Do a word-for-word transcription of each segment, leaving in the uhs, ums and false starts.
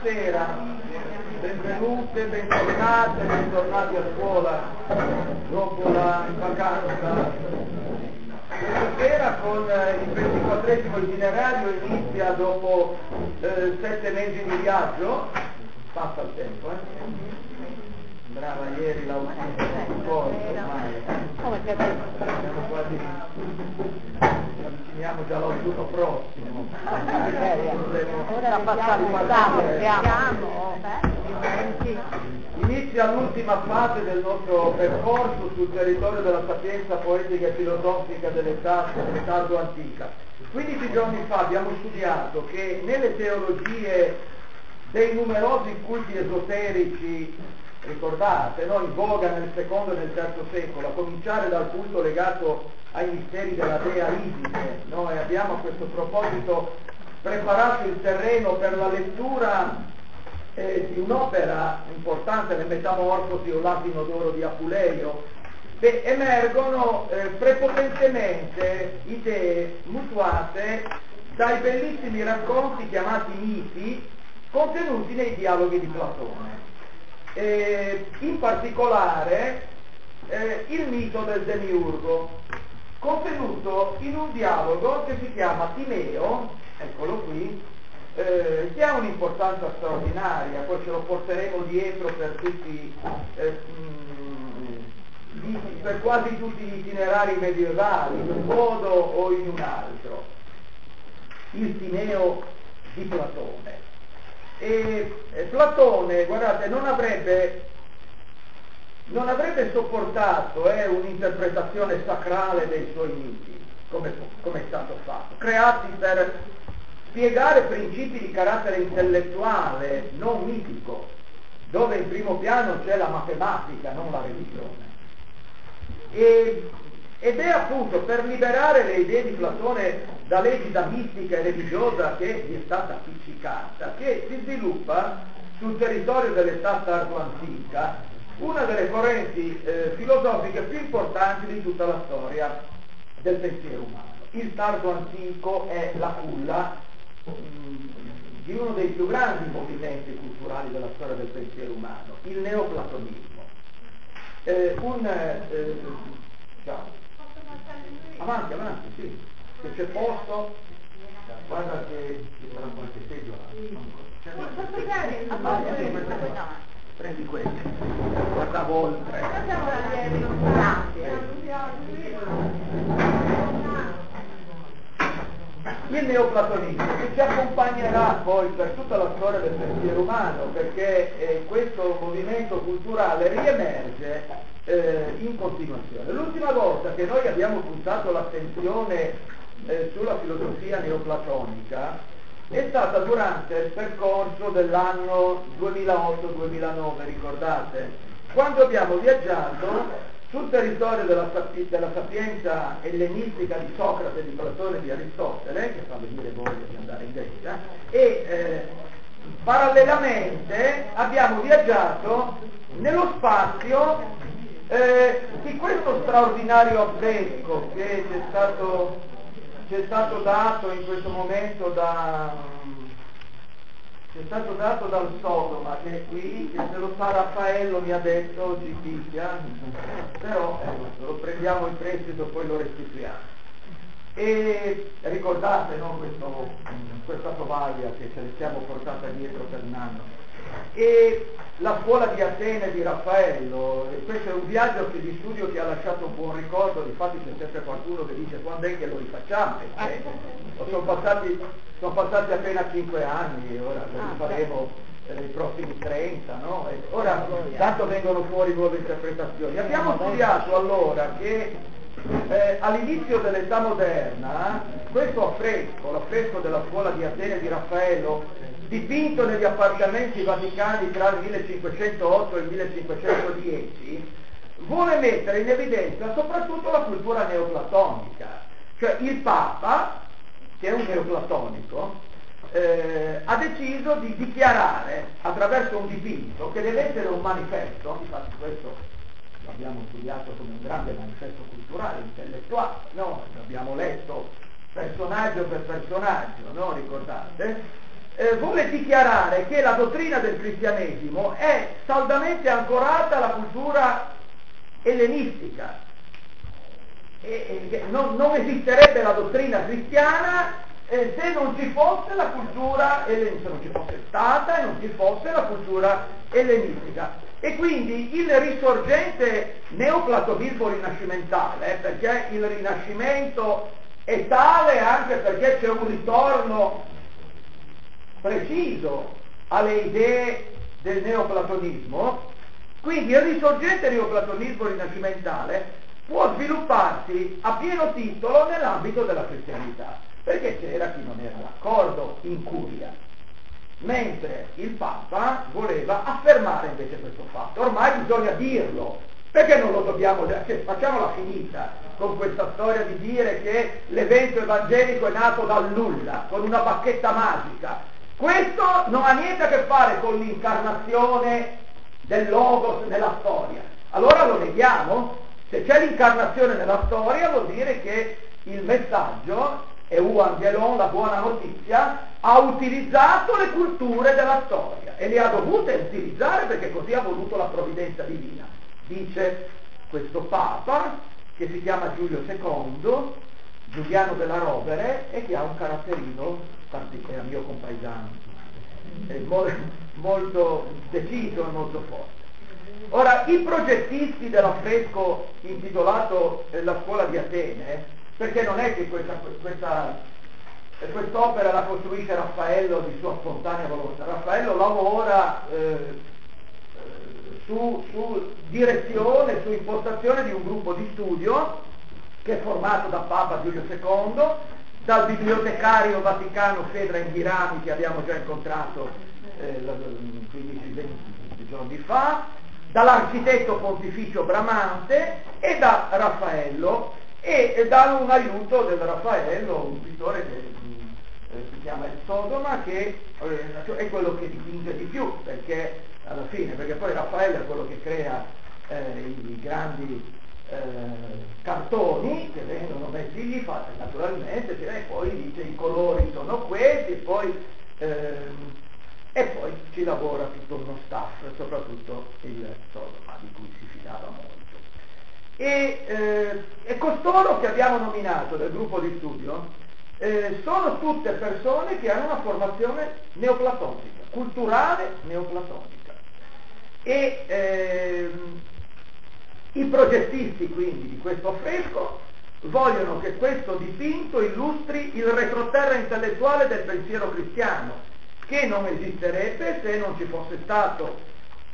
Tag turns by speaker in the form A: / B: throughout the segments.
A: Buonasera, benvenute, bentornate, bentornati a scuola dopo la vacanza. Questa sera con il ventiquattresimo itinerario inizia dopo eh, sette mesi di viaggio. Passa il tempo, eh? Brava, ieri la ormai. Siamo quasi, ci avviciniamo già all'autunno prossimo.
B: Ora passiamo,
A: Inizia l'ultima fase del nostro percorso sul territorio della sapienza poetica e filosofica dell'età, dell'età ardo-antica. quindici giorni fa abbiamo studiato che nelle teologie dei numerosi culti esoterici, ricordate, no? In voga nel secondo e nel terzo secolo, a cominciare dal culto legato ai misteri della dea Iside, no? E abbiamo a questo proposito preparato il terreno per la lettura eh, di un'opera importante, le Metamorfosi o l'Asino d'oro di Apuleio. Beh, emergono eh, prepotentemente idee mutuate dai bellissimi racconti chiamati miti contenuti nei dialoghi di Platone. Eh, in particolare eh, il mito del demiurgo, contenuto in un dialogo che si chiama Timeo, eccolo qui, eh, che ha un'importanza straordinaria, poi ce lo porteremo dietro per tutti, eh, mh, per quasi tutti gli itinerari medievali, in un modo o in un altro. Il Timeo di Platone. E, e Platone, guardate, non avrebbe, non avrebbe sopportato eh, un'interpretazione sacrale dei suoi miti, come, come è stato fatto, creati per spiegare principi di carattere intellettuale, non mitico, dove in primo piano c'è la matematica, non la religione. E, ed è appunto per liberare le idee di Platone da l'egida mistica e religiosa che gli è stata appiccicata, che si sviluppa sul territorio dell'età tardo-antica una delle correnti eh, filosofiche più importanti di tutta la storia del pensiero umano. Il tardo antico è la culla mh, di uno dei più grandi movimenti culturali della storia del pensiero umano, il neoplatonismo. Eh, un eh, ciao. Avanti, avanti, sì. Se c'è posto, guarda che ci sarà qualche seggiola. Prendi questo, guardavo oltre. Il neoplatonismo che ci accompagnerà poi per tutta la storia del pensiero umano, perché eh, questo movimento culturale riemerge eh, in continuazione. L'ultima volta che noi abbiamo puntato l'attenzione eh, sulla filosofia neoplatonica è stata durante il percorso dell'anno duemilaotto duemilanove, ricordate? Quando abbiamo viaggiato sul territorio della, sapi- della sapienza ellenistica di Socrate, di Platone e di Aristotele, che fa venire voglia di andare in Grecia, e eh, parallelamente abbiamo viaggiato nello spazio eh, di questo straordinario affresco che c'è stato ci è stato dato in questo momento da ci è stato dato dal Sodoma, che è qui, che se lo sa Raffaello mi ha detto ci picchia, però ecco, lo prendiamo in prestito, poi lo restituiamo. E ricordate, no, questo, questa tovaglia che ce ne siamo portata dietro per un anno. E la scuola di Atene di Raffaello, questo è un viaggio che, di studio che ha lasciato un buon ricordo, infatti c'è sempre qualcuno che dice quando è che lo rifacciamo, perché sono passati, sono passati appena cinque anni e ora lo rifaremo nei prossimi trenta, no? E ora tanto vengono fuori nuove interpretazioni. Abbiamo studiato allora che eh, all'inizio dell'età moderna questo affresco, l'affresco della scuola di Atene di Raffaello, dipinto negli appartamenti vaticani tra il millecinquecentootto e il millecinquecentodieci, vuole mettere in evidenza soprattutto la cultura neoplatonica. Cioè il Papa, che è un neoplatonico, eh, ha deciso di dichiarare attraverso un dipinto che deve essere un manifesto, infatti questo l'abbiamo studiato come un grande manifesto culturale, intellettuale, no? L'abbiamo letto personaggio per personaggio, no? Ricordate? eh, vuole dichiarare che la dottrina del cristianesimo è saldamente ancorata alla cultura ellenistica, e, e non, non esisterebbe la dottrina cristiana eh, se non ci fosse la cultura ellenistica, non ci fosse stata e non ci fosse la cultura ellenistica. E quindi il risorgente neoplatonismo rinascimentale, perché il Rinascimento è tale anche perché c'è un ritorno preciso alle idee del neoplatonismo, quindi il risorgente neoplatonismo rinascimentale può svilupparsi a pieno titolo nell'ambito della cristianità, perché c'era chi non era d'accordo in curia, mentre il Papa voleva affermare invece questo fatto. Ormai bisogna dirlo, perché non lo dobbiamo, cioè, facciamola finita con questa storia di dire che l'evento evangelico è nato dal nulla, con una bacchetta magica. Questo non ha niente a che fare con l'incarnazione del Logos nella storia. Allora lo neghiamo? Se c'è l'incarnazione nella storia vuol dire che il messaggio, Euangelon, la buona notizia, ha utilizzato le culture della storia e le ha dovute utilizzare perché così ha voluto la provvidenza divina. Dice questo Papa, che si chiama Giulio secondo, Giuliano della Rovere, e che ha un caratterino particolare, mio compaesano, è mo- molto deciso e molto forte. Ora, i progettisti dell'affresco intitolato eh, La scuola di Atene, perché non è che questa, questa, quest'opera la costruisce Raffaello di sua spontanea volontà, Raffaello lavora eh, su, su direzione, su impostazione di un gruppo di studio che è formato da Papa Giulio secondo, dal bibliotecario vaticano Fedra Inghirami, che abbiamo già incontrato eh, quindici venti giorni fa, dall'architetto pontificio Bramante e da Raffaello, e, e da un aiuto del Raffaello, un pittore che eh, si chiama il Sodoma, che eh, è quello che dipinge di più, perché alla fine, perché poi Raffaello è quello che crea eh, i, i grandi eh, cartoni che vengono messi lì, fatti naturalmente, e poi dice i colori sono questi, e poi ehm, e poi ci lavora tutto uno staff, soprattutto il Sodoma, di cui si fidava molto. E, eh, e costoro che abbiamo nominato del gruppo di studio eh, sono tutte persone che hanno una formazione neoplatonica, culturale neoplatonica. E ehm, i progettisti quindi di questo affresco vogliono che questo dipinto illustri il retroterra intellettuale del pensiero cristiano, che non esisterebbe se non ci fosse stato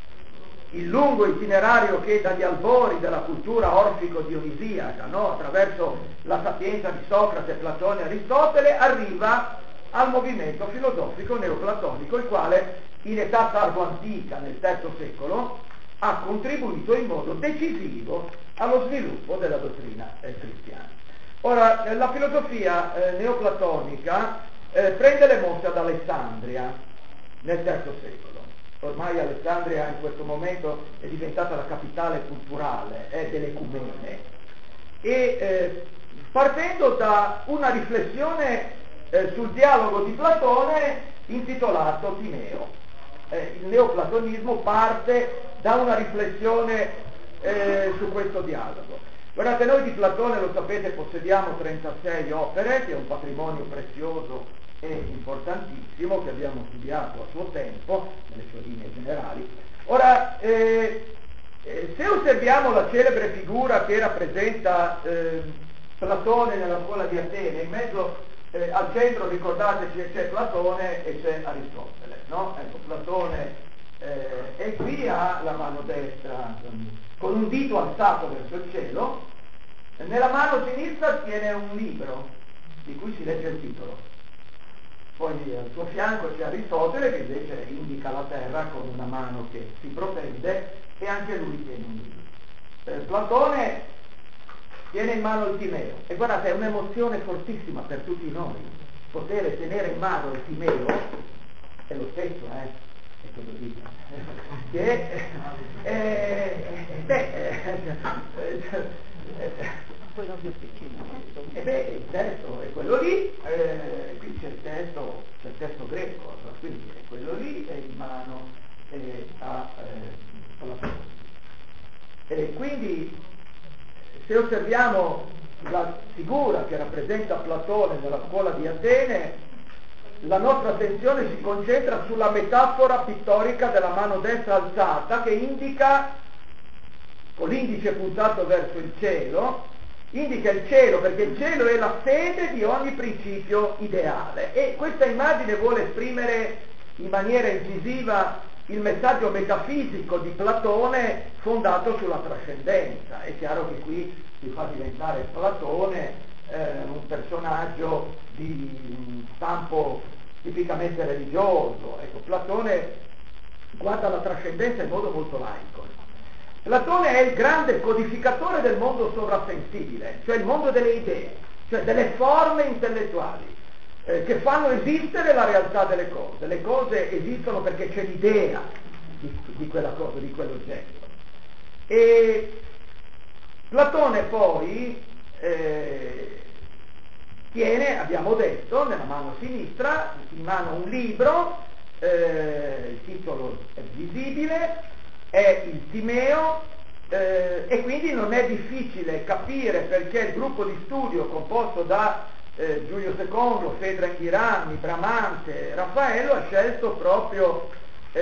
A: il lungo itinerario che dagli albori della cultura orfico-dionisiaca, no? attraverso la sapienza di Socrate, Platone e Aristotele, arriva al movimento filosofico neoplatonico, il quale in età tardo-antica, nel terzo secolo, ha contribuito in modo decisivo allo sviluppo della dottrina eh, cristiana. Ora, la filosofia eh, neoplatonica eh, prende le mosse ad Alessandria nel terzo secolo. Ormai Alessandria in questo momento è diventata la capitale culturale eh, dell'ecumene, e eh, partendo da una riflessione eh, sul dialogo di Platone intitolato Timeo. Eh, il neoplatonismo parte da una riflessione eh, su questo dialogo. Guardate, noi di Platone, lo sapete, possediamo trentasei opere, che è un patrimonio prezioso e importantissimo, che abbiamo studiato a suo tempo, nelle sue linee generali. Ora, eh, eh, se osserviamo la celebre figura che rappresenta eh, Platone nella scuola di Atene, in mezzo eh, al centro, ricordate, c'è, c'è Platone e c'è Aristotele, no? Ecco, Platone eh, è qui, ha la mano destra con un dito alzato verso il cielo, nella mano sinistra tiene un libro di cui si legge il titolo. Poi al suo fianco c'è Aristotele, che invece indica la terra con una mano che si protende, e anche lui tiene un libro. Eh, Platone tiene in mano il Timeo, e guardate, è un'emozione fortissima per tutti noi. Poter tenere in mano il Timeo è lo stesso, eh? È quello lì. Che, eh, beh, eh,
B: quello più piccino.
A: E beh, il testo è quello lì, eh, qui c'è il testo, c'è il testo greco, quindi è quello lì, è in mano eh, a eh, Platone. E quindi, se osserviamo la figura che rappresenta Platone nella scuola di Atene, la nostra attenzione si concentra sulla metafora pittorica della mano destra alzata che indica, con l'indice puntato verso il cielo, indica il cielo perché il cielo è la sede di ogni principio ideale e questa immagine vuole esprimere in maniera incisiva il messaggio metafisico di Platone fondato sulla trascendenza. È chiaro che qui si fa diventare Platone eh, un personaggio di stampo tipicamente religioso. Ecco, Platone guarda la trascendenza in modo molto laico. Platone è il grande codificatore del mondo sovrasensibile, cioè il mondo delle idee, cioè delle forme intellettuali eh, che fanno esistere la realtà delle cose. Le cose esistono perché c'è l'idea di, di quella cosa, di quell'oggetto. E Platone poi eh, tiene, abbiamo detto, nella mano sinistra, in mano un libro, eh, il titolo è visibile, è il Timeo, eh, e quindi non è difficile capire perché il gruppo di studio composto da eh, Giulio secondo, Fedra Ghirani, Bramante, Raffaello ha scelto proprio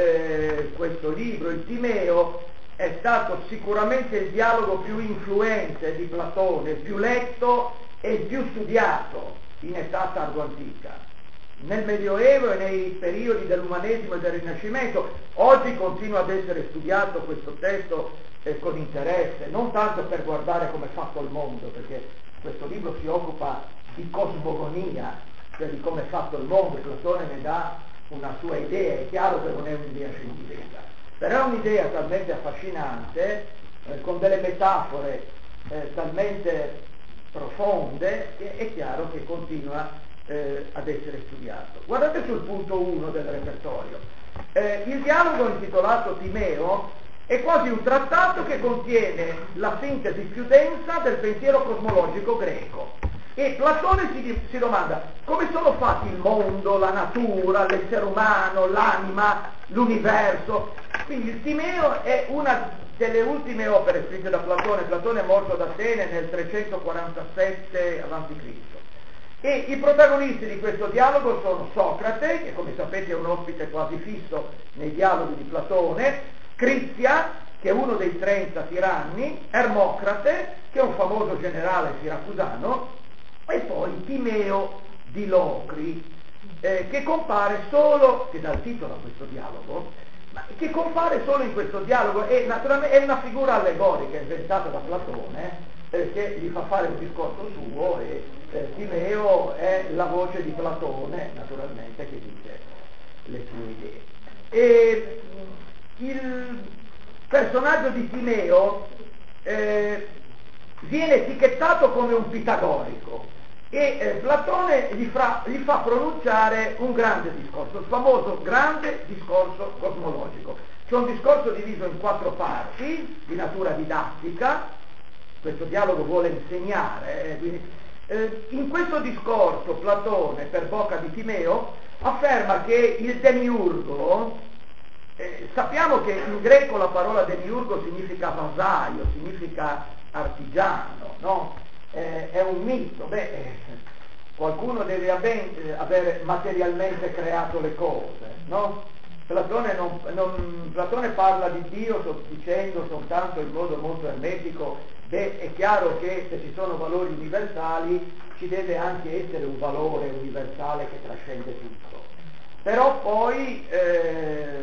A: eh, questo libro. Il Timeo è stato sicuramente il dialogo più influente di Platone, il più letto e il più studiato in età tardo-antica. Nel Medioevo e nei periodi dell'umanesimo e del Rinascimento, oggi continua ad essere studiato questo testo eh, con interesse, non tanto per guardare come è fatto il mondo, perché questo libro si occupa di cosmogonia, cioè di come è fatto il mondo, Platone ne dà una sua idea, è chiaro che non è un'idea scientifica, però è un'idea talmente affascinante, eh, con delle metafore eh, talmente profonde, che è chiaro che continua Eh, ad essere studiato. Guardate sul punto uno del repertorio. Eh, il dialogo intitolato Timeo è quasi un trattato che contiene la sintesi più densa del pensiero cosmologico greco. E Platone si, si domanda come sono fatti il mondo, la natura, l'essere umano, l'anima, l'universo. Quindi il Timeo è una delle ultime opere scritte da Platone. Platone è morto ad Atene nel trecentoquarantasette avanti Cristo E i protagonisti di questo dialogo sono Socrate, che come sapete è un ospite quasi fisso nei dialoghi di Platone, Crizia, che è uno dei trenta tiranni, Ermocrate, che è un famoso generale siracusano, e poi Timeo di Locri, eh, che compare solo, che dà il titolo a questo dialogo, ma che compare solo in questo dialogo, e naturalmente è una figura allegorica inventata da Platone, eh, che gli fa fare un discorso suo, e eh, Timeo è la voce di Platone, naturalmente, che dice le sue idee. E il personaggio di Timeo eh, viene etichettato come un pitagorico, e eh, Platone gli, fra, gli fa pronunciare un grande discorso, il famoso grande discorso cosmologico. C'è un discorso diviso in quattro parti di natura didattica. Questo dialogo vuole insegnare, eh, quindi, eh, in questo discorso Platone, per bocca di Timeo, afferma che il demiurgo, eh, sappiamo che in greco la parola demiurgo significa vasaio, significa artigiano, no? Eh, è un mito. Beh, eh, qualcuno deve aver, eh, aver materialmente creato le cose, no? Platone, non, non, Platone parla di Dio so, dicendo soltanto in modo molto ermetico: beh, è chiaro che se ci sono valori universali ci deve anche essere un valore universale che trascende tutto. Però poi, eh,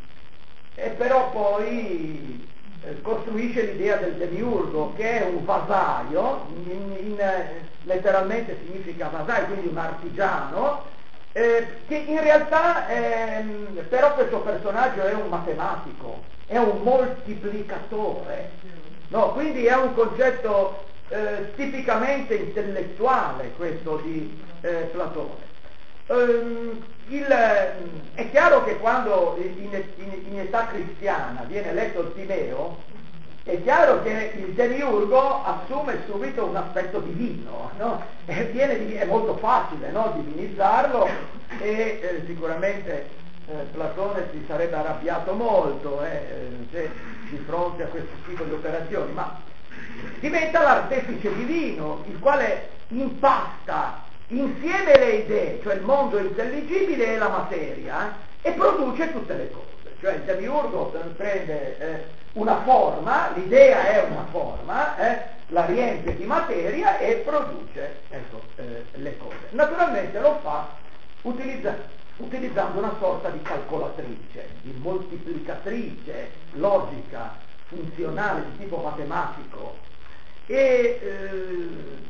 A: e però poi eh, costruisce l'idea del demiurgo, che è un vasaio, in, in, letteralmente significa vasaio, quindi un artigiano, eh, che in realtà ehm, però questo personaggio è un matematico, è un moltiplicatore, no? Quindi è un concetto eh, tipicamente intellettuale questo di eh, Platone. Um, il, è chiaro che quando in, in, in età cristiana viene letto il Timeo, è chiaro che il demiurgo assume subito un aspetto divino, no? E viene di, è molto facile, no? Divinizzarlo e eh, sicuramente eh, Platone si sarebbe arrabbiato molto eh, se, di fronte a questo tipo di operazioni, ma diventa l'artefice divino, il quale impasta insieme le idee, cioè il mondo intelligibile e la materia, e produce tutte le cose. Cioè il demiurgo prende eh, una forma, l'idea è una forma, eh, la riempie di materia e produce ecco, eh, le cose. Naturalmente lo fa utilizza, utilizzando una sorta di calcolatrice, di moltiplicatrice logica, funzionale, di tipo matematico. E eh,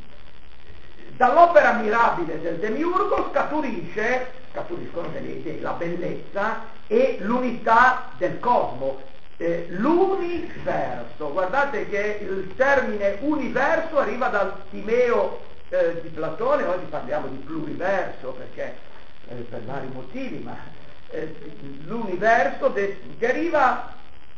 A: dall'opera mirabile del demiurgo scaturisce, scaturiscono delle idee, la bellezza e l'unità del cosmo, eh, l'universo. Guardate che il termine universo arriva dal Timeo eh, di Platone, oggi parliamo di pluriverso perché eh, per vari motivi, ma eh, l'universo de- deriva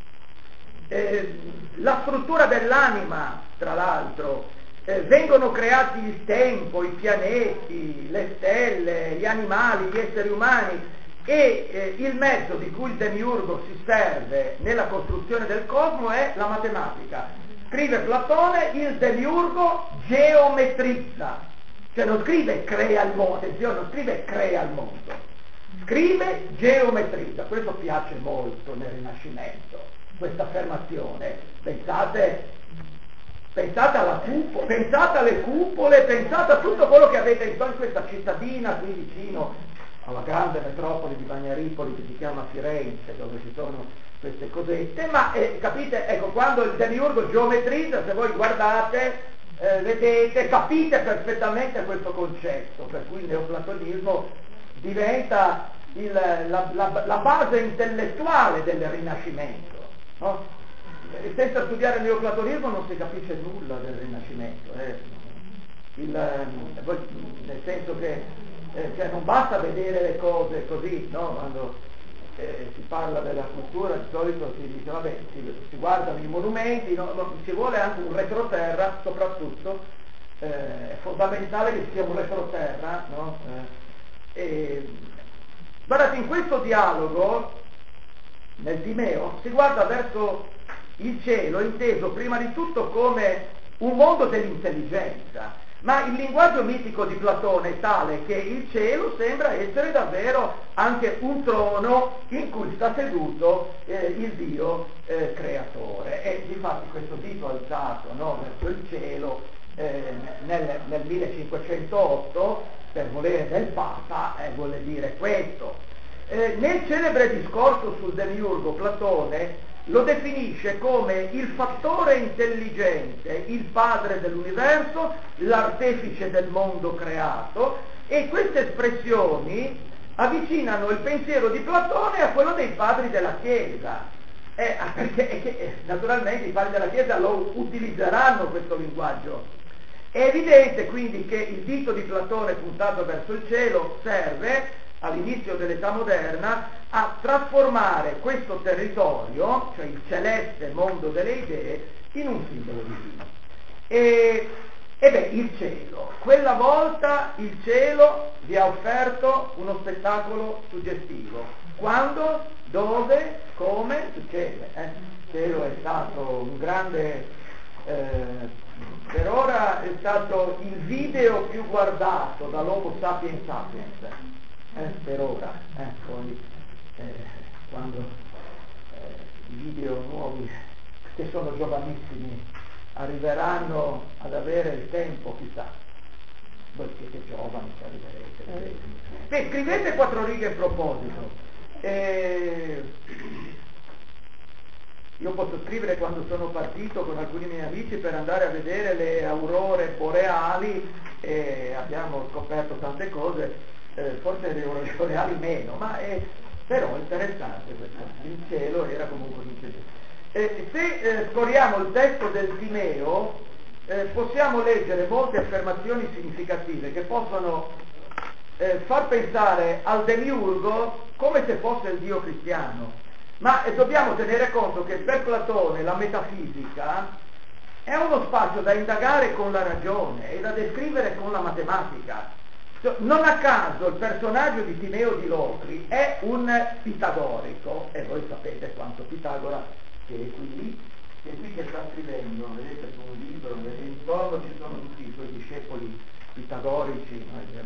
A: eh, la struttura dell'anima, tra l'altro. Eh, vengono creati il tempo, i pianeti, le stelle, gli animali, gli esseri umani e eh, il mezzo di cui il demiurgo si serve nella costruzione del cosmo è la matematica. Scrive Platone, il demiurgo geometrizza, cioè non scrive crea il mondo, attenzione, non scrive crea il mondo, scrive geometrizza. Questo piace molto nel Rinascimento, questa affermazione. Pensate Pensate alla cupola, pensate alle cupole, pensate a tutto quello che avete in questa cittadina qui vicino alla grande metropoli di Bagnaripoli che si chiama Firenze, dove ci sono queste cosette, ma eh, capite, ecco, quando il demiurgo geometrizza, se voi guardate, eh, vedete, capite perfettamente questo concetto, per cui il neoplatonismo diventa il, la, la, la base intellettuale del Rinascimento, no? E senza studiare il neoplatonismo non si capisce nulla del Rinascimento, eh. il, nel senso che eh, cioè non basta vedere le cose così, no? Quando eh, si parla della cultura di solito si dice vabbè, si, si guardano i monumenti, no? No, ci vuole anche un retroterra, soprattutto eh, è fondamentale che sia un retroterra, no? eh, e, guardate, in questo dialogo nel Timeo si guarda verso il cielo inteso prima di tutto come un mondo dell'intelligenza, ma il linguaggio mitico di Platone è tale che il cielo sembra essere davvero anche un trono in cui sta seduto eh, il Dio eh, creatore. E difatti questo dito alzato, no, verso il cielo eh, nel, nel millecinquecentootto per volere del Papa eh, vuole dire questo. Eh, nel celebre discorso sul demiurgo Platone lo definisce come il fattore intelligente, il padre dell'universo, l'artefice del mondo creato, e queste espressioni avvicinano il pensiero di Platone a quello dei padri della Chiesa, eh, perché eh, naturalmente i padri della Chiesa lo utilizzeranno questo linguaggio. È evidente quindi che il dito di Platone puntato verso il cielo serve all'inizio dell'età moderna a trasformare questo territorio, cioè il celeste mondo delle idee, in un simbolo divino. E, e beh, il cielo. Quella volta il cielo vi ha offerto uno spettacolo suggestivo. Quando? Dove? Come? Succede. Eh? Il cielo è stato un grande... Eh, per ora è stato il video più guardato dall'Homo sapiens sapiens. Eh, per ora, eh, poi eh, quando eh, i video nuovi che sono giovanissimi arriveranno ad avere il tempo, chissà, voi siete giovani, ci arriverete. Beh, scrivete quattro righe in proposito. Eh, io posso scrivere quando sono partito con alcuni miei amici per andare a vedere le aurore boreali e abbiamo scoperto tante cose. Eh, forse le aurore boreali meno, ma è però interessante questo. Il cielo era comunque l'intelligenza. Eh, se eh, scorriamo il testo del Timeo, eh, possiamo leggere molte affermazioni significative che possono eh, far pensare al demiurgo come se fosse il Dio cristiano. Ma eh, dobbiamo tenere conto che per Platone la metafisica è uno spazio da indagare con la ragione e da descrivere con la matematica. Non a caso il personaggio di Timeo di Locri è un pitagorico, e voi sapete quanto Pitagora, che è qui, che è qui che sta scrivendo, vedete su un libro, e intorno ci sono tutti i suoi discepoli pitagorici.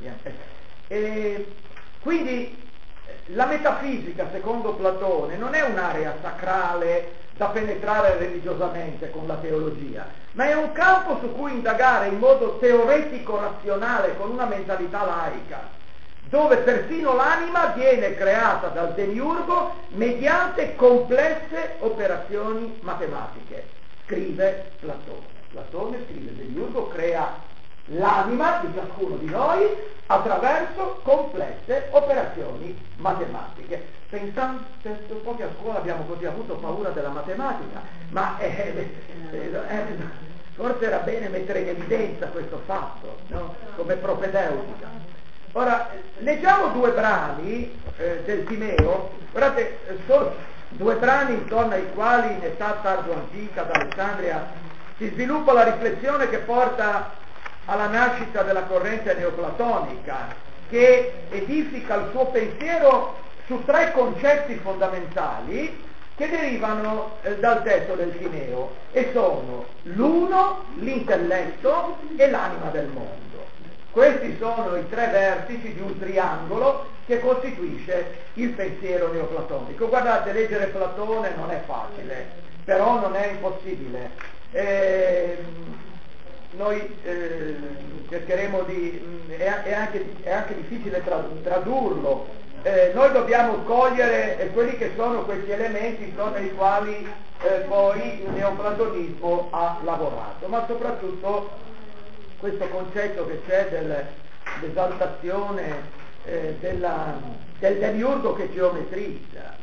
A: E quindi la metafisica, secondo Platone, non è un'area sacrale da penetrare religiosamente con la teologia, ma è un campo su cui indagare in modo teoretico-razionale con una mentalità laica, dove persino l'anima viene creata dal demiurgo mediante complesse operazioni matematiche. Scrive Platone. Platone scrive: il demiurgo crea l'anima di ciascuno di noi attraverso complesse operazioni matematiche. Pensate, un po' che a scuola abbiamo così avuto paura della matematica, ma eh, eh, eh, forse era bene mettere in evidenza questo fatto, no? Come propedeutica. Ora, leggiamo due brani eh, del Timeo. Guardate, sono due brani intorno ai quali in età tardo-antica da Alessandria si sviluppa la riflessione che porta alla nascita della corrente neoplatonica, che edifica il suo pensiero su tre concetti fondamentali che derivano eh, dal testo del Timeo, e sono l'uno, l'intelletto e l'anima del mondo. Questi sono i tre vertici di un triangolo che costituisce il pensiero neoplatonico. Guardate, leggere Platone non è facile, però non è impossibile. Eh, noi eh, cercheremo di... è, è, anche, è anche difficile tra, tradurlo. Eh, noi dobbiamo cogliere eh, quelli che sono questi elementi intorno ai quali eh, poi il neoplatonismo ha lavorato, ma soprattutto questo concetto che c'è del, dell'esaltazione eh, della, del demiurgo che geometrizza.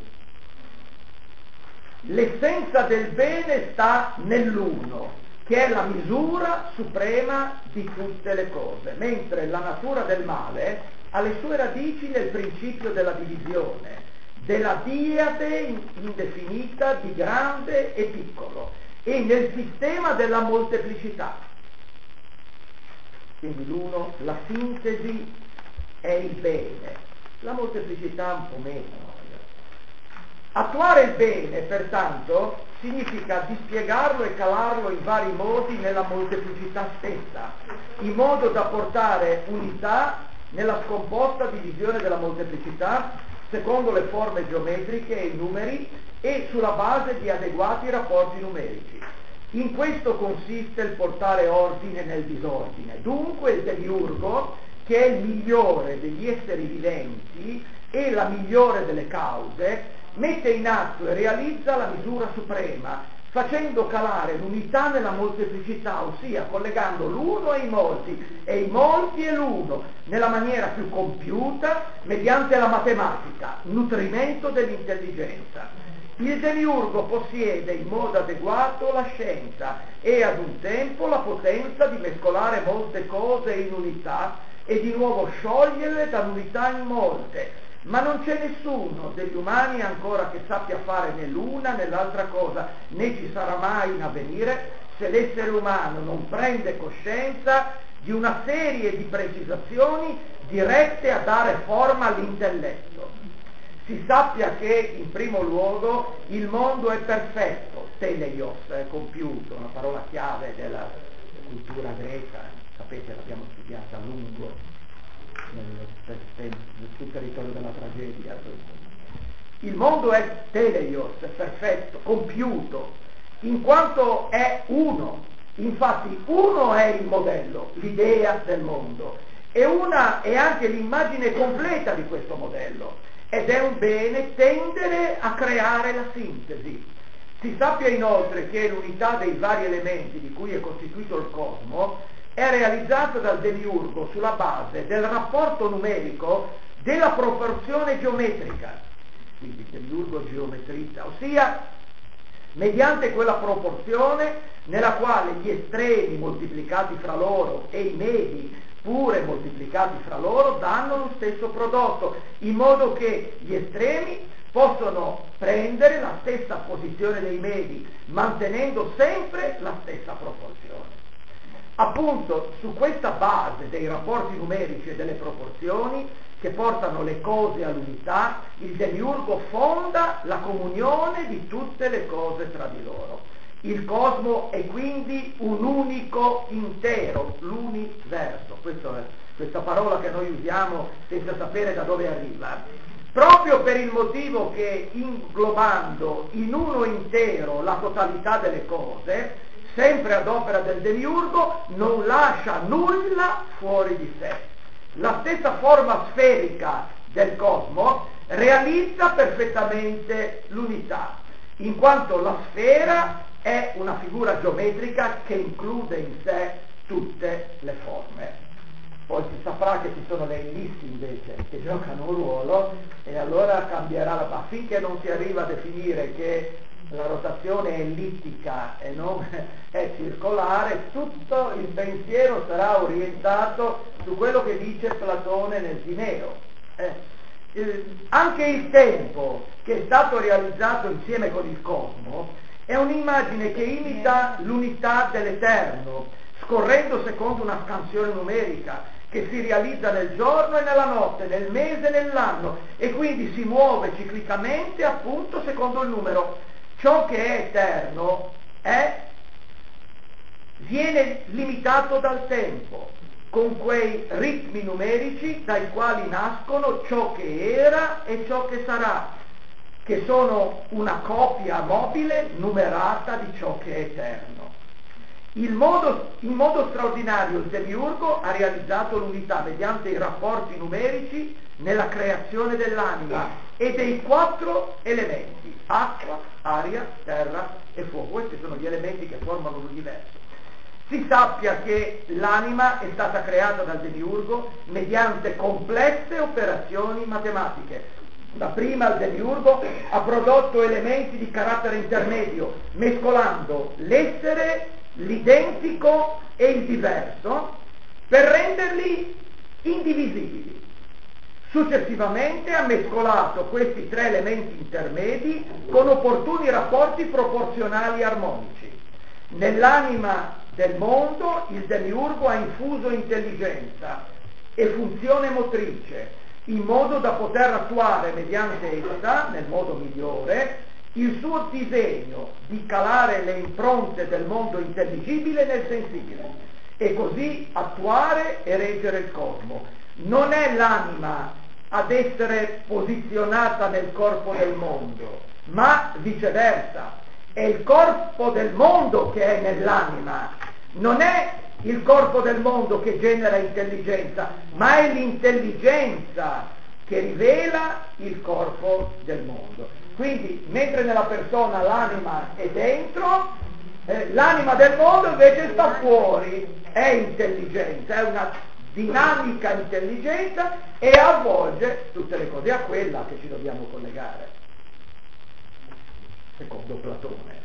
A: L'essenza del bene sta nell'uno, che è la misura suprema di tutte le cose, mentre la natura del male ha le sue radici nel principio della divisione, della diade indefinita di grande e piccolo, e nel sistema della molteplicità. Quindi l'uno, la sintesi è il bene, la molteplicità un po' meno. Attuare il bene, pertanto, significa dispiegarlo e calarlo in vari modi nella molteplicità stessa, in modo da portare unità nella scomposta divisione della molteplicità, secondo le forme geometriche e i numeri, e sulla base di adeguati rapporti numerici. In questo consiste il portare ordine nel disordine. Dunque il demiurgo, che è il migliore degli esseri viventi e la migliore delle cause, mette in atto e realizza la misura suprema, facendo calare l'unità nella molteplicità, ossia collegando l'uno ai molti e i molti e l'uno nella maniera più compiuta mediante la matematica, nutrimento dell'intelligenza. Il demiurgo possiede in modo adeguato la scienza e ad un tempo la potenza di mescolare molte cose in unità e di nuovo scioglierle dall'unità in molte. Ma non c'è nessuno degli umani ancora che sappia fare né l'una né l'altra cosa, né ci sarà mai in avvenire, se l'essere umano non prende coscienza di una serie di precisazioni dirette a dare forma all'intelletto. Si sappia che, in primo luogo, il mondo è perfetto, teleios, è compiuto, una parola chiave della cultura greca, sapete, l'abbiamo studiata a lungo nel, sul territorio della tragedia. Il mondo è teleios, è perfetto, compiuto, in quanto è uno. Infatti uno è il modello, l'idea del mondo, e una è anche l'immagine completa di questo modello, ed è un bene tendere a creare la sintesi. Si sappia inoltre che l'unità dei vari elementi di cui è costituito il cosmo è realizzata dal demiurgo sulla base del rapporto numerico della proporzione geometrica, quindi il demiurgo geometrizza, ossia mediante quella proporzione nella quale gli estremi moltiplicati fra loro e i medi pure moltiplicati fra loro danno lo stesso prodotto, in modo che gli estremi possono prendere la stessa posizione dei medi, mantenendo sempre la stessa proporzione. Appunto, su questa base dei rapporti numerici e delle proporzioni che portano le cose all'unità, il demiurgo fonda la comunione di tutte le cose tra di loro. Il cosmo è quindi un unico intero, l'universo. Questo è, questa parola che noi usiamo senza sapere da dove arriva. Proprio per il motivo che, inglobando in uno intero la totalità delle cose, sempre ad opera del demiurgo, non lascia nulla fuori di sé. La stessa forma sferica del cosmo realizza perfettamente l'unità, in quanto la sfera è una figura geometrica che include in sé tutte le forme. Poi si saprà che ci sono le ellissi invece che giocano un ruolo, e allora cambierà, la... affinché non si arriva a definire che la rotazione è ellittica e non è circolare, tutto il pensiero sarà orientato su quello che dice Platone nel Timeo. Eh, eh, anche il tempo, che è stato realizzato insieme con il cosmo, è un'immagine che imita l'unità dell'eterno, scorrendo secondo una scansione numerica che si realizza nel giorno e nella notte, nel mese e nell'anno, e quindi si muove ciclicamente appunto secondo il numero. Ciò che è eterno è, viene limitato dal tempo, con quei ritmi numerici dai quali nascono ciò che era e ciò che sarà, che sono una copia mobile numerata di ciò che è eterno. Il modo, in modo straordinario il demiurgo ha realizzato l'unità mediante i rapporti numerici nella creazione dell'anima e dei quattro elementi: acqua, aria, terra e fuoco. Questi sono gli elementi che formano l'universo. Si sappia che l'anima è stata creata dal demiurgo mediante complesse operazioni matematiche. Dapprima il demiurgo ha prodotto elementi di carattere intermedio, mescolando l'essere, l'identico e il diverso, per renderli indivisibili. Successivamente ha mescolato questi tre elementi intermedi con opportuni rapporti proporzionali e armonici. Nell'anima del mondo il demiurgo ha infuso intelligenza e funzione motrice, in modo da poter attuare mediante essa, nel modo migliore, il suo disegno di calare le impronte del mondo intelligibile nel sensibile e così attuare e reggere il cosmo. Non è l'anima ad essere posizionata nel corpo del mondo, ma viceversa. È il corpo del mondo che è nell'anima, non è il corpo del mondo che genera intelligenza, ma è l'intelligenza che rivela il corpo del mondo. Quindi, mentre nella persona l'anima è dentro, eh, l'anima del mondo invece sta fuori, è intelligenza, è una dinamica intelligenza e avvolge tutte le cose. A quella che ci dobbiamo collegare, secondo Platone.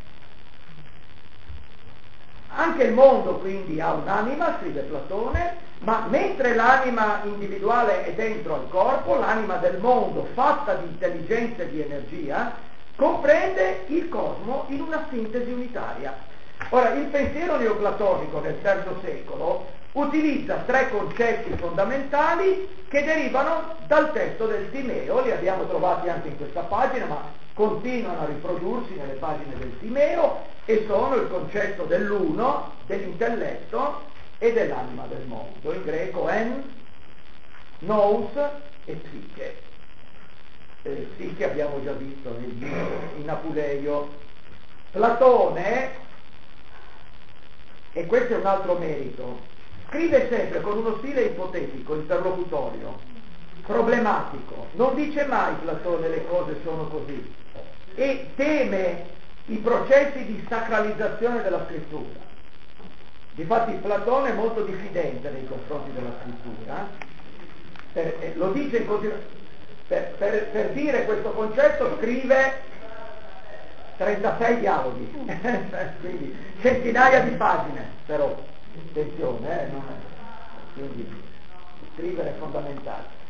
A: Anche il mondo quindi ha un'anima, scrive Platone, ma mentre l'anima individuale è dentro al corpo, l'anima del mondo, fatta di intelligenza e di energia, comprende il cosmo in una sintesi unitaria. Ora, il pensiero neoplatonico del terzo secolo utilizza tre concetti fondamentali che derivano dal testo del Timeo, li abbiamo trovati anche in questa pagina, ma continuano a riprodursi nelle pagine del Timeo, e sono il concetto dell'uno, dell'intelletto e dell'anima del mondo, in greco en, nous e psiche. Eh, psiche abbiamo già visto nel libro in Apuleio. Platone, e questo è un altro merito, scrive sempre con uno stile ipotetico, interlocutorio, problematico. Non dice mai Platone le cose sono così, e teme i processi di sacralizzazione della scrittura. Difatti Platone è molto diffidente nei confronti della scrittura, per, eh, lo dice in continu- per, per, per dire questo concetto scrive trentasei dialoghi, quindi centinaia di pagine, però attenzione, eh, non è. Quindi scrivere è fondamentale.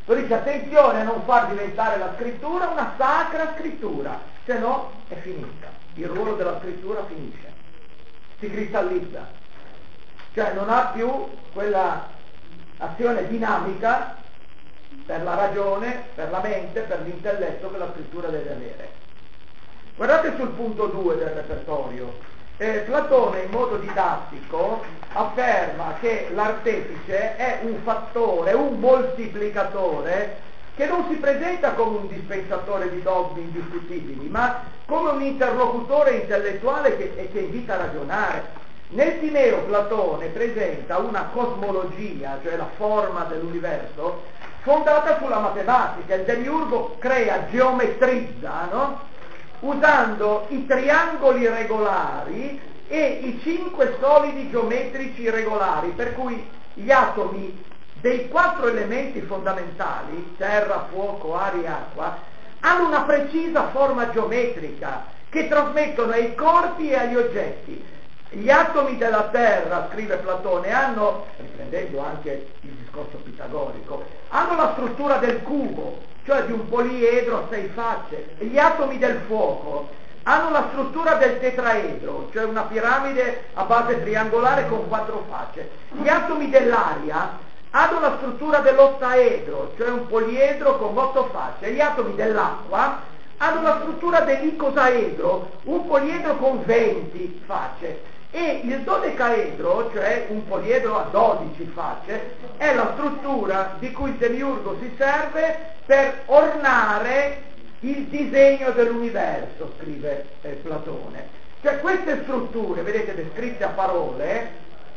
A: Lo dice, attenzione a non far diventare la scrittura una sacra scrittura, se no è finita, il ruolo della scrittura finisce, si cristallizza, cioè non ha più quella azione dinamica per la ragione, per la mente, per l'intelletto che la scrittura deve avere. Guardate sul punto due del repertorio. Eh, Platone in modo didattico afferma che l'artefice è un fattore, un moltiplicatore che non si presenta come un dispensatore di dogmi indiscutibili, ma come un interlocutore intellettuale che, che invita a ragionare. Nel Timeo Platone presenta una cosmologia, cioè la forma dell'universo, fondata sulla matematica. Il demiurgo crea, geometrizza, no? Usando i triangoli regolari e i cinque solidi geometrici regolari, per cui gli atomi dei quattro elementi fondamentali, terra, fuoco, aria e acqua, hanno una precisa forma geometrica che trasmettono ai corpi e agli oggetti. Gli atomi della terra, scrive Platone, hanno, riprendendo anche il discorso pitagorico, hanno la struttura del cubo, cioè di un poliedro a sei facce. Gli atomi del fuoco hanno la struttura del tetraedro, cioè una piramide a base triangolare con quattro facce. Gli atomi dell'aria hanno la struttura dell'ottaedro, cioè un poliedro con otto facce. Gli atomi dell'acqua hanno la struttura dell'icosaedro, un poliedro con venti facce. E il dodecaedro, cioè un poliedro a dodici facce, è la struttura di cui il demiurgo si serve per ornare il disegno dell'universo, scrive eh, Platone. Cioè queste strutture, vedete, descritte a parole,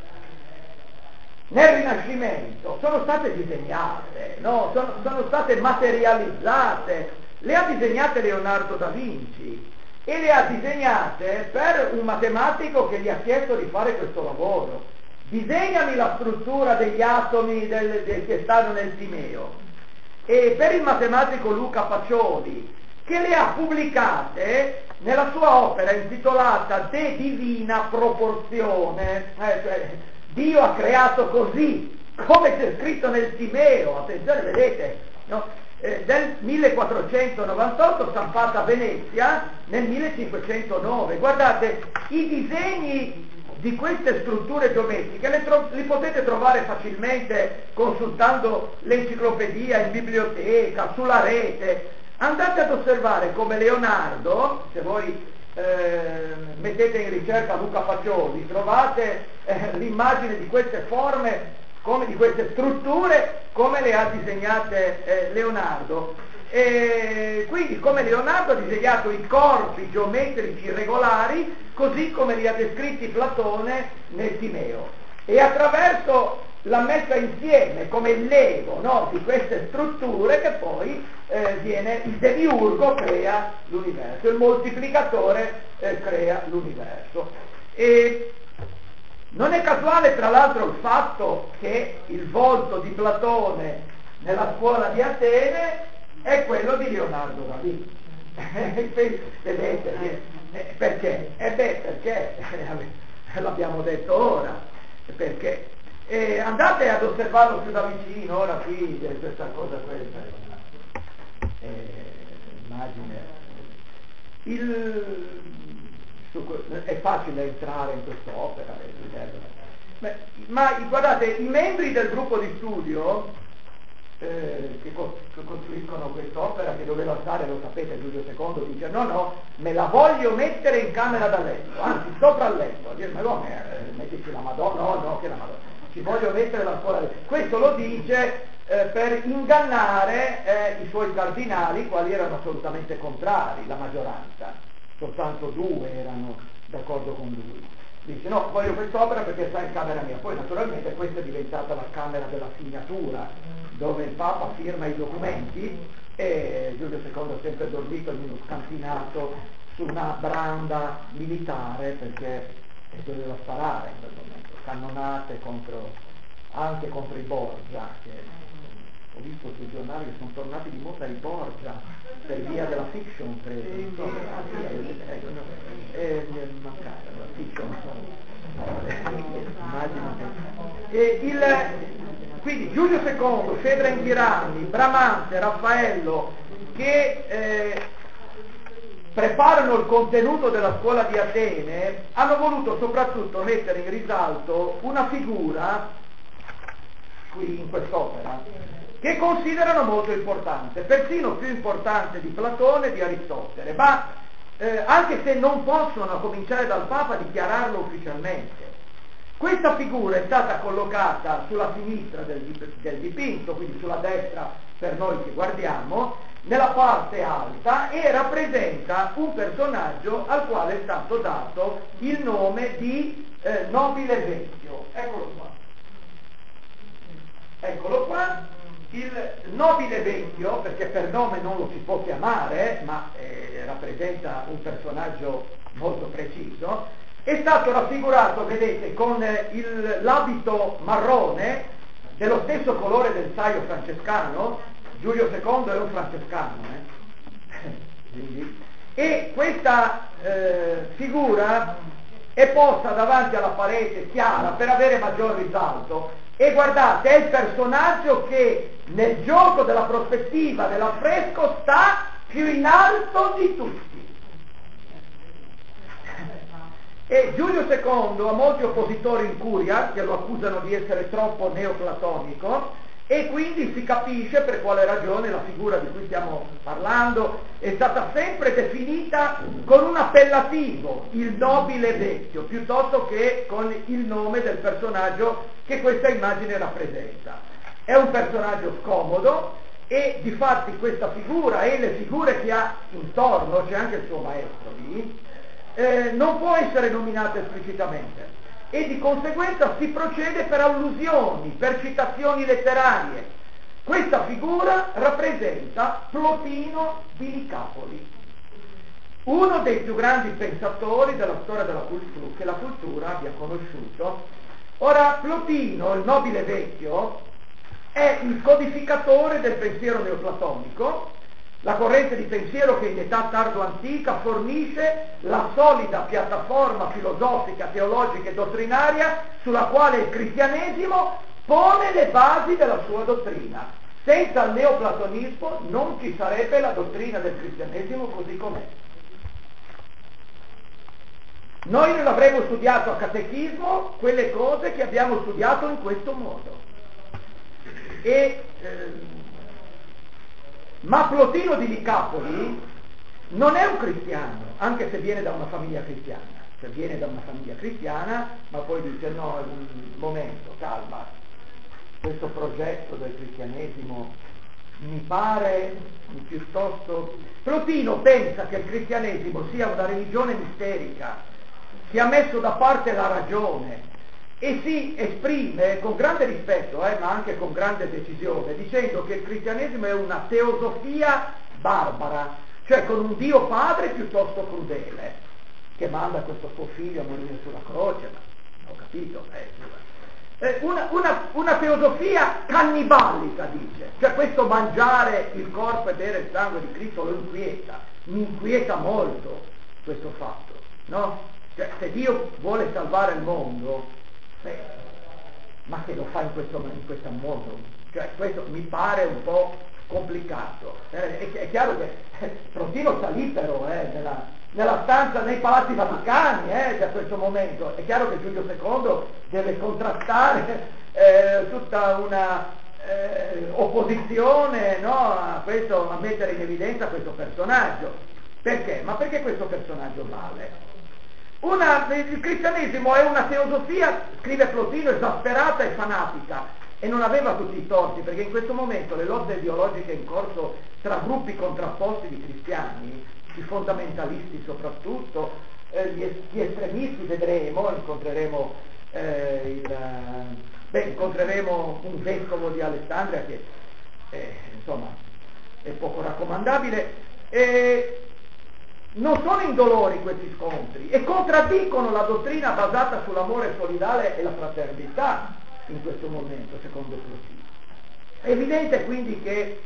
A: nel Rinascimento sono state disegnate, no? sono, sono state materializzate, le ha disegnate Leonardo da Vinci e le ha disegnate per un matematico che gli ha chiesto di fare questo lavoro. Disegnami la struttura degli atomi del, del, che stanno nel Timeo. E per il matematico Luca Pacioli, che le ha pubblicate nella sua opera intitolata De Divina Proporzione, eh, cioè Dio ha creato così, come c'è scritto nel Timeo, attenzione, vedete, no? eh, del millequattrocentonovantotto, stampata a Venezia nel millecinquecentonove. Guardate, i disegni di queste strutture geometriche le tro- li potete trovare facilmente consultando l'enciclopedia in biblioteca, sulla rete. Andate ad osservare come Leonardo, se voi eh, mettete in ricerca Luca Pacioli, trovate eh, l'immagine di queste forme, come di queste strutture, come le ha disegnate eh, Leonardo. E quindi come Leonardo ha disegnato i corpi geometrici regolari, così come li ha descritti Platone nel Timeo, e attraverso la messa insieme come l'ego, no, di queste strutture che poi eh, viene il demiurgo crea l'universo, il moltiplicatore eh, crea l'universo. E non è casuale tra l'altro il fatto che il volto di Platone nella scuola di Atene è quello di Leonardo da Vinci. Vedete? Eh, perché? Eh beh, perché? L'abbiamo detto ora. Perché? Eh, andate ad osservarlo più da vicino, ora qui, questa cosa, questa eh, immagine. Il, su, è facile entrare in quest'opera, Beh, ma guardate, i membri del gruppo di studio Eh, che, co- che costruiscono quest'opera, che doveva stare, lo sapete, Giulio secondo dice no no, me la voglio mettere in camera da letto, anzi sopra il letto, a dire ma come, eh, mettici la Madonna, no no, che la Madonna, ci voglio mettere la scuola. Questo lo dice eh, per ingannare eh, i suoi cardinali, quali erano assolutamente contrari, la maggioranza, soltanto due erano d'accordo con lui. Dice no, voglio quest'opera perché sta in camera mia. Poi naturalmente questa è diventata la camera della signatura, dove il Papa firma i documenti, e Giulio secondo ha sempre dormito in uno scantinato su una branda militare, perché doveva sparare in quel momento, cannonate contro, anche contro i Borgia, che ho visto sui giornali che sono tornati di moda i Borgia per via della fiction, credo. Non so, ah, sì, ecco, no, eh, mi è mancata la fiction, immagino che... E il, quindi Giulio secondo, Fedra Ghirani, Bramante, Raffaello, che eh, preparano il contenuto della scuola di Atene, hanno voluto soprattutto mettere in risalto una figura, qui in quest'opera, che considerano molto importante, persino più importante di Platone e di Aristotele, ma eh, anche se non possono, a cominciare dal Papa, dichiararlo ufficialmente. Questa figura è stata collocata sulla sinistra del, del dipinto, quindi sulla destra per noi che guardiamo, nella parte alta, e rappresenta un personaggio al quale è stato dato il nome di eh, nobile vecchio. Eccolo qua. Eccolo qua. Il nobile vecchio, perché per nome non lo si può chiamare, ma eh, rappresenta un personaggio molto preciso, è stato raffigurato, vedete, con il, l'abito marrone dello stesso colore del saio francescano. Giulio secondo è un francescano, eh? Quindi, e questa eh, figura è posta davanti alla parete chiara per avere maggior risalto, e guardate, è il personaggio che nel gioco della prospettiva dell'affresco sta più in alto di tutti. E Giulio secondo ha molti oppositori in curia che lo accusano di essere troppo neoplatonico, e quindi si capisce per quale ragione la figura di cui stiamo parlando è stata sempre definita con un appellativo, il nobile vecchio, piuttosto che con il nome del personaggio che questa immagine rappresenta. È un personaggio scomodo, e difatti questa figura e le figure che ha intorno, c'è anche il suo maestro lì, eh, non può essere nominato esplicitamente, e di conseguenza si procede per allusioni, per citazioni letterarie. Questa figura rappresenta Plotino di Nicapoli, uno dei più grandi pensatori della storia della cultura, che la cultura abbia conosciuto. Ora, Plotino, il nobile vecchio, è il codificatore del pensiero neoplatonico, la corrente di pensiero che in età tardo-antica fornisce la solida piattaforma filosofica, teologica e dottrinaria sulla quale il cristianesimo pone le basi della sua dottrina. Senza il neoplatonismo non ci sarebbe la dottrina del cristianesimo così com'è. Noi non avremmo studiato a catechismo quelle cose che abbiamo studiato in questo modo. E, ehm, ma Plotino di Nicapoli non è un cristiano, anche se viene da una famiglia cristiana. Cioè viene da una famiglia cristiana, ma poi dice no, un momento, calma, questo progetto del cristianesimo mi pare piuttosto... Plotino pensa che il cristianesimo sia una religione misterica, che ha messo da parte la ragione, e si esprime con grande rispetto, eh, ma anche con grande decisione, dicendo che il cristianesimo è una teosofia barbara, cioè con un Dio padre piuttosto crudele, che manda questo suo figlio a morire sulla croce, ma ho capito, eh, una, una, una teosofia cannibalica, dice, cioè questo mangiare il corpo e bere il sangue di Cristo lo inquieta, mi inquieta molto questo fatto, no? Cioè, se Dio vuole salvare il mondo, beh, ma che lo fa in questo, in questo modo? Cioè, questo mi pare un po' complicato. Eh, è, è chiaro che eh, Plotino sta lì però, eh, nella, nella stanza, nei palazzi vaticani, eh, da questo momento. È chiaro che Giulio secondo deve contrastare eh, tutta una eh, opposizione, no, a, questo, a mettere in evidenza questo personaggio. Perché? Ma perché questo personaggio vale? Una, il cristianesimo è una teosofia, scrive Plotino, esasperata e fanatica, e non aveva tutti i torti, perché in questo momento le lotte ideologiche in corso tra gruppi contrapposti di cristiani, i fondamentalisti soprattutto, eh, gli, es- gli estremisti, vedremo, incontreremo, eh, il, beh, incontreremo un vescovo di Alessandria che eh, insomma è poco raccomandabile, e non sono indolori questi scontri, e contraddicono la dottrina basata sull'amore solidale e la fraternità in questo momento, secondo Plotino. È evidente quindi che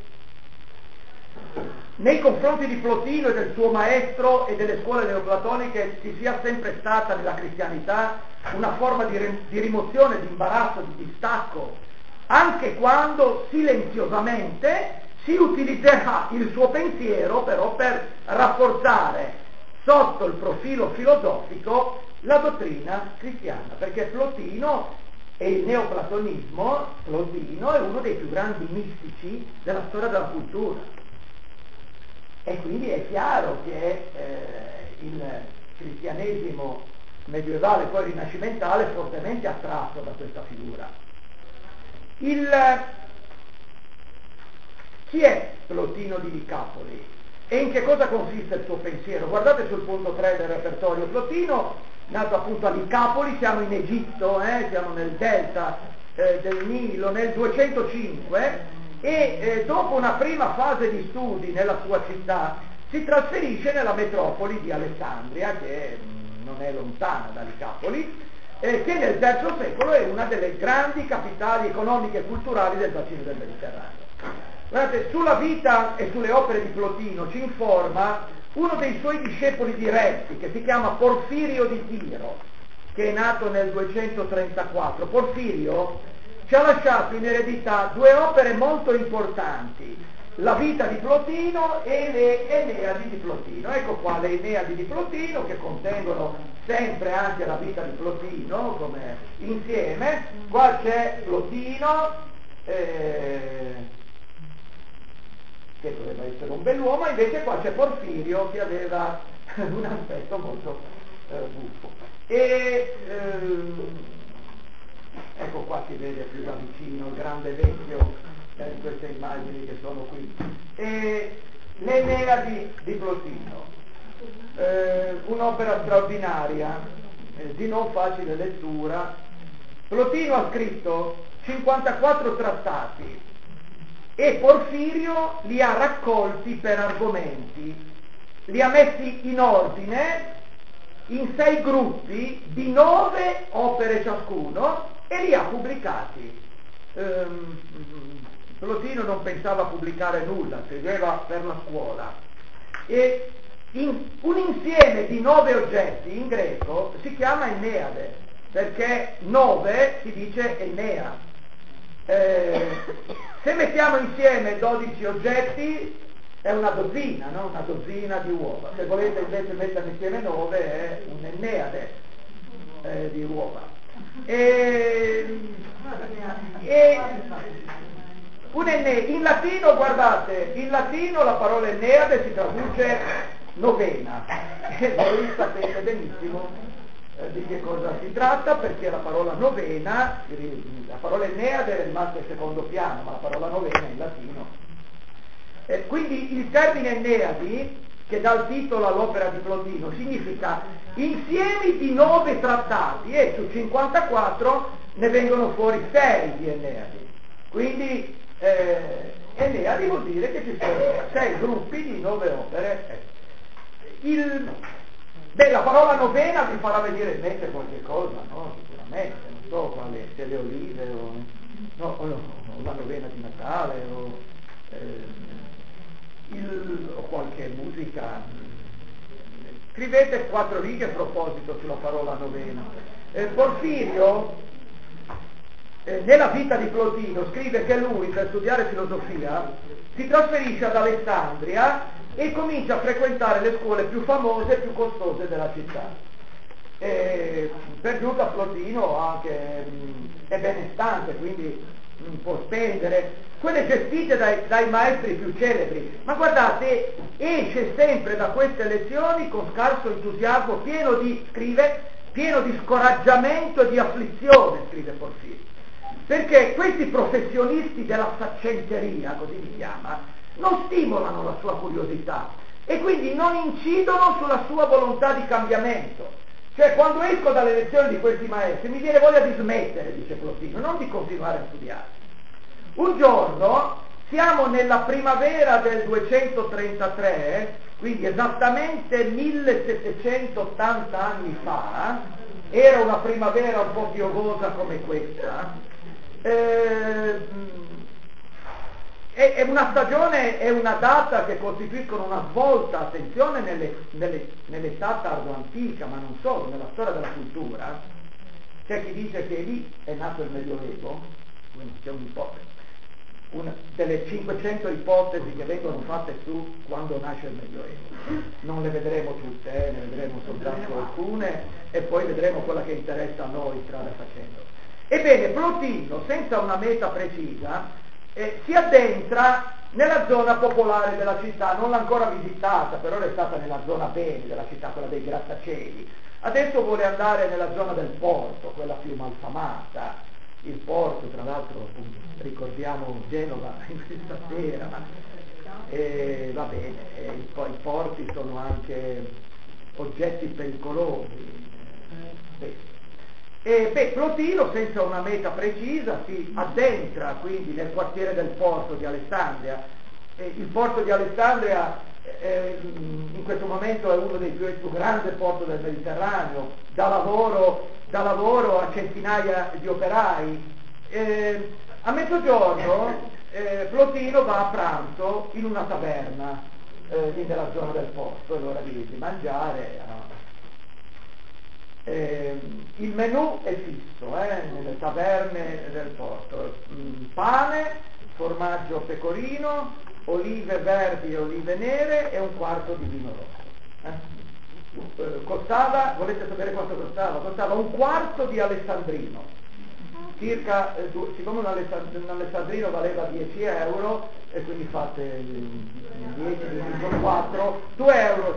A: nei confronti di Plotino e del suo maestro e delle scuole neoplatoniche ci sia sempre stata nella cristianità una forma di, re- di rimozione, di imbarazzo, di distacco, anche quando silenziosamente si utilizzerà il suo pensiero però per rafforzare sotto il profilo filosofico la dottrina cristiana, perché Plotino e il neoplatonismo, Plotino è uno dei più grandi mistici della storia della cultura, e quindi è chiaro che eh, il cristianesimo medievale poi rinascimentale è fortemente attratto da questa figura. Il, chi è Plotino di Nicapoli e in che cosa consiste il suo pensiero? Guardate sul punto tre del repertorio. Plotino, nato appunto a Nicapoli, siamo in Egitto, eh, siamo nel delta eh, del Nilo, nel duecentocinque, e eh, dopo una prima fase di studi nella sua città si trasferisce nella metropoli di Alessandria, che mh, non è lontana da Nicapoli, eh, che nel terzo secolo è una delle grandi capitali economiche e culturali del bacino del Mediterraneo. Guardate, sulla vita e sulle opere di Plotino ci informa uno dei suoi discepoli diretti, che si chiama Porfirio di Tiro, che è nato nel duecentotrentaquattro. Porfirio ci ha lasciato in eredità due opere molto importanti, la vita di Plotino e le Eneadi di Plotino. Ecco qua le Eneadi di Plotino, che contengono sempre anche la vita di Plotino come insieme. Qua c'è Plotino, eh, che doveva essere un bell'uomo, invece qua c'è Porfirio, che aveva un aspetto molto eh, buffo. E ehm, ecco qua si vede più da vicino il grande vecchio eh, in queste immagini che sono qui. E l'Eneadi di Plotino, eh, un'opera straordinaria, eh, di non facile lettura. Plotino ha scritto cinquantaquattro trattati e Porfirio li ha raccolti per argomenti, li ha messi in ordine in sei gruppi di nove opere ciascuno e li ha pubblicati. Ehm, Plotino non pensava a pubblicare nulla, scriveva per la scuola, e in, un insieme di nove oggetti in greco si chiama Enneade, perché nove si dice Ennea. Eh, se mettiamo insieme dodici oggetti è una dozzina, no? Una dozzina di uova. Se volete invece mettere insieme nove è un Enneade eh, di uova. E, e un enne, in latino, guardate, in latino la parola Enneade si traduce novena, e voi sapete benissimo eh, di che cosa si tratta, perché la parola novena, la parola Enneade è rimasta in secondo piano, ma la parola novena in latino. Eh, quindi il termine Enneadi, che dà il titolo all'opera di Plotino, significa insiemi di nove trattati, e su cinquantaquattro ne vengono fuori sei di Enneadi. Quindi eh, Enneadi vuol dire che ci sono sei gruppi di nove opere. Il, beh, la parola novena vi farà venire in mente qualche cosa, no? Sicuramente, non so quale, se le olive o, no, o, no, o la novena di Natale o, eh, il, o qualche musica. Scrivete quattro righe a proposito sulla parola novena. Eh, Porfirio, eh, nella vita di Plotino, scrive che lui, per studiare filosofia, si trasferisce ad Alessandria e comincia a frequentare le scuole più famose e più costose della città. E per giunta Plotino anche mh, è benestante, quindi mh, può spendere quelle gestite dai, dai maestri più celebri, ma guardate, esce sempre da queste lezioni con scarso entusiasmo, pieno di, scrive, pieno di scoraggiamento e di afflizione, scrive Porfirio, perché questi professionisti della saccenteria, così li chiama, non stimolano la sua curiosità e quindi non incidono sulla sua volontà di cambiamento. Cioè, quando esco dalle lezioni di questi maestri mi viene voglia di smettere, dice Plotino, non di continuare a studiare. Un giorno, siamo nella primavera del duecentotrentatré, quindi esattamente millesettecentottanta anni fa, era una primavera un po' piovosa come questa, eh, è, è una stagione, è una data che costituiscono una svolta, attenzione, nelle, nelle, nell'età tardo-antica, ma non solo, nella storia della cultura. C'è chi dice che lì è nato il Medioevo, quindi c'è un'ipotesi, una delle cinquecento ipotesi che vengono fatte su quando nasce il Medioevo. Non le vedremo tutte, eh, ne vedremo soltanto alcune e poi vedremo quella che interessa a noi strada facendo. Ebbene, Plotino, senza una meta precisa, eh, si addentra nella zona popolare della città, non l'ha ancora visitata, però è stata nella zona bene della città, quella dei grattacieli. Adesso vuole andare nella zona del porto, quella più malfamata. Il porto, tra l'altro, ricordiamo Genova in questa sera, ma eh, va bene, eh, i, i porti sono anche oggetti pericolosi. Eh, E beh, Plotino, senza una meta precisa, si addentra quindi nel quartiere del porto di Alessandria. E il porto di Alessandria eh, in questo momento è uno dei più, più grandi porti del Mediterraneo, dà lavoro, dà lavoro a centinaia di operai. Eh, a mezzogiorno eh, Plotino va a pranzo in una taverna eh, lì nella zona del porto, è l'ora di, di mangiare. No? Eh, il menù è fisso eh, nelle taverne del porto, mm, pane, formaggio pecorino, olive verdi e olive nere e un quarto di vino rosso. Eh? Eh, costava, volete sapere quanto costava? Costava un quarto di alessandrino, circa, eh, due, siccome un, alessand- un alessandrino valeva dieci euro, e quindi fate dieci diviso quattro, due euro e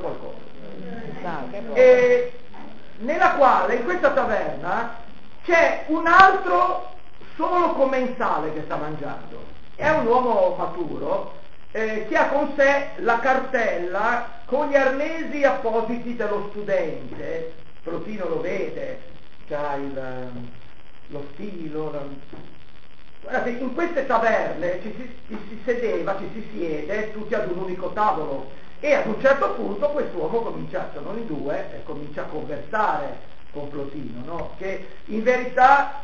A: qualcosa. E, nella quale, in questa taverna, c'è un altro solo commensale che sta mangiando. È un uomo maturo eh, che ha con sé la cartella con gli arnesi appositi dello studente. Plotino lo vede, c'ha il, lo stilo. La... Guardate, in queste taverne ci si, ci si sedeva, ci si siede tutti ad un unico tavolo. E ad un certo punto quest'uomo comincia, sono in due, e comincia a conversare con Plotino, no? Che in verità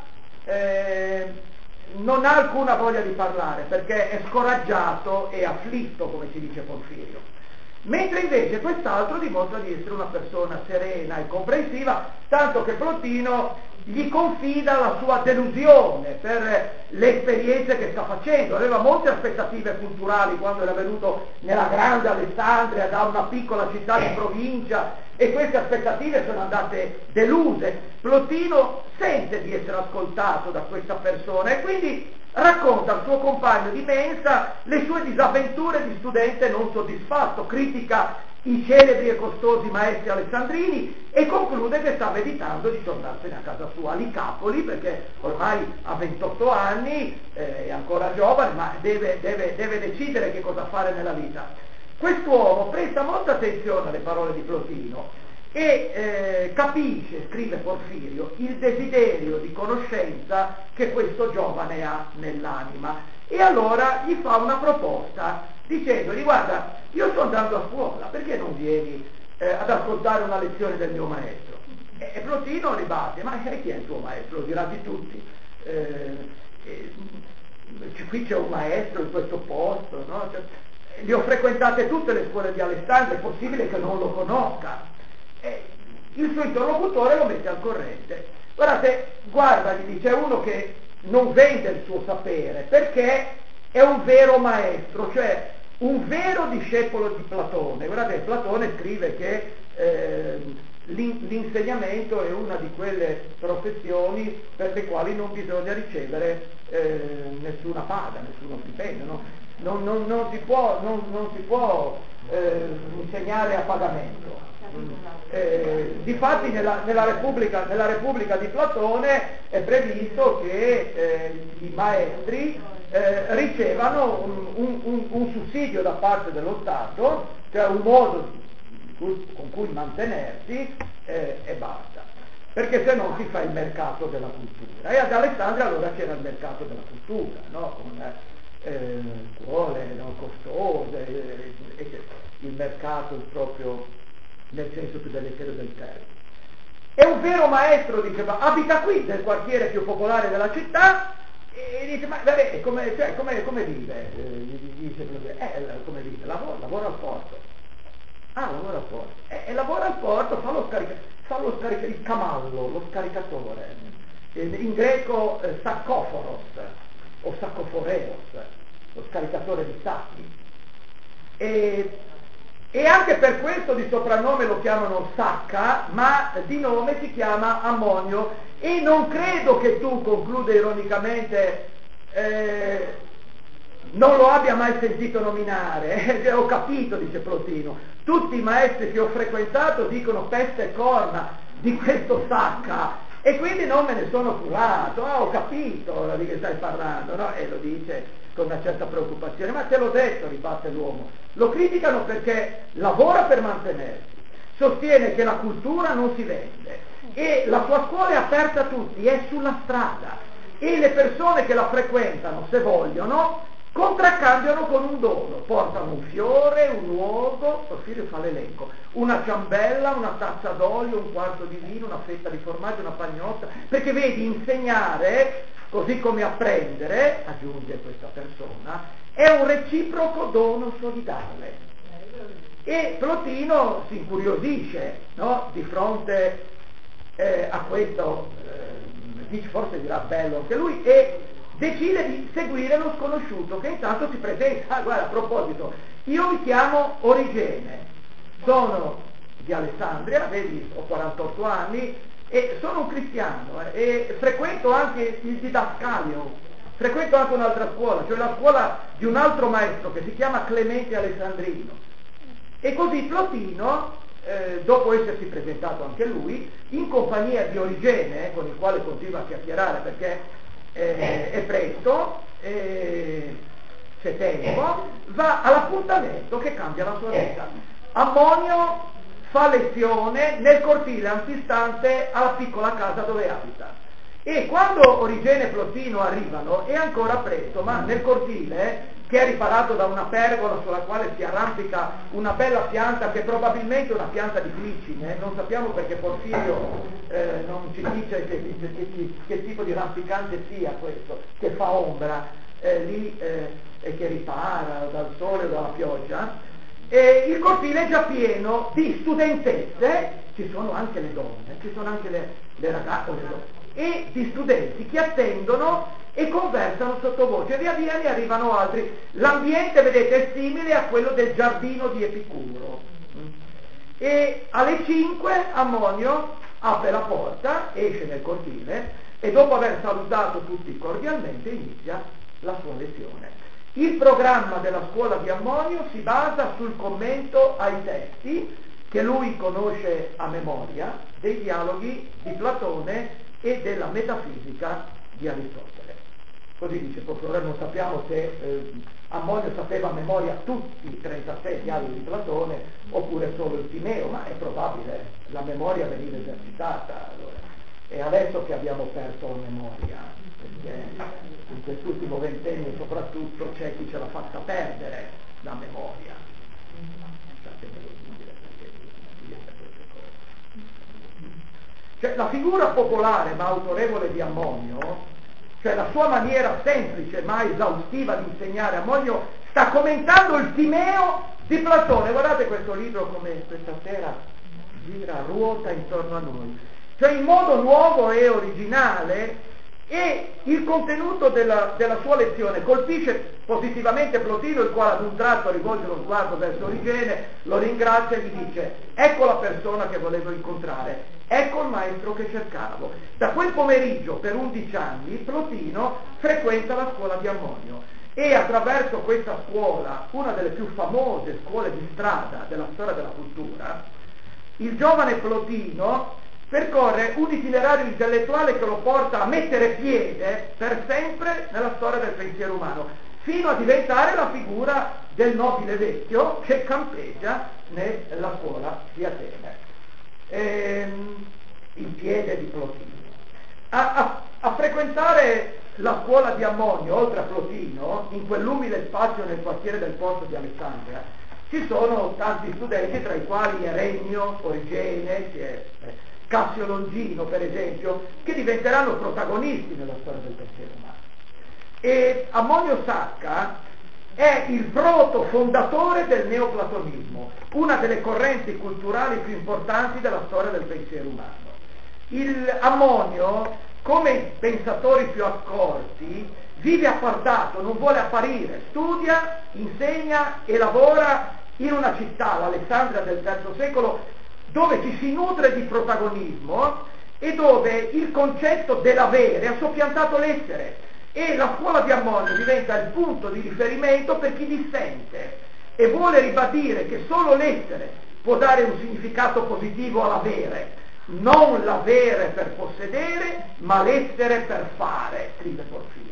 A: eh, non ha alcuna voglia di parlare, perché è scoraggiato e afflitto, come ci dice Porfirio. Mentre invece quest'altro dimostra di essere una persona serena e comprensiva, tanto che Plotino gli confida la sua delusione per le esperienze che sta facendo. Aveva molte aspettative culturali quando era venuto nella grande Alessandria da una piccola città di provincia, e queste aspettative sono andate deluse. Plotino sente di essere ascoltato da questa persona e quindi racconta al suo compagno di mensa le sue disavventure di studente non soddisfatto, critica i celebri e costosi maestri alessandrini e conclude che sta meditando di tornarsene a casa sua, a Licapoli, perché ormai ha ventotto anni, eh, è ancora giovane, ma deve, deve, deve decidere che cosa fare nella vita. Quest'uomo presta molta attenzione alle parole di Plotino e eh, capisce, scrive Porfirio, il desiderio di conoscenza che questo giovane ha nell'anima, e allora gli fa una proposta dicendogli: guarda, io sto andando a scuola, perché non vieni eh, ad ascoltare una lezione del mio maestro? E, e Plotino ribatte: ma eh, chi è il tuo maestro? Lo dirà di tutti. Eh, eh, qui c'è un maestro in questo posto, no? Cioè, li ho frequentate tutte le scuole di Alessandria, è possibile che non lo conosca. E il suo interlocutore lo mette al corrente. Guardate, guarda, gli dice, è uno che non vende il suo sapere, perché è un vero maestro, cioè un vero discepolo di Platone. Guardate, Platone scrive che eh, l'insegnamento è una di quelle professioni per le quali non bisogna ricevere eh, nessuna paga, nessuno stipendio, no? non, non, non si può, non, non si può eh, insegnare a pagamento. Eh, difatti nella, nella, Repubblica, nella Repubblica di Platone è previsto che eh, i maestri eh, ricevano un, un, un, un sussidio da parte dello Stato, cioè un modo cui, con cui mantenersi eh, e basta, perché se no si fa il mercato della cultura. E ad Alessandria allora c'era il mercato della cultura, no? Con eh, scuole no? costose, eh, eh, il mercato proprio nel senso più dell'estero del termine. È un vero maestro, diceva, abita qui nel quartiere più popolare della città, e dice, ma vabbè, come, cioè, come, come vive? Eh, gli dice, eh, come vive? Lavora, lavora al porto. Ah, lavora al porto. E, e lavora al porto, fa lo scarica, fa lo scarica, il camallo, lo scaricatore. In greco eh, saccoforos. o Saccoforeos, lo scaricatore di sacchi. E, e anche per questo di soprannome lo chiamano Sacca, ma di nome si chiama Ammonio. E non credo che tu, conclude ironicamente, eh, non lo abbia mai sentito nominare. Eh, ho capito, dice Plotino, tutti i maestri che ho frequentato dicono peste e corna di questo Sacca, e quindi non me ne sono curato. Ah, ho capito di che stai parlando, no? E lo dice con una certa preoccupazione. Ma te l'ho detto, ribatte l'uomo, lo criticano perché lavora per mantenersi, sostiene che la cultura non si vende, e la sua scuola è aperta a tutti, è sulla strada, e le persone che la frequentano, se vogliono, contraccambiano con un dono, portano un fiore, un uovo, Porfirio fa l'elenco, una ciambella, una tazza d'olio, un quarto di vino, una fetta di formaggio, una pagnotta, perché vedi, insegnare, così come apprendere, aggiunge questa persona, è un reciproco dono solidale. E Plotino si incuriosisce, no, di fronte eh, a questo, eh, forse dirà bello anche lui, e decide di seguire lo sconosciuto, che intanto si presenta. Ah, guarda, a proposito, io mi chiamo Origene, sono di Alessandria, vedi, ho quarantotto anni, e sono un cristiano, eh, e frequento anche il didascalio, frequento anche un'altra scuola, cioè la scuola di un altro maestro che si chiama Clemente Alessandrino. E così Plotino, eh, dopo essersi presentato anche lui, in compagnia di Origene, con il quale continua a chiacchierare perché Eh, è presto, eh, c'è tempo, va all'appuntamento che cambia la sua vita. Ammonio fa lezione nel cortile antistante alla piccola casa dove abita, e quando Origene e Plotino arrivano è ancora presto, ma nel cortile, che è riparato da una pergola sulla quale si arrampica una bella pianta che probabilmente è una pianta di glicine, non sappiamo perché Porfirio eh, non ci dice che, che, che, che tipo di rampicante sia questo, che fa ombra eh, lì eh, e che ripara dal sole o dalla pioggia. E il cortile è già pieno di studentesse, ci sono anche le donne, ci sono anche le, le ragazze, le donne, e di studenti che attendono e conversano sottovoce, via via ne arrivano altri. L'ambiente, vedete, è simile a quello del giardino di Epicuro. E alle cinque Ammonio apre la porta, esce nel cortile e dopo aver salutato tutti cordialmente inizia la sua lezione. Il programma della scuola di Ammonio si basa sul commento ai testi che lui conosce a memoria, dei dialoghi di Platone e della metafisica di Aristotele. Così dice, ora non sappiamo se eh, Ammonio sapeva a memoria tutti i trentasei dialoghi di Platone oppure solo il Timeo, ma è probabile, la memoria veniva esercitata allora. E adesso che abbiamo perso la memoria, perché in quest'ultimo ventennio soprattutto c'è chi ce l'ha fatta perdere la memoria. Cioè la figura popolare ma autorevole di Ammonio, cioè la sua maniera semplice ma esaustiva di insegnare, Ammonio sta commentando il Timeo di Platone. Guardate questo libro come questa sera gira, ruota intorno a noi, cioè in modo nuovo e originale, e il contenuto della, della sua lezione colpisce positivamente Plotino, il quale ad un tratto rivolge lo sguardo verso Origene, lo ringrazia e gli dice: ecco la persona che volevo incontrare, ecco il maestro che cercavo. Da quel pomeriggio per undici anni Plotino frequenta la scuola di Ammonio, e attraverso questa scuola, una delle più famose scuole di strada della storia della cultura, il giovane Plotino percorre un itinerario intellettuale che lo porta a mettere piede per sempre nella storia del pensiero umano, fino a diventare la figura del nobile vecchio che campeggia nella scuola di Atene. Ehm, il piede di Plotino. A, a, a frequentare la scuola di Ammonio, oltre a Plotino, in quell'umile spazio nel quartiere del porto di Alessandria, ci sono tanti studenti, tra i quali Erenio, Origene, eh, Cassio Longino, per esempio, che diventeranno protagonisti nella storia del pensiero umano. E Ammonio Sacca è il proto fondatore del neoplatonismo, una delle correnti culturali più importanti della storia del pensiero umano. Il Ammonio, come i pensatori più accorti, vive appartato, non vuole apparire, studia, insegna e lavora in una città, l'Alessandria del terzo secolo, dove ci si nutre di protagonismo e dove il concetto dell'avere ha soppiantato l'essere, e la scuola di Ammonio diventa il punto di riferimento per chi dissente e vuole ribadire che solo l'essere può dare un significato positivo all'avere, non l'avere per possedere, ma l'essere per fare, scrive Porfirio.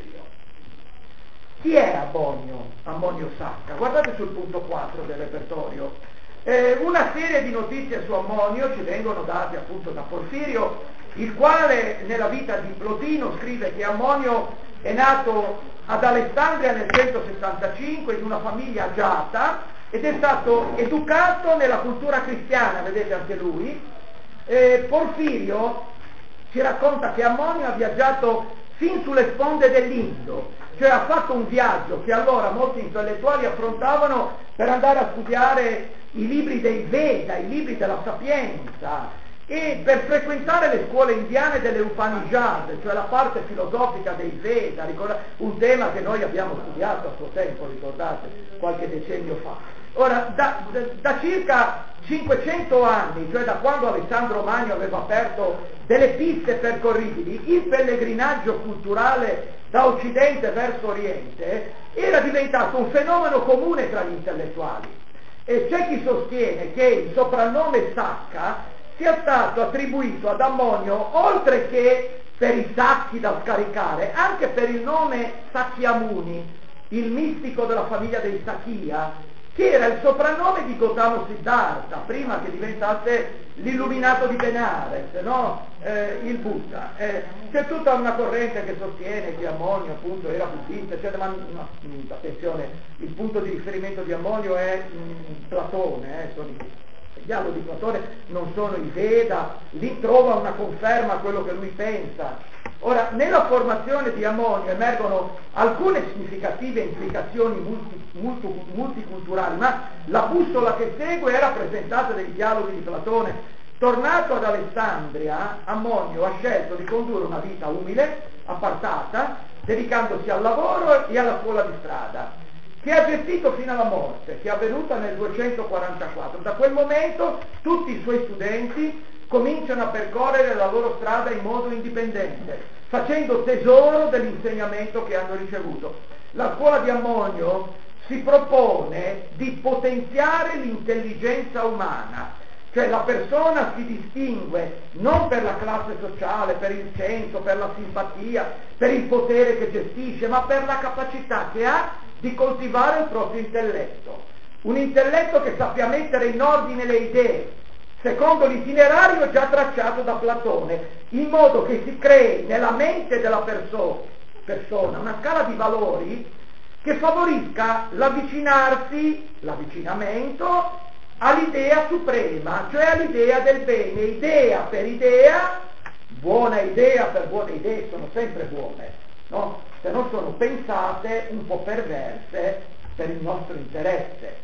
A: Chi è Ammonio? Ammonio Sacca. Guardate sul punto quattro del repertorio. Eh, una serie di notizie su Ammonio ci vengono date appunto da Porfirio, il quale nella vita di Plotino scrive che Ammonio è nato ad Alessandria nel centosessantacinque in una famiglia agiata ed è stato educato nella cultura cristiana, vedete anche lui. Eh, Porfirio ci racconta che Ammonio ha viaggiato fin sulle sponde dell'Indo, cioè ha fatto un viaggio che allora molti intellettuali affrontavano per andare a studiare i libri dei Veda, i libri della Sapienza, e per frequentare le scuole indiane delle Upanishad, cioè la parte filosofica dei Veda, un tema che noi abbiamo studiato a suo tempo, ricordate, qualche decennio fa. Ora, da, da, da circa cinquecento anni, cioè da quando Alessandro Magno aveva aperto delle piste percorribili, il pellegrinaggio culturale da Occidente verso Oriente era diventato un fenomeno comune tra gli intellettuali. E c'è chi sostiene che il soprannome Sacca sia stato attribuito ad Ammonio, oltre che per i sacchi da scaricare, anche per il nome Sakyamuni, il mistico della famiglia dei Sakya, che era il soprannome di Gautama Siddhartha, prima che diventasse l'illuminato di Benares, no? eh, il Buddha. Eh, c'è tutta una corrente che sostiene che Ammonio appunto era buddista, eccetera, ma no, attenzione, il punto di riferimento di Ammonio è mh, Platone, eh, sono i i dialoghi di Platone, non sono i Veda, lì trova una conferma a quello che lui pensa. Ora, nella formazione di Ammonio emergono alcune significative implicazioni multi, multi, multiculturali, ma la bussola che segue è rappresentata dai dialoghi di Platone. Tornato ad Alessandria, Ammonio ha scelto di condurre una vita umile, appartata, dedicandosi al lavoro e alla scuola di strada, che ha gestito fino alla morte, che è avvenuta nel duecentoquarantaquattro. Da quel momento tutti i suoi studenti cominciano a percorrere la loro strada in modo indipendente, facendo tesoro dell'insegnamento che hanno ricevuto. La scuola di Ammonio si propone di potenziare l'intelligenza umana, cioè la persona si distingue non per la classe sociale, per il censo, per la simpatia, per il potere che gestisce, ma per la capacità che ha di coltivare il proprio intelletto, un intelletto che sappia mettere in ordine le idee, secondo l'itinerario già tracciato da Platone, in modo che si crei nella mente della perso- persona una scala di valori che favorisca l'avvicinarsi, l'avvicinamento all'idea suprema, cioè all'idea del bene, idea per idea, buona idea per buone idee, sono sempre buone, no? Se non sono pensate un po' perverse per il nostro interesse.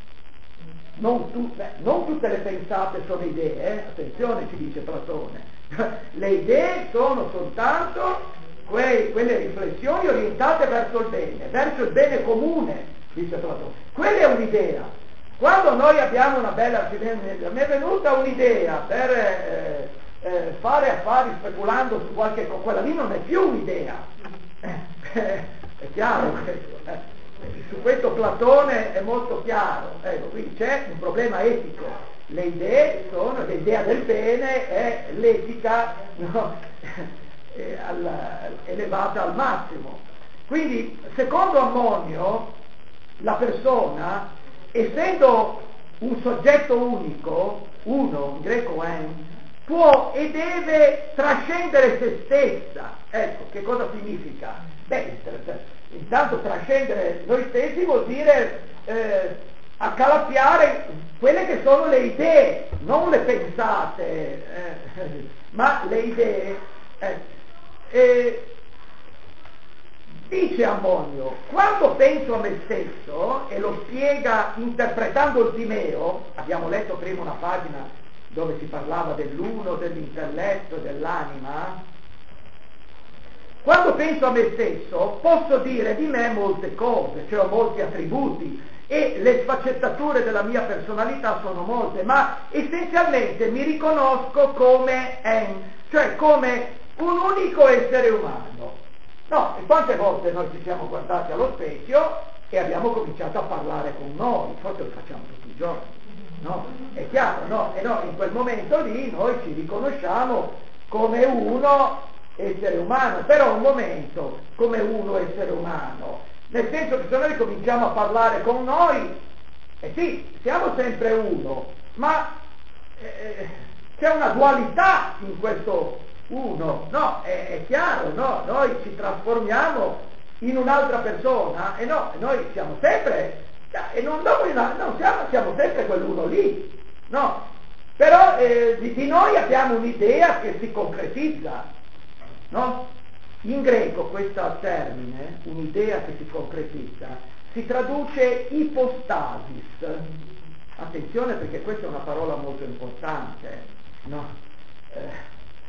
A: Non, tu, beh, non tutte le pensate sono idee, eh? Attenzione, ci dice Platone. Le idee sono soltanto quei, quelle riflessioni orientate verso il bene, verso il bene comune, dice Platone. Quella è un'idea. Quando noi abbiamo una bella, mi è venuta un'idea per eh, eh, fare affari speculando su qualche cosa, quella lì non è più un'idea. Eh, è chiaro questo, eh. Su questo Platone è molto chiaro, ecco, quindi c'è un problema etico. Le idee sono, l'idea del bene è l'etica, no? è alla, elevata al massimo. Quindi, secondo Ammonio, la persona, essendo un soggetto unico, uno, in greco en, può e deve trascendere se stessa. Ecco, che cosa significa? Beh, intanto trascendere noi stessi vuol dire eh, accalappiare quelle che sono le idee, non le pensate, eh, ma le idee. Eh, eh, dice Ammonio, quando penso a me stesso, e lo spiega interpretando il Timeo, abbiamo letto prima una pagina dove si parlava dell'uno, dell'intelletto, dell'anima, quando penso a me stesso posso dire di me molte cose, cioè ho molti attributi e le sfaccettature della mia personalità sono molte, ma essenzialmente mi riconosco come en, cioè come un unico essere umano. No, e quante volte noi ci siamo guardati allo specchio e abbiamo cominciato a parlare con noi, forse lo facciamo tutti i giorni, no? È chiaro, no? E no, in quel momento lì noi ci riconosciamo come uno essere umano, però un momento come uno essere umano, nel senso che se noi cominciamo a parlare con noi, eh sì, siamo sempre uno, ma eh, c'è una dualità in questo uno, no, è, è chiaro, no? Noi ci trasformiamo in un'altra persona e no, noi siamo sempre, e non, noi non siamo, siamo sempre quell'uno lì, no? Però eh, di, di noi abbiamo un'idea che si concretizza, no? In greco questo termine, un'idea che si concretizza, si traduce ipostasis. Attenzione perché questa è una parola molto importante, no? Eh,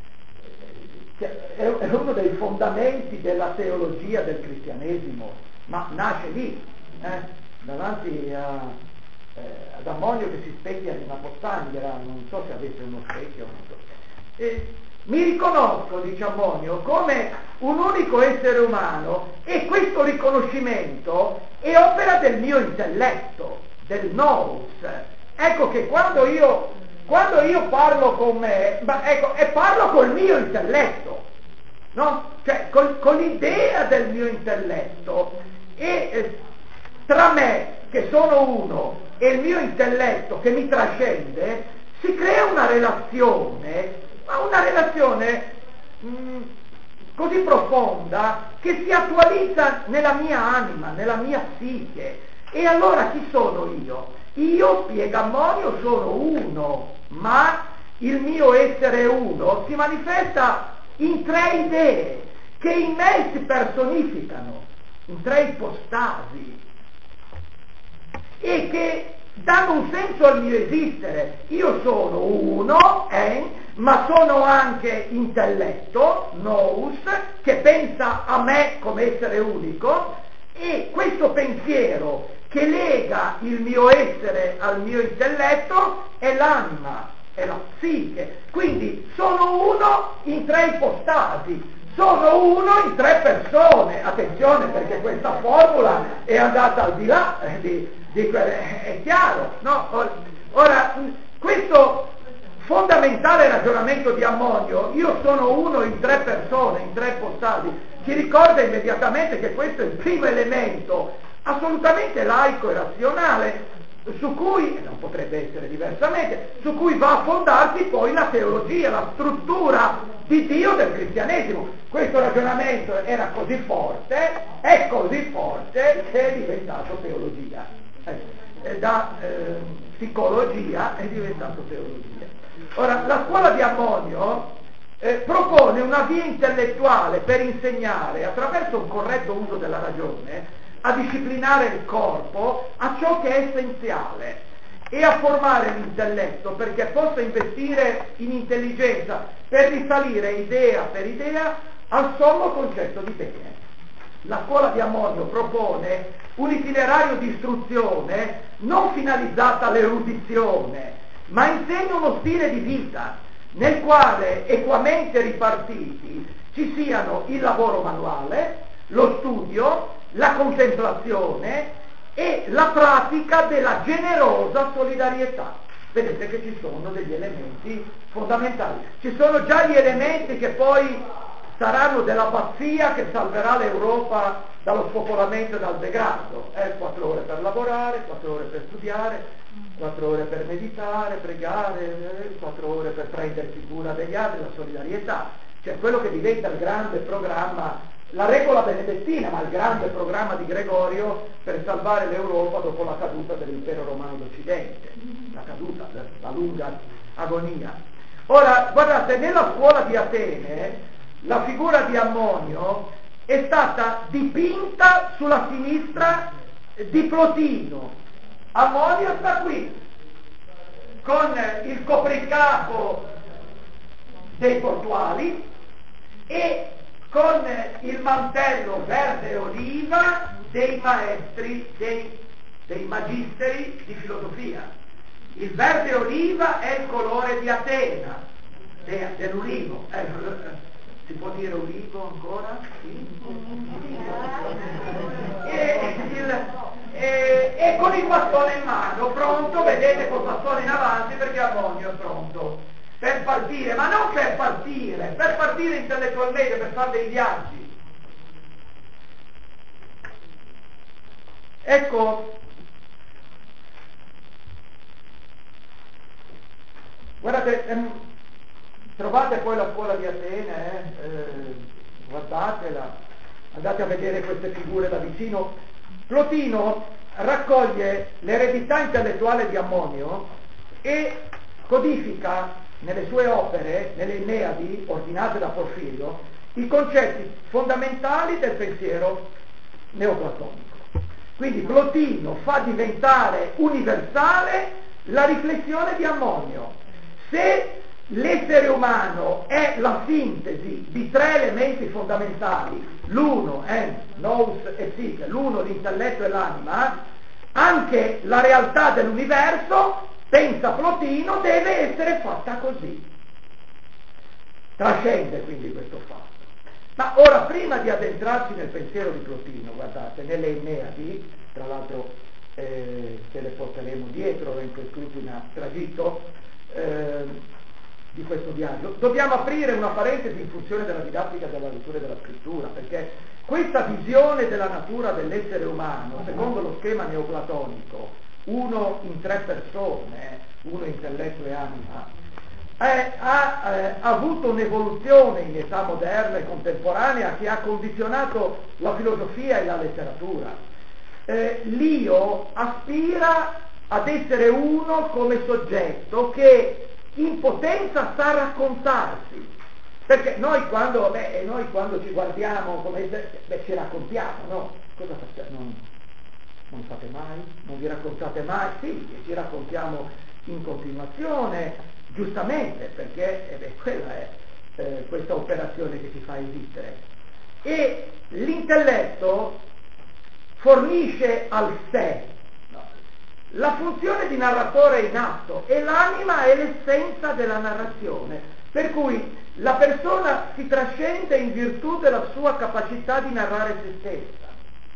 A: è uno dei fondamenti della teologia del cristianesimo, ma nasce lì, eh? davanti a, eh, ad Ammonio che si specchia in una pozzanghera, non so se avesse uno specchio, non so. E mi riconosco, dice Ammonio, come un unico essere umano e questo riconoscimento è opera del mio intelletto, del nous. Ecco che quando io Quando io parlo con me, ma ecco, e parlo col mio intelletto, no? Cioè, col, con l'idea del mio intelletto, e eh, tra me, che sono uno, e il mio intelletto che mi trascende, si crea una relazione, ma una relazione mh, così profonda che si attualizza nella mia anima, nella mia psiche. E allora chi sono io? Io, spiega Ammonio, sono uno, ma il mio essere uno si manifesta in tre idee che in me si personificano, in tre ipostasi, e che danno un senso al mio esistere. Io sono uno, en, ma sono anche intelletto, nous, che pensa a me come essere unico, e questo pensiero che lega il mio essere al mio intelletto è l'anima, è la psiche. Quindi sono uno in tre ipostasi, sono uno in tre persone. Attenzione, perché questa formula è andata al di là di, di quelle, è chiaro, no? Ora, questo fondamentale ragionamento di Ammonio, io sono uno in tre persone, in tre ipostasi, ci ricorda immediatamente che questo è il primo elemento assolutamente laico e razionale, su cui, e non potrebbe essere diversamente, su cui va a fondarsi poi la teologia, la struttura di Dio del cristianesimo. Questo ragionamento era così forte, è così forte, che è diventato teologia. Eh, da eh, psicologia è diventato teologia. Ora, la scuola di Ammonio eh, propone una via intellettuale per insegnare, attraverso un corretto uso della ragione, a disciplinare il corpo a ciò che è essenziale e a formare l'intelletto perché possa investire in intelligenza per risalire idea per idea al sommo concetto di bene. La scuola di Ammonio propone un itinerario di istruzione non finalizzata all'erudizione, ma insegna uno stile di vita nel quale equamente ripartiti ci siano il lavoro manuale, lo studio, la contemplazione e la pratica della generosa solidarietà. Vedete che ci sono degli elementi fondamentali. Ci sono già gli elementi che poi saranno della pazzia che salverà l'Europa dallo spopolamento e dal degrado. Eh, quattro ore per lavorare, quattro ore per studiare, quattro ore per meditare, pregare, eh, quattro ore per prendersi cura degli altri, la solidarietà. Cioè quello che diventa il grande programma, la regola benedettina, ma il grande programma di Gregorio per salvare l'Europa dopo la caduta dell'impero romano d'Occidente, la caduta, la lunga agonia. Ora, guardate, nella scuola di Atene la figura di Ammonio è stata dipinta sulla sinistra di Plotino. Ammonio sta qui, con il copricapo dei portuali e con il mantello verde oliva dei maestri, dei, dei magisteri di filosofia. Il verde oliva è il colore di Atena, de, dell'ulivo. Eh, si può dire ulivo ancora? Sì. E, il, e, e con il bastone in mano, pronto, vedete col bastone in avanti perché Ammonio è pronto per partire, ma non per partire, per partire intellettualmente, per fare dei viaggi. Ecco, guardate, ehm, trovate poi la scuola di Atene, eh, eh, guardatela, andate a vedere queste figure da vicino. Plotino raccoglie l'eredità intellettuale di Ammonio e codifica nelle sue opere, nelle Enneadi, ordinate da Porfirio, i concetti fondamentali del pensiero neoplatonico. Quindi Plotino fa diventare universale la riflessione di Ammonio. Se l'essere umano è la sintesi di tre elementi fondamentali, l'uno è nous e psiche, l'uno l'intelletto e l'anima, anche la realtà dell'universo, pensa Plotino, deve essere fatta così. Trascende quindi questo fatto. Ma ora, prima di addentrarsi nel pensiero di Plotino, guardate, nelle Enneadi, tra l'altro eh, ce le porteremo dietro in quest'ultimo tragitto eh, di questo viaggio, dobbiamo aprire una parentesi in funzione della didattica della lettura e della scrittura, perché questa visione della natura dell'essere umano, secondo lo schema neoplatonico, uno in tre persone, uno intelletto e anima, Eh, ha eh, avuto un'evoluzione in età moderna e contemporanea che ha condizionato la filosofia e la letteratura. Eh, l'io aspira ad essere uno come soggetto che in potenza sa raccontarsi, perché noi quando, beh, noi quando ci guardiamo come se, beh, ci raccontiamo, no? Cosa facciamo? Non, non fate mai? Non vi raccontate mai? Sì, ci raccontiamo in continuazione, giustamente, perché eh beh, quella è eh, questa operazione che ci fa esistere. E l'intelletto fornisce al sé, no, la funzione di narratore in atto, e l'anima è l'essenza della narrazione, per cui la persona si trascende in virtù della sua capacità di narrare se stessa.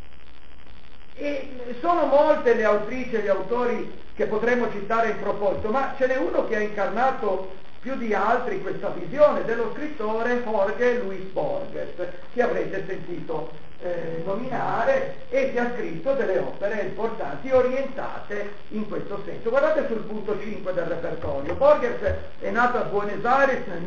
A: E sono molte le autrici e gli autori che potremmo citare in proposito, ma ce n'è uno che ha incarnato più di altri questa visione, dello scrittore Jorge Luis Borges, che avrete sentito eh, nominare, e che ha scritto delle opere importanti orientate in questo senso. Guardate sul punto cinque del repertorio. Borges è nato a Buenos Aires nel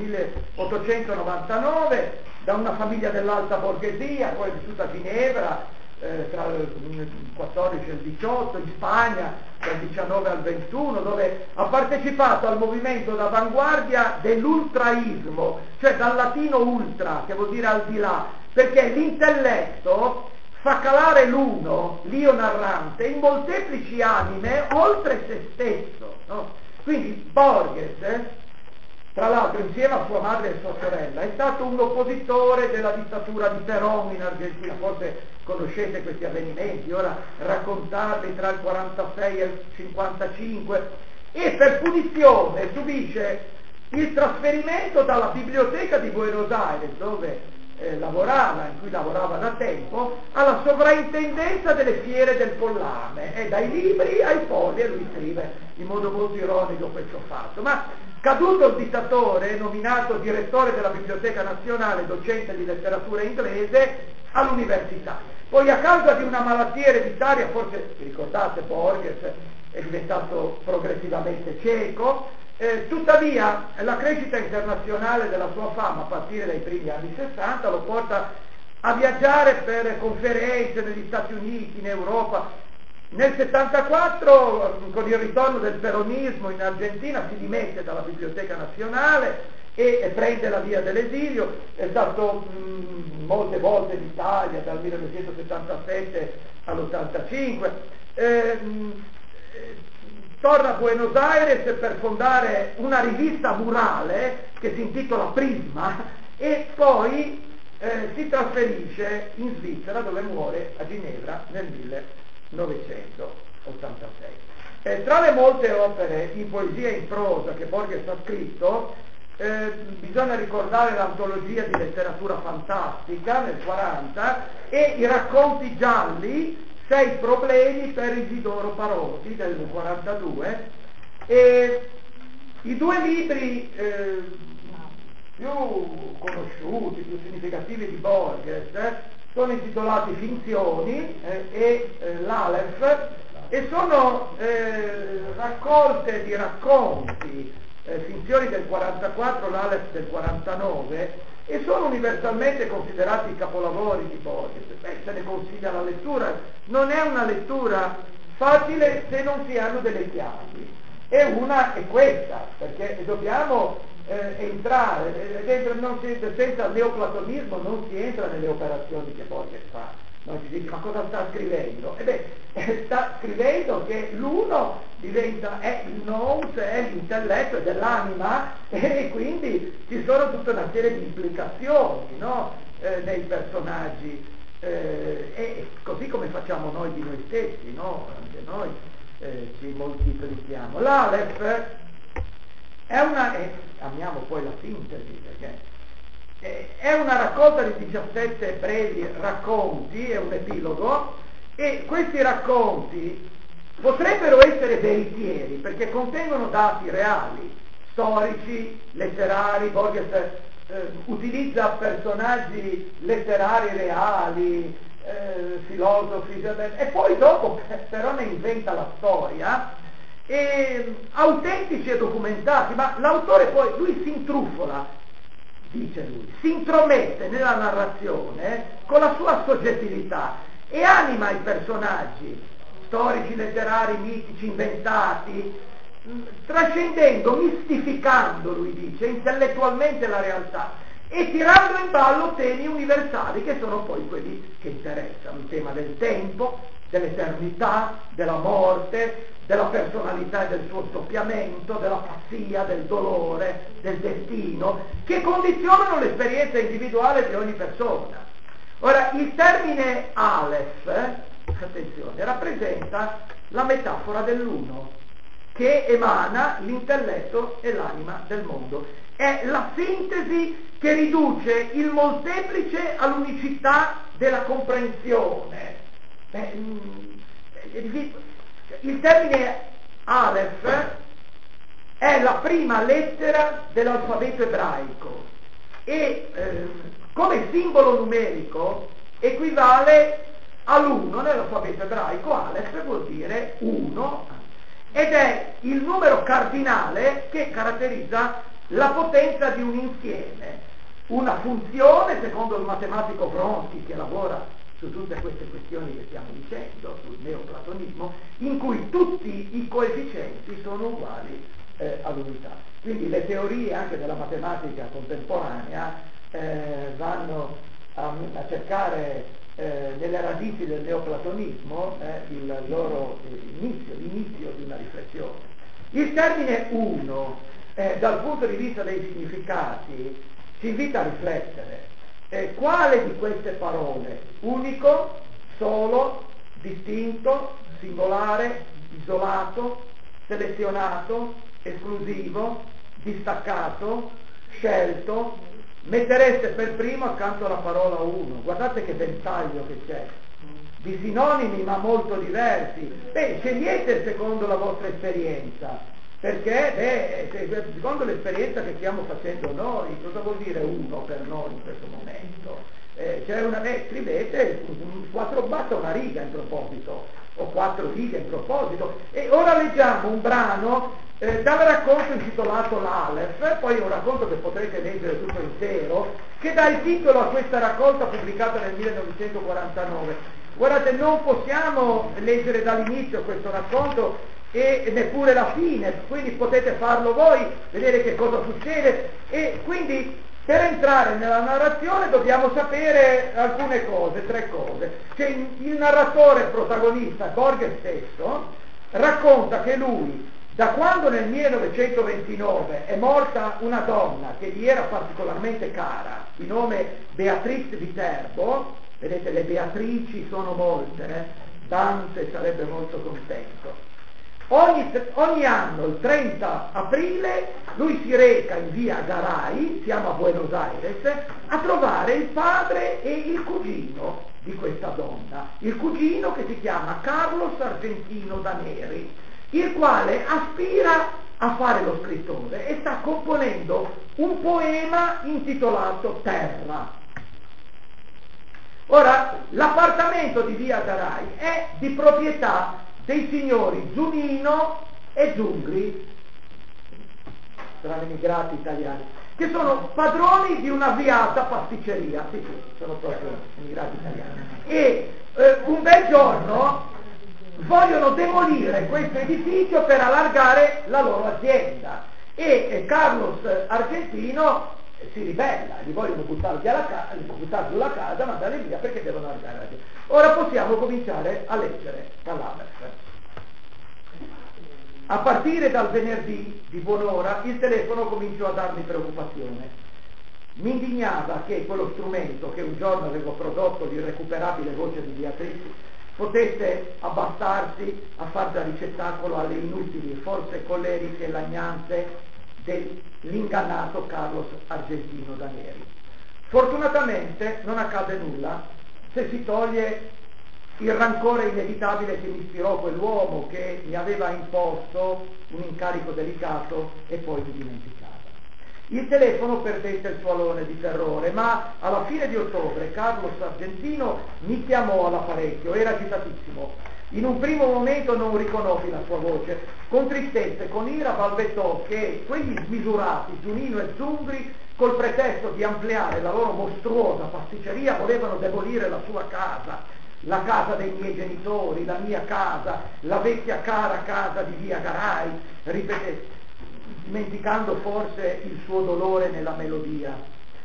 A: milleottocentonovantanove da una famiglia dell'alta borghesia, poi è vissuta a Ginevra eh, tra il quattordici e il diciotto, in Spagna dal diciannove al ventuno, dove ha partecipato al movimento d'avanguardia dell'ultraismo, cioè dal latino ultra, che vuol dire al di là, perché l'intelletto fa calare l'uno, l'io narrante, in molteplici anime oltre se stesso, no? Quindi Borges, eh, tra l'altro insieme a sua madre e sua sorella, è stato un oppositore della dittatura di Perón in Argentina. Forse conoscete questi avvenimenti, ora raccontarli tra il quarantasei e il cinquantacinque, e per punizione subisce il trasferimento dalla biblioteca di Buenos Aires, dove eh, lavorava, in cui lavorava da tempo, alla sovrintendenza delle fiere del Pollame, e dai libri ai fogli, e lui scrive in modo molto ironico questo fatto. Ma caduto il dittatore, nominato direttore della Biblioteca Nazionale, docente di letteratura inglese all'università. Poi, a causa di una malattia ereditaria, forse vi ricordate Borges, è diventato progressivamente cieco, eh, tuttavia la crescita internazionale della sua fama a partire dai primi anni sessanta lo porta a viaggiare per conferenze negli Stati Uniti, in Europa. Nel settantaquattro, con il ritorno del peronismo in Argentina, si dimette dalla Biblioteca Nazionale e, e prende la via dell'esilio. È stato mh, molte volte in Italia, dal millenovecentosettantasette all'ottantacinque. Eh, mh, eh, torna a Buenos Aires per fondare una rivista murale che si intitola Prisma, e poi eh, si trasferisce in Svizzera, dove muore a Ginevra nel millenovecentottantasei. Eh, tra le molte opere in poesia e in prosa che Borges ha scritto, eh, bisogna ricordare l'antologia di letteratura fantastica nel quaranta e i racconti gialli, Sei problemi per Isidoro Parosi del quarantadue, e i due libri eh, più conosciuti, più significativi di Borges eh, sono intitolati Finzioni eh, e eh, l'Aleph, e sono eh, raccolte di racconti, eh, Finzioni del quarantaquattro, l'Aleph del quarantanove, e sono universalmente considerati i capolavori di Borges. Beh, se ne consiglia la lettura, non è una lettura facile se non si hanno delle chiavi, e una è questa, perché dobbiamo eh, entrare, dentro, non si, senza il neoplatonismo non si entra nelle operazioni che Borges fa. Non si dice ma cosa sta scrivendo? E beh, sta scrivendo che l'uno diventa, è il nous, è l'intelletto, è dell'anima, e quindi ci sono tutta una serie di implicazioni, no? eh, nei personaggi, eh, e così come facciamo noi di noi stessi, no? Anche noi eh, ci moltiplichiamo. L'Aleph è una, e amiamo poi la sintesi, perché è una raccolta di diciassette brevi racconti, è un epilogo, e questi racconti potrebbero essere veritieri perché contengono dati reali, storici, letterari. Borges eh, utilizza personaggi letterari reali, eh, filosofi, e poi dopo però ne inventa la storia, e, autentici e documentati, ma l'autore poi, lui si intruffola, dice lui, si intromette nella narrazione con la sua soggettività e anima i personaggi storici, letterari, mitici, inventati, trascendendo, mistificando, lui dice, intellettualmente la realtà e tirando in ballo temi universali che sono poi quelli che interessano, il tema del tempo, dell'eternità, della morte, della personalità e del suo sdoppiamento, della pazzia, del dolore, del destino, che condizionano l'esperienza individuale di ogni persona. Ora, il termine Aleph, eh, attenzione, rappresenta la metafora dell'uno, che emana l'intelletto e l'anima del mondo. È la sintesi che riduce il molteplice all'unicità della comprensione. Beh, il termine Aleph è la prima lettera dell'alfabeto ebraico e eh, come simbolo numerico equivale all'uno nell'alfabeto ebraico. Aleph vuol dire uno ed è il numero cardinale che caratterizza la potenza di un insieme, una funzione, secondo il matematico Vronsky che lavora su tutte queste questioni che stiamo dicendo, sul neoplatonismo, in cui tutti i coefficienti sono uguali eh, all'unità. Quindi le teorie anche della matematica contemporanea eh, vanno a, a cercare eh, nelle radici del neoplatonismo eh, il loro eh, inizio, l'inizio di una riflessione. Il termine uno, eh, dal punto di vista dei significati, ci invita a riflettere. Eh, quale di queste parole, unico, solo, distinto, singolare, isolato, selezionato, esclusivo, distaccato, scelto, mettereste per primo accanto alla parola uno? Guardate che ventaglio che c'è, di sinonimi ma molto diversi. Beh, scegliete secondo la vostra esperienza, perché beh, secondo l'esperienza che stiamo facendo noi, cosa vuol dire uno per noi in questo momento? Eh, c'è una, beh, scrivete quattro, basta una riga in proposito, o quattro righe in proposito. E ora leggiamo un brano eh, dal racconto intitolato L'Aleph, poi un racconto che potrete leggere tutto intero, che dà il titolo a questa raccolta pubblicata nel millenovecentoquarantanove. Guardate, non possiamo leggere dall'inizio questo racconto e neppure la fine, quindi potete farlo voi, vedere che cosa succede, e quindi per entrare nella narrazione dobbiamo sapere alcune cose, tre cose. Che il narratore protagonista, Borges stesso, racconta che lui Da quando nel millenovecentoventinove è morta una donna che gli era particolarmente cara, di nome Beatrice Viterbo, vedete le Beatrici sono molte, eh? Dante sarebbe molto contento. Ogni, ogni anno, il trenta aprile, lui si reca in via Garay, siamo a Buenos Aires, a trovare il padre e il cugino di questa donna, il cugino che si chiama Carlos Argentino Daneri, il quale aspira a fare lo scrittore e sta componendo un poema intitolato Terra. Ora, l'appartamento di via Garay è di proprietà dei signori Zunino e Zungri, saranno emigrati italiani, che sono padroni di un'avviata pasticceria, sì sì, sono proprio emigrati italiani, e eh, un bel giorno vogliono demolire questo edificio per allargare la loro azienda e, e Carlos Argentino si ribella, gli vogliono buttare, via la ca- buttare giù la casa, mandarli via perché devono allargare l'azienda. Ora possiamo cominciare a leggere dall'Aleph. A partire dal venerdì di buon'ora il telefono cominciò a darmi preoccupazione. Mi indignava che quello strumento che un giorno avevo prodotto, l'irrecuperabile voce di Beatrice, potesse abbastarsi a far da ricettacolo alle inutili, forse colleriche lagnanze dell'ingannato Carlos Argentino Daneri. Fortunatamente non accade nulla se si toglie il rancore inevitabile che mi ispirò quell'uomo che mi aveva imposto un incarico delicato e poi mi dimenticava. Il telefono perdette il suo alone di terrore, ma alla fine di ottobre Carlos Argentino mi chiamò all'apparecchio, era agitatissimo. In un primo momento non riconobbi la sua voce, con tristezza e con ira balbettò che quegli smisurati, Zunino e Zungri, col pretesto di ampliare la loro mostruosa pasticceria, volevano demolire la sua casa, la casa dei miei genitori, la mia casa, la vecchia cara casa di via Garay, ripeté, dimenticando forse il suo dolore nella melodia.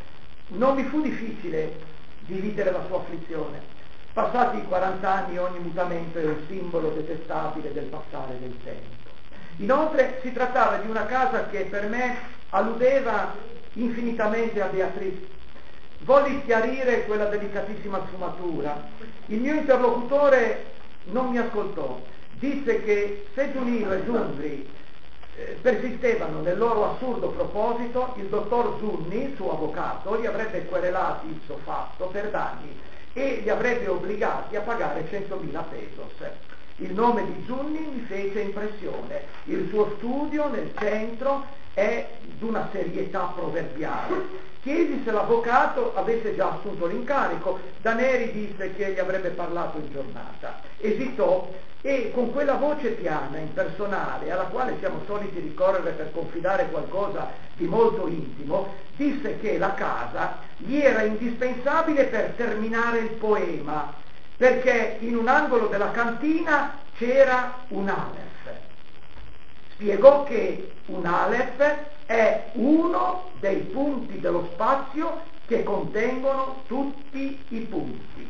A: Non mi fu difficile dividere la sua afflizione. Passati i quaranta anni ogni mutamento è un simbolo detestabile del passare del tempo. Inoltre si trattava di una casa che per me alludeva infinitamente a Beatrice. Volli chiarire quella delicatissima sfumatura. Il mio interlocutore non mi ascoltò. Disse che se Zunino e Zungri eh, persistevano nel loro assurdo proposito, il dottor Zunni, suo avvocato, li avrebbe querelati ipso fatto per danni e li avrebbe obbligati a pagare centomila pesos. Il nome di Zunni mi fece impressione. Il suo studio nel centro è d'una serietà proverbiale. Chiesi se l'avvocato avesse già assunto l'incarico. Daneri disse che gli avrebbe parlato in giornata. Esitò e con quella voce piana, impersonale, alla quale siamo soliti ricorrere per confidare qualcosa di molto intimo, disse che la casa gli era indispensabile per terminare il poema, perché in un angolo della cantina c'era un Aleph. Spiegò che un Aleph è uno dei punti dello spazio che contengono tutti i punti.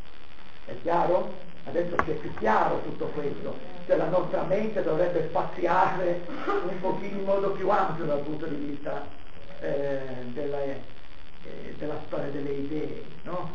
A: È chiaro? Adesso c'è più chiaro tutto questo, cioè la nostra mente dovrebbe spaziare un pochino in modo più ampio dal punto di vista eh, della, eh, della storia delle idee, no?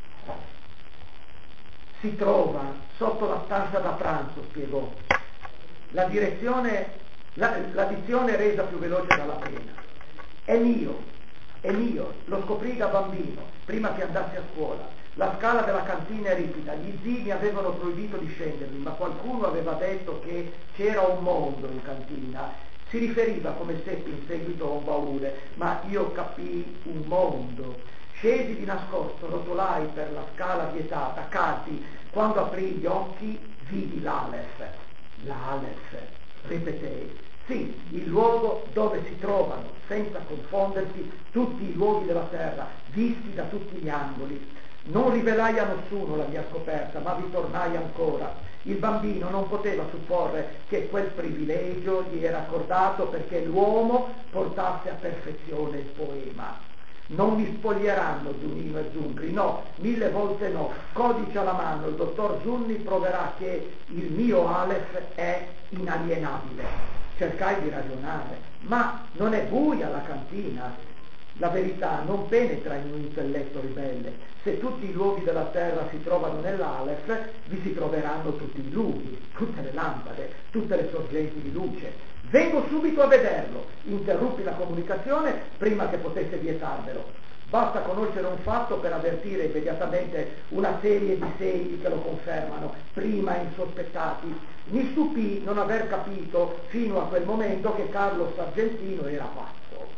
A: Si trova sotto la stanza da pranzo, spiegò, la direzione, la, la dizione resa più veloce dalla pena. È mio, è mio, lo scoprì da bambino, prima che andassi a scuola. La scala della cantina è ripida, gli zii mi avevano proibito di scendermi, ma qualcuno aveva detto che c'era un mondo in cantina. Si riferiva, come seppi in seguito, a un baule, ma io capii un mondo. Scesi di nascosto, rotolai per la scala vietata, casi, quando aprii gli occhi vidi l'Aleph. L'Aleph, ripetei. Sì, il luogo dove si trovano, senza confondersi, tutti i luoghi della terra, visti da tutti gli angoli. Non rivelai a nessuno la mia scoperta, ma vi tornai ancora. Il bambino non poteva supporre che quel privilegio gli era accordato perché l'uomo portasse a perfezione il poema. Non mi spoglieranno Zunino e Zungri, no, mille volte no. Codice alla mano, il dottor Zunni proverà che il mio Aleph è inalienabile. cercai di ragionare, ma non è buia la cantina, la verità non penetra in un intelletto ribelle, se tutti i luoghi della terra si trovano nell'Aleph, vi si troveranno tutti i luoghi, tutte le lampade, tutte le sorgenti di luce. Vengo subito a vederlo, interruppi la comunicazione prima che potesse vietarmelo. Basta conoscere un fatto per avvertire immediatamente una serie di segni che lo confermano, prima insospettati. Mi stupì non aver capito fino a quel momento che Carlo Sargentino era pazzo.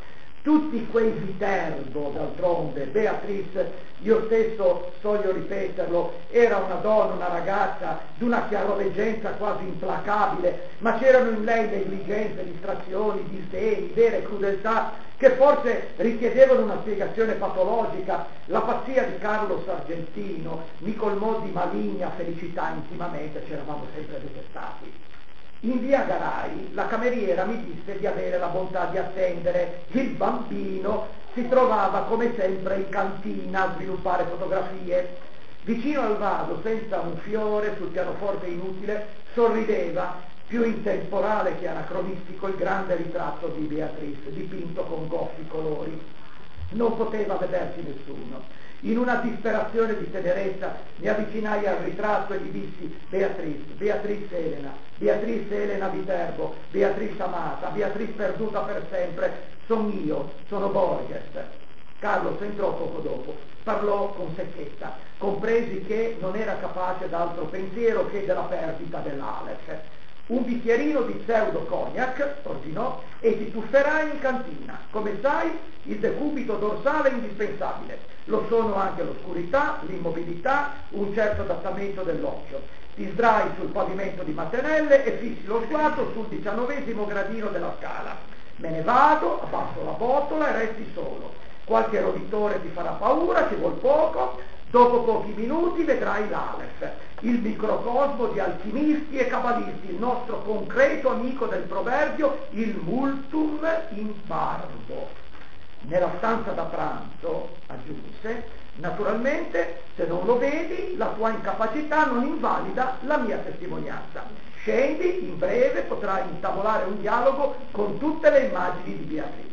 A: Tutti quei viterbo, d'altronde, Beatrice, io stesso soglio ripeterlo, era una donna, una ragazza d'una chiaroveggenza quasi implacabile, ma c'erano in lei negligenze, distrazioni, disdegni, vere crudeltà, che forse richiedevano una spiegazione patologica. La pazzia di Carlo Sargentino mi colmò di maligna felicità intimamente, ci eravamo sempre detestati. In via Garai la cameriera mi disse di avere la bontà di attendere. Il bambino si trovava come sempre in cantina a sviluppare fotografie. Vicino al vaso, senza un fiore, sul pianoforte inutile, sorrideva, più intemporale che anacronistico, il grande ritratto di Beatrice, dipinto con goffi colori. Non poteva vederci nessuno. In una disperazione di tenerezza mi avvicinai al ritratto e gli dissi: Beatrice, Beatrice Elena, Beatrice Elena Viterbo, Beatrice amata, Beatrice perduta per sempre, son io, sono Borges. Carlo entrò poco dopo, parlò con secchezza, compresi che non era capace d'altro pensiero che della perdita dell'Aleph. Un bicchierino di pseudo cognac, ordinò, e ti tufferai in cantina. Come sai, il decubito dorsale è indispensabile. Lo sono anche l'oscurità, l'immobilità, un certo adattamento dell'occhio. Ti sdrai sul pavimento di mattonelle e fissi lo sguardo sul diciannovesimo gradino della scala. Me ne vado, abbasso la botola e resti solo. Qualche roditore ti farà paura, ci vuol poco. Dopo pochi minuti vedrai l'Aleph, il microcosmo di alchimisti e cabalisti, il nostro concreto amico del proverbio, il multum in barbo. Nella stanza da pranzo, aggiunse, naturalmente, se non lo vedi, la tua incapacità non invalida la mia testimonianza. Scendi, in breve potrai intavolare un dialogo con tutte le immagini di Beatrice.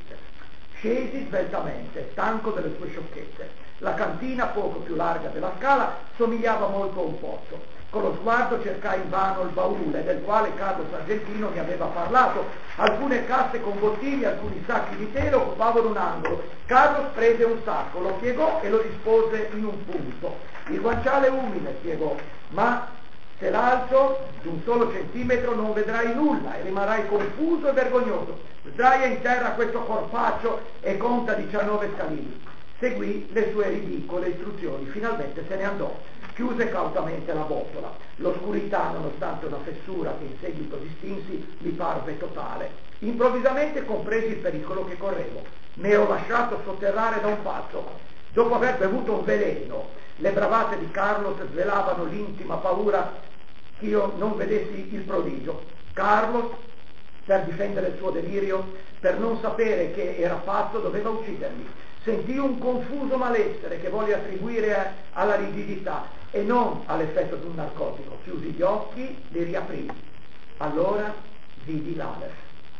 A: Scesi sveltamente, stanco delle sue sciocchezze. La cantina, poco più larga della scala, somigliava molto a un pozzo. Con lo sguardo cercai invano il baule del quale Carlo Sargentino mi aveva parlato. Alcune casse con bottiglie, alcuni sacchi di tela occupavano un angolo. Carlo prese un sacco, lo piegò e lo dispose in un punto. Il guanciale umile, spiegò, ma se l'alzo d'un solo centimetro non vedrai nulla e rimarrai confuso e vergognoso. Sdraia in terra questo corpaccio e conta diciannove scalini. Seguì le sue ridicole istruzioni, finalmente se ne andò. Chiuse cautamente la botola. L'oscurità, nonostante una fessura che in seguito distinsi, mi parve totale. Improvvisamente compresi il pericolo che correvo. Mi ero lasciato sotterrare da un pazzo. Dopo aver bevuto un veleno, le bravate di Carlo svelavano l'intima paura che io non vedessi il prodigio. Carlo, per difendere il suo delirio, per non sapere che era pazzo, doveva uccidermi. Sentì un confuso malessere che volle attribuire alla rigidità e non all'effetto di un narcotico. Chiusi gli occhi, li riaprì. Allora vidi l'Aleph.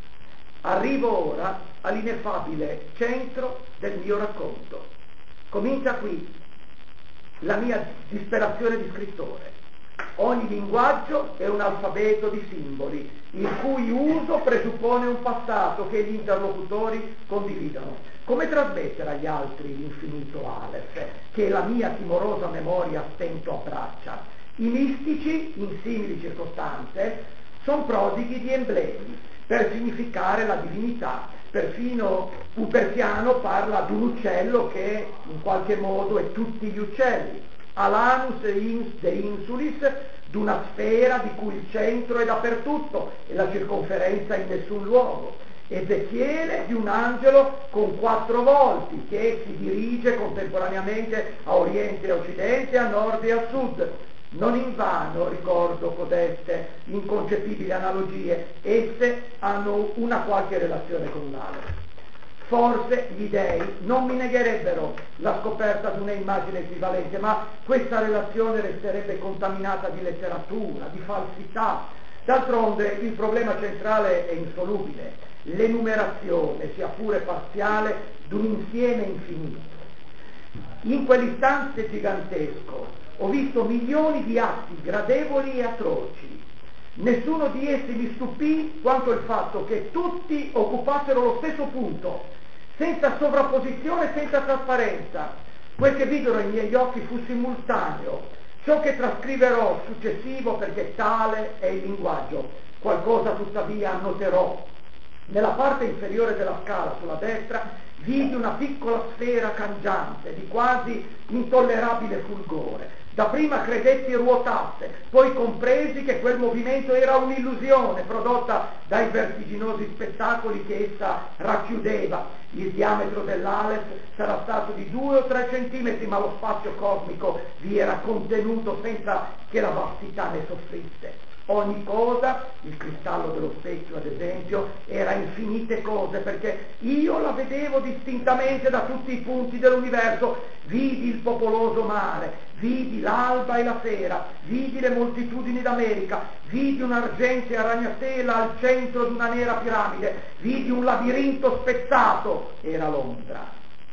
A: Arrivo ora all'ineffabile centro del mio racconto. Comincia qui la mia disperazione di scrittore. Ogni linguaggio è un alfabeto di simboli, il cui uso presuppone un passato che gli interlocutori condividono. Come trasmettere agli altri l'infinito Aleph, che la mia timorosa memoria stento abbraccia? I mistici, in simili circostanze, sono prodighi di emblemi, per significare la divinità. Perfino un persiano parla di un uccello che in qualche modo è tutti gli uccelli. Alanus ins de insulis, d'una sfera di cui il centro è dappertutto e la circonferenza in nessun luogo. Ezechiele di un angelo con quattro volti che si dirige contemporaneamente a oriente e a occidente, a nord e a sud. Non invano ricordo codeste inconcepibili analogie, esse hanno una qualche relazione con l'altro. Forse gli dei non mi negherebbero la scoperta di un'immagine equivalente, ma questa relazione resterebbe contaminata di letteratura, di falsità. D'altronde il problema centrale è insolubile, l'enumerazione, sia pure parziale, d'un insieme infinito. In quell'istante gigantesco ho visto milioni di atti gradevoli e atroci. Nessuno di essi mi stupì quanto il fatto che tutti occupassero lo stesso punto, senza sovrapposizione, senza trasparenza. Quel che videro i miei occhi fu simultaneo. Ciò che trascriverò successivo, perché tale è il linguaggio. Qualcosa tuttavia annoterò. Nella parte inferiore della scala, sulla destra, vidi una piccola sfera cangiante, di quasi intollerabile fulgore. Dapprima credetti ruotasse, poi compresi che quel movimento era un'illusione prodotta dai vertiginosi spettacoli che essa racchiudeva. Il diametro dell'Aleph sarà stato di due o tre centimetri, ma lo spazio cosmico vi era contenuto senza che la vastità ne soffrisse. Ogni cosa, il cristallo dello specchio ad esempio, era infinite cose, perché io la vedevo distintamente da tutti i punti dell'universo. Vidi il popoloso mare, vidi l'alba e la sera, vidi le moltitudini d'America, vidi un'argentea ragnatela al centro di una nera piramide, vidi un labirinto spezzato, era Londra.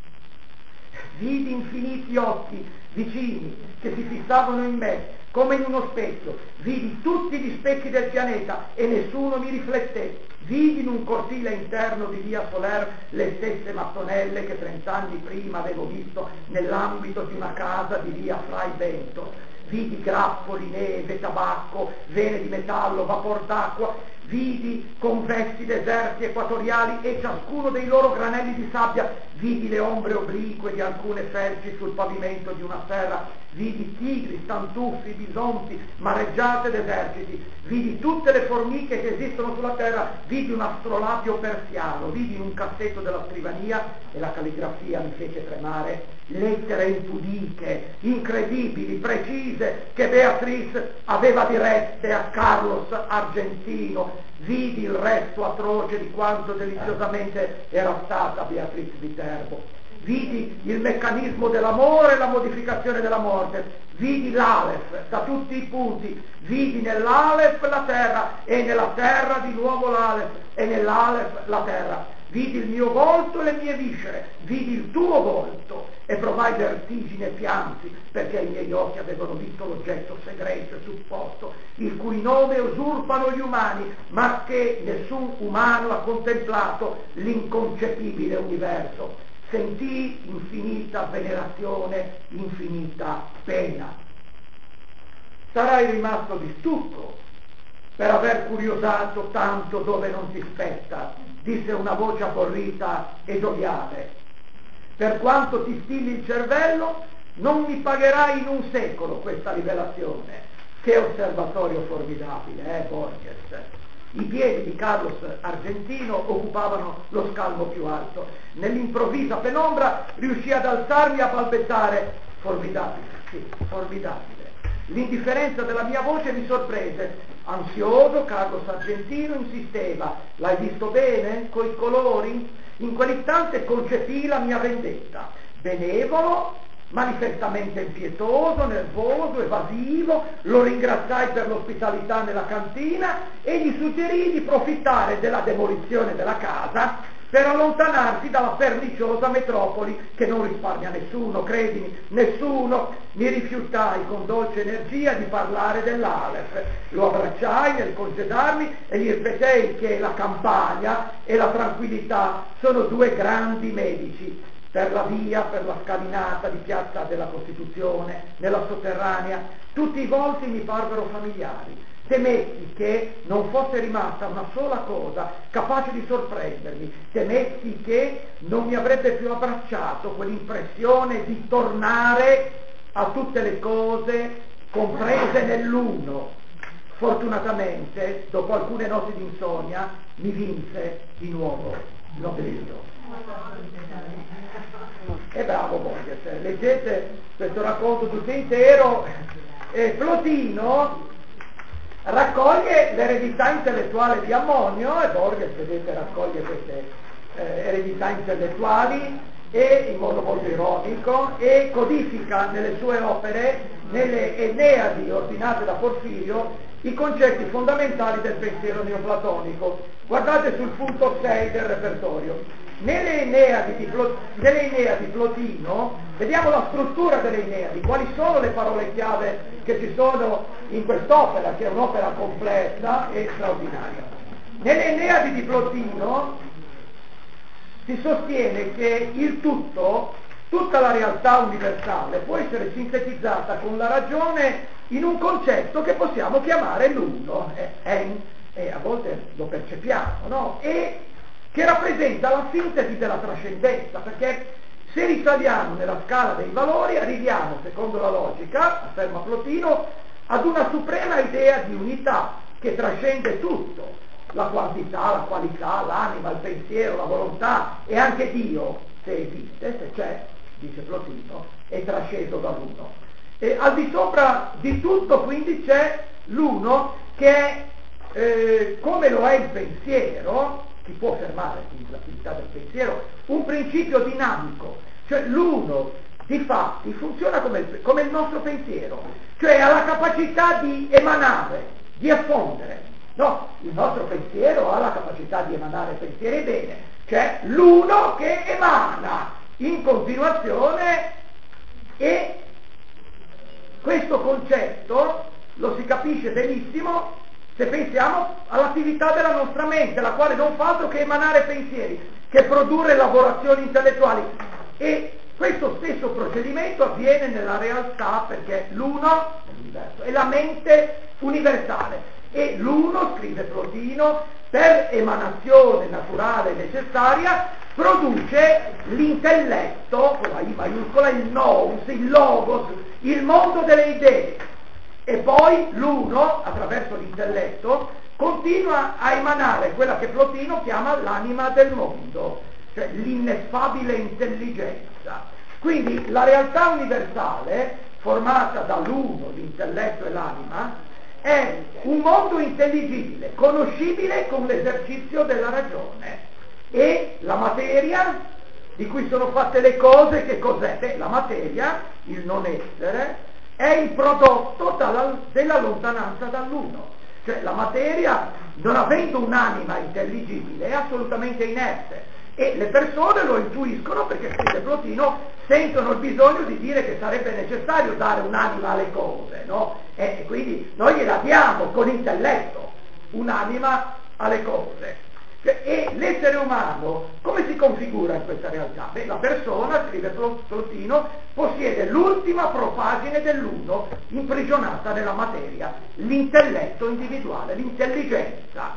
A: Vidi infiniti occhi vicini che si fissavano in me, come in uno specchio. Vidi tutti gli specchi del pianeta e nessuno mi rifletté. Vidi in un cortile interno di via Soler le stesse mattonelle che trent'anni prima avevo visto nell'ambito di una casa di via Fray Bento. Vidi grappoli, neve, tabacco, vene di metallo, vapor d'acqua. Vidi convessi deserti equatoriali e ciascuno dei loro granelli di sabbia. Vidi le ombre oblique di alcune felci sul pavimento di una serra. Vidi tigri, stantuffi, bisonti, mareggiate d'eserciti. Vidi tutte le formiche che esistono sulla terra. Vidi un astrolabio persiano. Vidi in un cassetto della scrivania, e la calligrafia mi fece tremare, lettere impudiche, incredibili, precise, che Beatrice aveva dirette a Carlos Argentino. Vidi il resto atroce di quanto deliziosamente era stata Beatrice Viterbo. Vidi il meccanismo dell'amore e la modificazione della morte. Vidi l'Aleph da tutti i punti. Vidi nell'Aleph la terra e nella terra di nuovo l'Aleph e nell'Aleph la terra. Vidi il mio volto e le mie viscere, vidi il tuo volto e provai vertigine e pianti, perché i miei occhi avevano visto l'oggetto segreto e supposto, il cui nome usurpano gli umani, ma che nessun umano ha contemplato, l'inconcepibile universo. Sentii infinita venerazione, infinita pena. Sarai rimasto di stucco per aver curiosato tanto dove non ti spetta, disse una voce abborrita ed oviale. Per quanto ti stilli il cervello, non mi pagherai in un secolo questa rivelazione. Che osservatorio formidabile, eh, Borges? I piedi di Carlos Argentino occupavano lo scalmo più alto. Nell'improvvisa penombra riuscì ad alzarmi e a balbettare: formidabile, sì, formidabile. L'indifferenza della mia voce mi sorprese. Ansioso, Carlos Argentino insisteva: l'hai visto bene? Coi colori? In quell'istante concepii la mia vendetta. Benevolo, manifestamente impietoso, nervoso, evasivo, lo ringraziai per l'ospitalità nella cantina e gli suggerii di profittare della demolizione della casa per allontanarsi dalla perniciosa metropoli che non risparmia nessuno, credimi, nessuno. Mi rifiutai con dolce energia di parlare dell'Aleph. Lo abbracciai nel congedarmi e gli ripetei che la campagna e la tranquillità sono due grandi medici. Per la via, per la scalinata di Piazza della Costituzione, nella sotterranea, tutti i volti mi parvero familiari. Temetti che non fosse rimasta una sola cosa capace di sorprendermi, temetti che non mi avrebbe più abbracciato quell'impressione di tornare a tutte le cose comprese nell'uno. Fortunatamente, dopo alcune notti di insonnia, mi vinse di nuovo l'oblio. E bravo Borges, leggete questo racconto tutto intero. E Plotino raccoglie l'eredità intellettuale di Ammonio, e Borges, vedete, raccoglie queste eh, eredità intellettuali e in modo molto ironico, e codifica nelle sue opere, nelle Eneadi ordinate da Porfirio, i concetti fondamentali del pensiero neoplatonico. Guardate sul punto sei del repertorio. Nelle Eneadi di, Plo- nelle Eneadi di Plotino vediamo la struttura delle Eneadi, quali sono le parole chiave che ci sono in quest'opera, che è un'opera complessa e straordinaria. Nelle Eneadi di Plotino si sostiene che il tutto, tutta la realtà universale, può essere sintetizzata con la ragione in un concetto che possiamo chiamare l'uno, e, e, e a volte lo percepiamo, no? E che rappresenta la sintesi della trascendenza, perché se risaliamo nella scala dei valori arriviamo, secondo la logica, afferma Plotino, ad una suprema idea di unità che trascende tutto, la quantità, la qualità, l'anima, il pensiero, la volontà e anche Dio, se esiste, se c'è, dice Plotino, è trasceso dall'uno. E al di sopra di tutto quindi c'è l'uno che è, eh, come lo è il pensiero, si può fermare l'attività del pensiero, un principio dinamico, cioè l'uno di fatti funziona come il, come il nostro pensiero, cioè ha la capacità di emanare, di effondere. No, il nostro pensiero ha la capacità di emanare pensieri bene, cioè l'uno che emana in continuazione, e questo concetto lo si capisce benissimo se pensiamo all'attività della nostra mente, la quale non fa altro che emanare pensieri, che produrre elaborazioni intellettuali. E questo stesso procedimento avviene nella realtà perché l'uno nell'universo è la mente universale. E l'uno, scrive Plotino, per emanazione naturale necessaria, produce l'intelletto, con la I maiuscola, il nous, il logos, il mondo delle idee. E poi l'uno, attraverso l'intelletto, continua a emanare quella che Plotino chiama l'anima del mondo, cioè l'ineffabile intelligenza. Quindi la realtà universale, formata dall'uno, l'intelletto e l'anima, è un mondo intelligibile, conoscibile con l'esercizio della ragione. E la materia di cui sono fatte le cose, che cos'è? Beh, la materia, il non essere, è il prodotto dalla, della lontananza dall'uno. Cioè la materia, non avendo un'anima intelligibile, è assolutamente inerte. E le persone lo intuiscono perché, scrive Plotino, sentono il bisogno di dire che sarebbe necessario dare un'anima alle cose, no? E quindi noi gliela diamo con intelletto, un'anima alle cose. Cioè, e l'essere umano come si configura in questa realtà? Beh, la persona, scrive Plotino, possiede l'ultima propagine dell'uno imprigionata nella materia, l'intelletto individuale, l'intelligenza.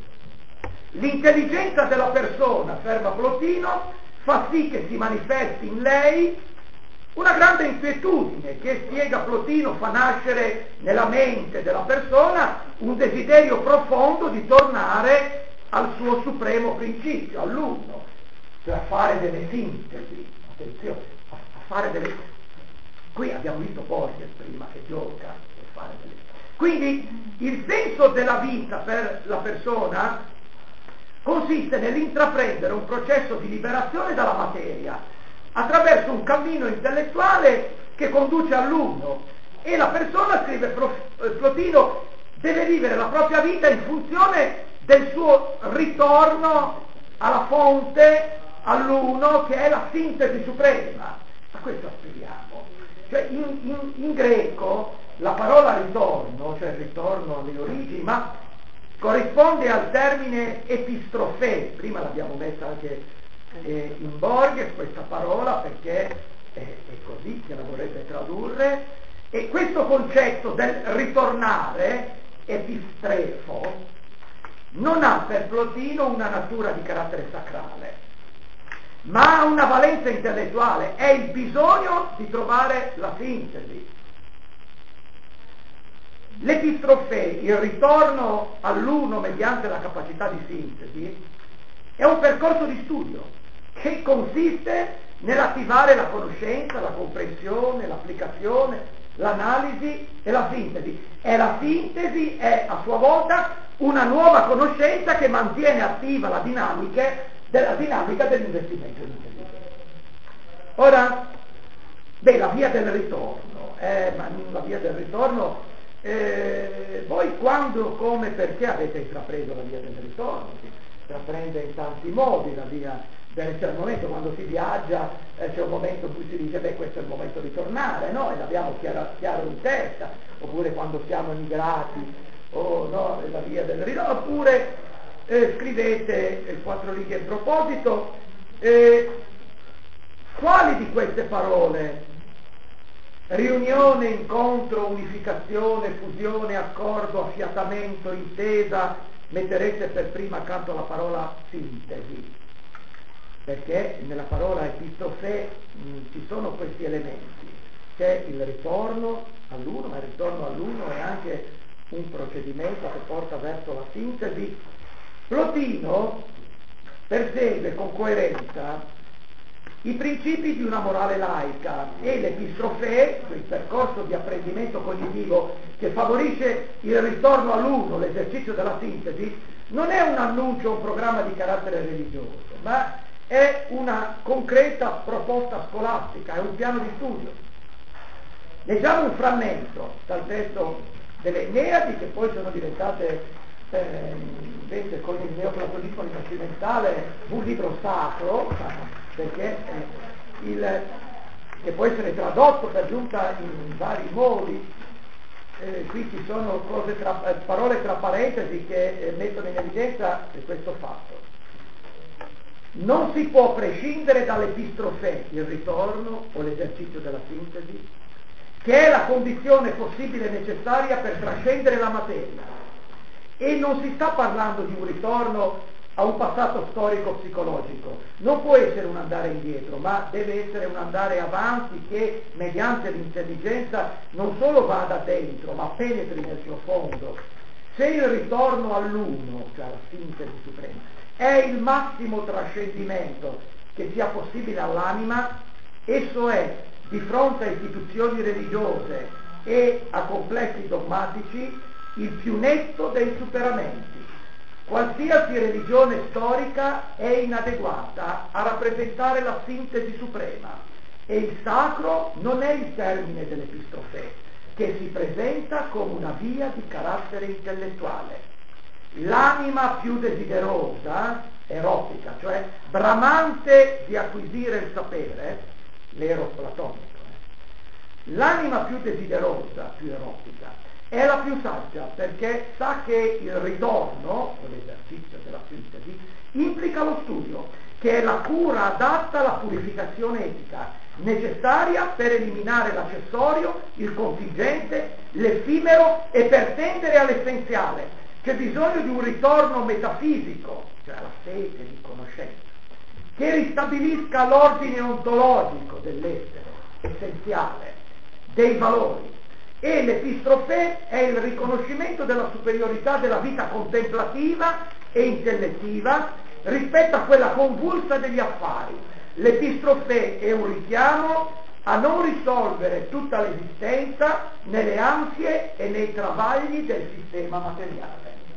A: L'intelligenza della persona, afferma Plotino, fa sì che si manifesti in lei una grande inquietudine che, spiega Plotino, fa nascere nella mente della persona un desiderio profondo di tornare al suo supremo principio, all'uno, cioè a fare delle sintesi, attenzione, a, a fare delle... Qui abbiamo visto Borges prima che gioca per fare delle... Quindi il senso della vita per la persona consiste nell'intraprendere un processo di liberazione dalla materia attraverso un cammino intellettuale che conduce all'uno, e la persona, scrive Plotino, deve vivere la propria vita in funzione del suo ritorno alla fonte, all'uno, che è la sintesi suprema. A questo aspiriamo. Cioè in, in, in greco la parola ritorno, cioè ritorno alle origini, ma corrisponde al termine epistrofè. Prima l'abbiamo messa anche eh, in Borges questa parola, perché è, è così che la vorrebbe tradurre, e questo concetto del ritornare, epistrefo, non ha per Plotino una natura di carattere sacrale, ma ha una valenza intellettuale, è il bisogno di trovare la sintesi. L'epistrofè, il ritorno all'uno mediante la capacità di sintesi, è un percorso di studio che consiste nell'attivare la conoscenza, la comprensione, l'applicazione, l'analisi e la sintesi. E la sintesi è a sua volta una nuova conoscenza che mantiene attiva la dinamica, della dinamica dell'investimento in intelligenza. Ora, beh, la via del ritorno, eh, ma la via del ritorno Eh, voi quando, come, perché avete intrapreso la via del ritorno? Si intraprende in tanti modi la via del c'è un momento quando si viaggia, eh, c'è un momento in cui si dice beh questo è il momento di tornare, no? E l'abbiamo chiaro, chiaro in testa, oppure quando siamo emigrati, o no, la via del ritorno, oppure eh, scrivete eh, quattro righe in proposito, eh, quali di queste parole, riunione, incontro, unificazione, fusione, accordo, affiatamento, intesa, metterete per prima accanto alla parola sintesi? Perché nella parola epistofè mh, ci sono questi elementi. C'è il ritorno all'uno, ma il ritorno all'uno è anche un procedimento che porta verso la sintesi. Plotino persegue con coerenza i principi di una morale laica e l'epistrofè, il percorso di apprendimento cognitivo che favorisce il ritorno all'uno, l'esercizio della sintesi, non è un annuncio, un programma di carattere religioso, ma è una concreta proposta scolastica, è un piano di studio. Leggiamo un frammento dal testo delle Enneadi, che poi sono diventate eh, invece con il neoplatonismo rinascimentale un libro sacro, perché eh, il, che può essere tradotto per giunta in vari modi. Eh, qui ci sono cose tra, eh, parole tra parentesi che eh, mettono in evidenza questo fatto. Non si può prescindere dall'epistrofè, il ritorno o l'esercizio della sintesi, che è la condizione possibile e necessaria per trascendere la materia. E non si sta parlando di un ritorno a un passato storico-psicologico, non può essere un andare indietro, ma deve essere un andare avanti che mediante l'intelligenza non solo vada dentro, ma penetri nel suo fondo. Se il ritorno all'uno, cioè alla sintesi suprema, è il massimo trascendimento che sia possibile all'anima, esso è, di fronte a istituzioni religiose e a complessi dogmatici, il più netto dei superamenti. Qualsiasi religione storica è inadeguata a rappresentare la sintesi suprema e il sacro non è il termine dell'epistrofè, che si presenta come una via di carattere intellettuale. L'anima più desiderosa, erotica, cioè bramante di acquisire il sapere, l'eros platonico, eh? L'anima più desiderosa, più erotica, è la più saggia perché sa che il ritorno, o l'esercizio della sintesi, implica lo studio, che è la cura adatta alla purificazione etica, necessaria per eliminare l'accessorio, il contingente, l'effimero e per tendere all'essenziale. C'è bisogno di un ritorno metafisico, cioè la sete di conoscenza, che ristabilisca l'ordine ontologico dell'essere, essenziale, dei valori. E l'epistrofè è il riconoscimento della superiorità della vita contemplativa e intellettiva rispetto a quella convulsa degli affari. L'epistrofè è un richiamo a non risolvere tutta l'esistenza nelle ansie e nei travagli del sistema materiale.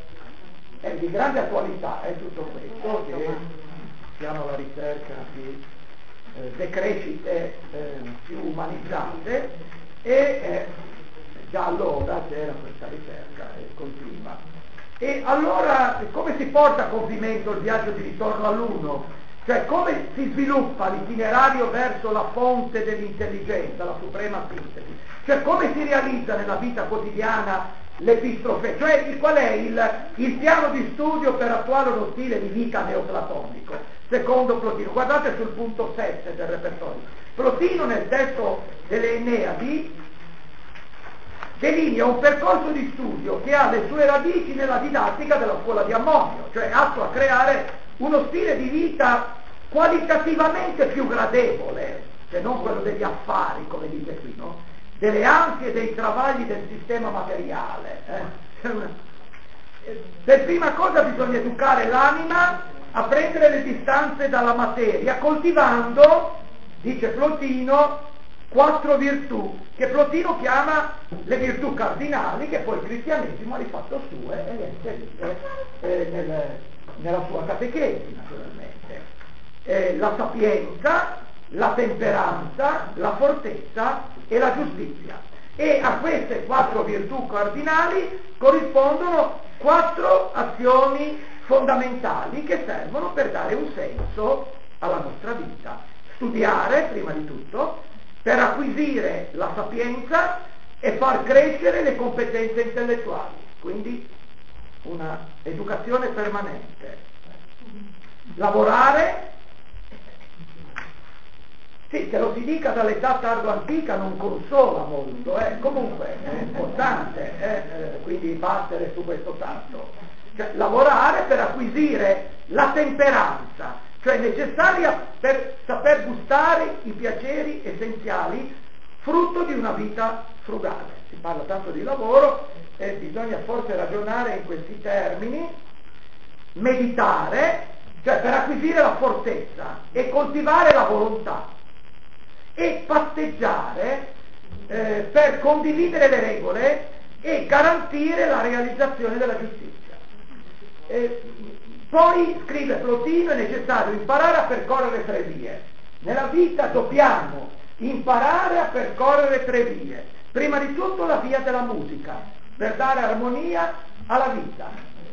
A: È di grande attualità è tutto questo, che siamo alla ricerca di eh, decrescite eh, più umanizzate e eh, già allora c'era questa ricerca e continua. E allora come si porta a compimento il viaggio di ritorno all'uno? Cioè come si sviluppa l'itinerario verso la fonte dell'intelligenza, la suprema sintesi? Cioè come si realizza nella vita quotidiana l'epistrofè? Cioè qual è il, il piano di studio per attuare uno stile di vita neoplatonico? Secondo Plotino, guardate sul punto sette del repertorio. Plotino nel testo delle Enneadi delinea un percorso di studio che ha le sue radici nella didattica della scuola di Ammonio, cioè atto a creare uno stile di vita qualitativamente più gradevole, che non quello degli affari, come dice qui, no? Delle ansie e dei travagli del sistema materiale. Eh? Per prima cosa bisogna educare l'anima a prendere le distanze dalla materia, coltivando, dice Plotino, quattro virtù, che Plotino chiama le virtù cardinali, che poi il cristianesimo ha rifatto sue e le ha inserite eh, nel, nella sua catechesi, naturalmente. Eh, la sapienza, la temperanza, la fortezza e la giustizia. E a queste quattro virtù cardinali corrispondono quattro azioni fondamentali che servono per dare un senso alla nostra vita. Studiare, prima di tutto, per acquisire la sapienza e far crescere le competenze intellettuali, quindi una educazione permanente. Lavorare, sì, che lo si dica dall'età tardo-antica non consola molto, eh. Comunque è importante, eh, quindi battere su questo tasto. Cioè, lavorare per acquisire la temperanza, cioè necessaria per saper gustare i piaceri essenziali, frutto di una vita frugale. Si parla tanto di lavoro e bisogna forse ragionare in questi termini. Meditare, cioè per acquisire la fortezza e coltivare la volontà, e patteggiare eh, per condividere le regole e garantire la realizzazione della giustizia. E poi, scrive Plotino, è necessario imparare a percorrere tre vie. Nella vita dobbiamo imparare a percorrere tre vie. Prima di tutto la via della musica, per dare armonia alla vita.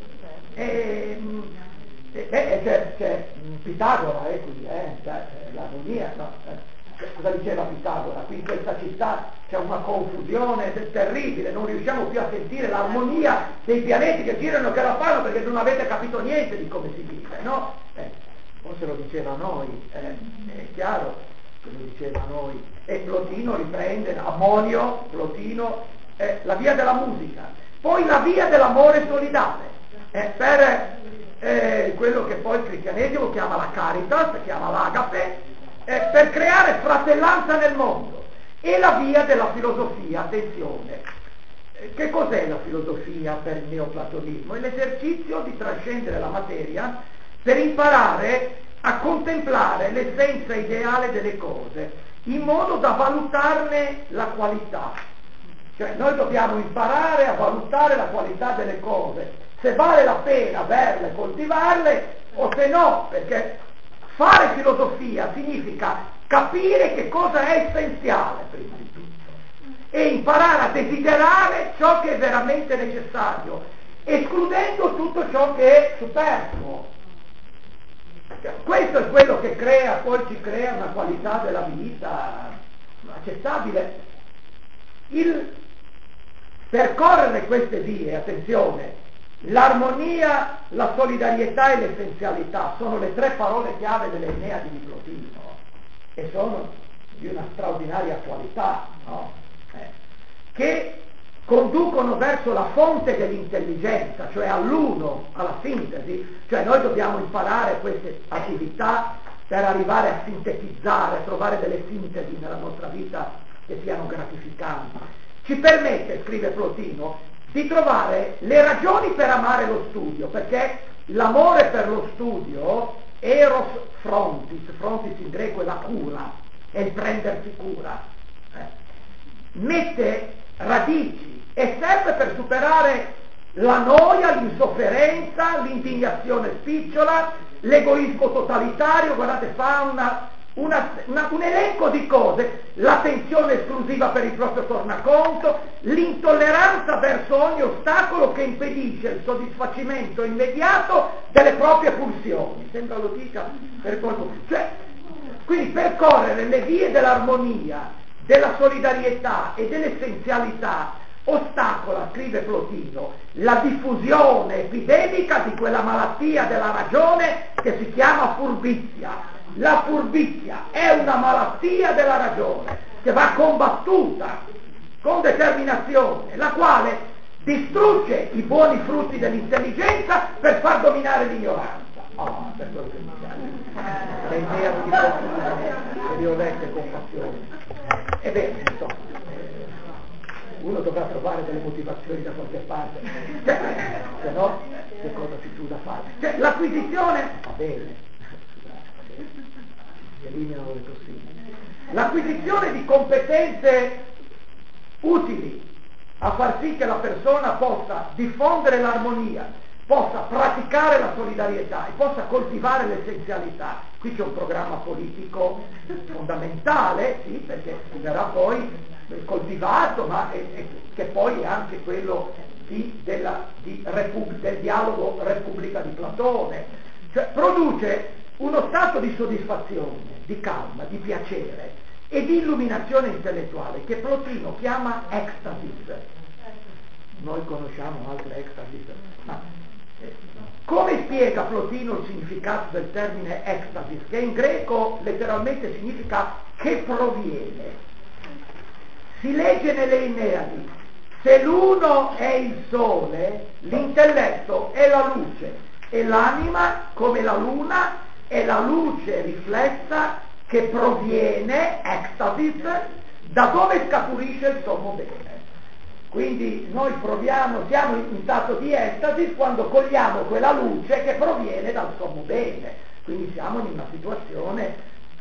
A: E, e, e c'è, c'è Pitagora eh, qui, eh, cioè, l'armonia, no? Eh, cosa diceva Pitagora? Qui in questa città c'è una confusione terribile, non riusciamo più a sentire l'armonia dei pianeti che girano e che la fanno perché non avete capito niente di come si vive, no? Eh, forse lo diceva a noi, eh, è chiaro che lo diceva a noi. E Plotino riprende, Ammonio, Plotino, eh, la via della musica, poi la via dell'amore solidale, eh, per eh, quello che poi il cristianesimo chiama la caritas, chiama l'agape, eh, per creare fratellanza nel mondo, e la via della filosofia, attenzione. Eh, che cos'è la filosofia per il neoplatonismo? È l'esercizio di trascendere la materia per imparare a contemplare l'essenza ideale delle cose, in modo da valutarne la qualità. Cioè noi dobbiamo imparare a valutare la qualità delle cose, se vale la pena averle, coltivarle, o se no, perché fare filosofia significa capire che cosa è essenziale prima di tutto e imparare a desiderare ciò che è veramente necessario, escludendo tutto ciò che è superfluo. Questo è quello che crea, poi ci crea una qualità della vita accettabile. Il percorrere queste vie, attenzione, l'armonia, la solidarietà e l'essenzialità sono le tre parole chiave delle Eneadi di Plotino e sono di una straordinaria qualità, no? eh, che conducono verso la fonte dell'intelligenza, cioè all'uno, alla sintesi. Cioè noi dobbiamo imparare queste attività per arrivare a sintetizzare, a trovare delle sintesi nella nostra vita che siano gratificanti. Ci permette, scrive Plotino, di trovare le ragioni per amare lo studio, perché l'amore per lo studio, eros frontis, frontis in greco è la cura, è il prendersi cura, eh, mette radici e serve per superare la noia, l'insofferenza, l'indignazione spicciola, l'egoismo totalitario. Guardate, fa una, una, una, un elenco di cose: l'attenzione esclusiva per il proprio tornaconto, l'intolleranza verso ogni ostacolo che impedisce il soddisfacimento immediato delle proprie pulsioni. Sembra lo dica per qualcuno. Cioè, quindi percorrere le vie dell'armonia, della solidarietà e dell'essenzialità ostacola, scrive Plotino, la diffusione epidemica di quella malattia della ragione che si chiama furbizia. La furbizia è una malattia della ragione che va combattuta con determinazione, la quale distrugge i buoni frutti dell'intelligenza per far dominare l'ignoranza. Oh, per quello che mi piace. Le Eneadi di Plotino, che vi ho lette con passione. È vero, insomma, uno dovrà trovare delle motivazioni da qualche parte, cioè, se no che cosa ci fu da fare? Cioè, l'acquisizione, va bene, si eliminano le tossine, l'acquisizione di competenze utili a far sì che la persona possa diffondere l'armonia, possa praticare la solidarietà e possa coltivare l'essenzialità. Qui c'è un programma politico fondamentale, sì, perché verrà poi coltivato, ma è, è, che poi è anche quello di, della, di Repub- del dialogo Repubblica di Platone, cioè produce uno stato di soddisfazione, di calma, di piacere e di illuminazione intellettuale che Plotino chiama ecstasis. Noi conosciamo altre ecstasis, ma eh, come spiega Plotino il significato del termine ecstasis, che in greco letteralmente significa che proviene? Si legge nelle Eneadi: se l'uno è il sole, l'intelletto è la luce e l'anima, come la luna, è la luce riflessa che proviene, ecstasis, da dove scaturisce il sommo bene. Quindi noi proviamo, siamo in stato di ecstasis quando cogliamo quella luce che proviene dal sommo bene. Quindi siamo in una situazione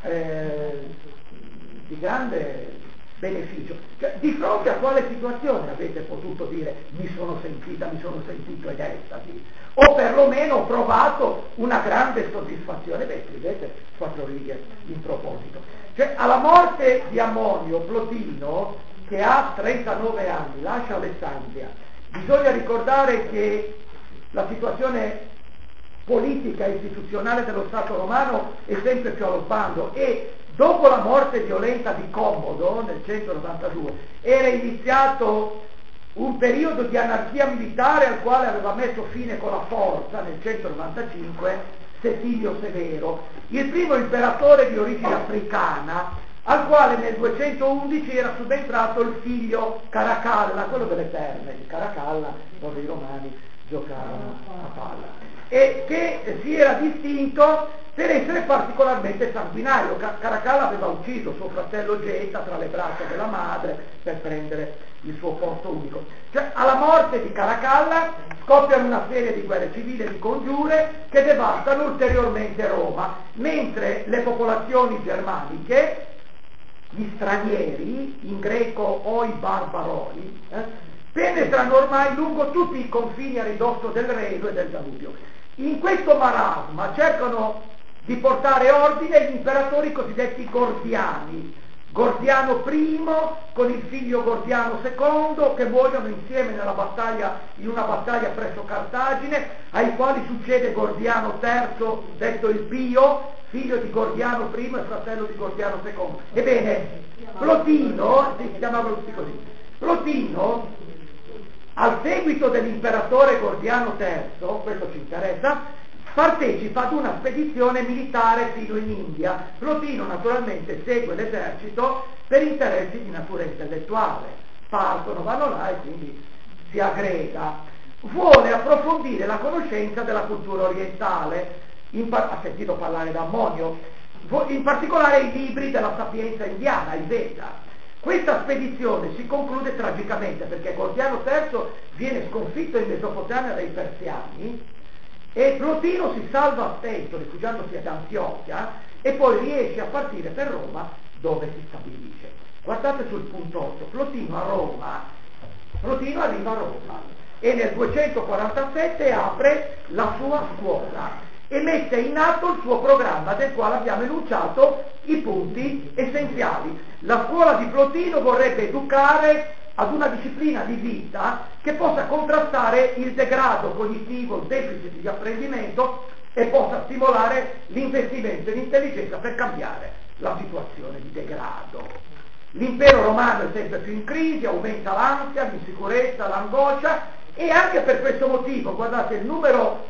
A: eh, di grande beneficio. Cioè, di fronte a quale situazione avete potuto dire mi sono sentita, mi sono sentito ed estasi? O perlomeno ho provato una grande soddisfazione? Beh, scrivete quattro righe in proposito. Cioè, alla morte di Ammonio, Plotino, che ha trentanove anni, lascia Alessandria. Bisogna ricordare che la situazione politica e istituzionale dello Stato romano è sempre più allo sbando e dopo la morte violenta di Commodo nel centonovantadue era iniziato un periodo di anarchia militare al quale aveva messo fine con la forza nel centonovantacinque Settimio Severo, il primo imperatore di origine africana, al quale nel duecentoundici era subentrato il figlio Caracalla, quello delle terme di Caracalla, dove i romani giocavano a palla, e che si era distinto per essere particolarmente sanguinario. Caracalla aveva ucciso suo fratello Geta tra le braccia della madre per prendere il suo posto unico. Cioè, alla morte di Caracalla scoppiano una serie di guerre civili e di congiure che devastano ulteriormente Roma, mentre le popolazioni germaniche, gli stranieri, in greco oi barbaroi, eh, penetrano ormai lungo tutti i confini a ridosso del Reno e del Danubio. In questo marasma cercano di portare ordine gli imperatori cosiddetti gordiani, Gordiano primo con il figlio Gordiano secondo, che muoiono insieme nella battaglia, in una battaglia presso Cartagine, ai quali succede Gordiano terzo, detto il Pio, figlio di Gordiano primo e fratello di Gordiano secondo. Ebbene, Plotino, si chiamavano tutti così, Plotino, al seguito dell'imperatore Gordiano terzo, questo ci interessa, partecipa ad una spedizione militare fino in India. Plotino naturalmente segue l'esercito per interessi di natura intellettuale. Partono, vanno là e quindi si aggrega. Vuole approfondire la conoscenza della cultura orientale. In par- ha sentito parlare d'Ammonio, in particolare i libri della sapienza indiana, i Veda. Questa spedizione si conclude tragicamente perché Gordiano terzo viene sconfitto in Mesopotamia dai persiani e Plotino si salva a stento rifugiandosi ad Antiochia e poi riesce a partire per Roma, dove si stabilisce. Guardate sul punto otto, Plotino a Roma, Plotino arriva a Roma e nel duecentoquarantasette apre la sua scuola e mette in atto il suo programma, del quale abbiamo enunciato i punti essenziali. La scuola di Plotino vorrebbe educare ad una disciplina di vita che possa contrastare il degrado cognitivo, il deficit di apprendimento e possa stimolare l'investimento in intelligenza per cambiare la situazione di degrado. L'impero romano è sempre più in crisi, aumenta l'ansia, l'insicurezza, l'angoscia e anche per questo motivo, guardate, il numero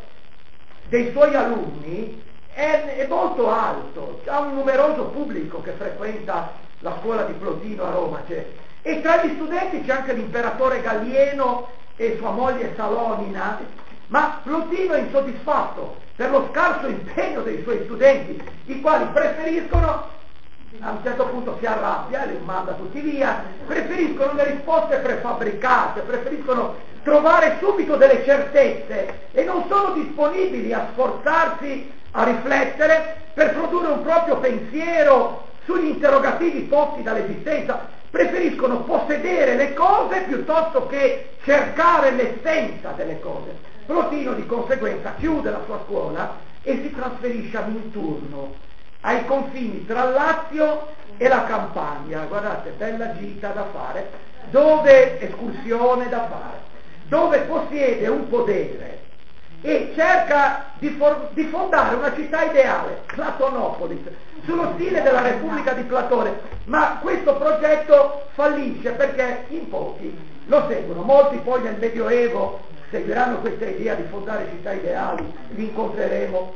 A: dei suoi alunni è, è molto alto, ha un numeroso pubblico che frequenta la scuola di Plotino a Roma, c'è. E tra gli studenti c'è anche l'imperatore Gallieno e sua moglie Salonina, ma Plotino è insoddisfatto per lo scarso impegno dei suoi studenti, i quali preferiscono, a un certo punto si arrabbia, li manda tutti via, preferiscono le risposte prefabbricate, preferiscono trovare subito delle certezze e non sono disponibili a sforzarsi a riflettere per produrre un proprio pensiero sugli interrogativi posti dall'esistenza. Preferiscono possedere le cose piuttosto che cercare l'essenza delle cose. Plotino di conseguenza chiude la sua scuola e si trasferisce a Minturno, ai confini tra il Lazio e la Campania. Guardate, bella gita da fare, dove escursione da fare, dove possiede un podere e cerca di, for- di fondare una città ideale, Platonopolis, sullo stile della Repubblica di Platone, ma questo progetto fallisce perché in pochi lo seguono, molti poi nel Medioevo seguiranno questa idea di fondare città ideali, li incontreremo.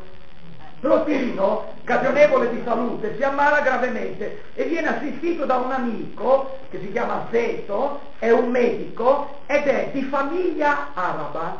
A: Plotino, cagionevole di salute, si ammala gravemente e viene assistito da un amico che si chiama Zeto, è un medico ed è di famiglia araba.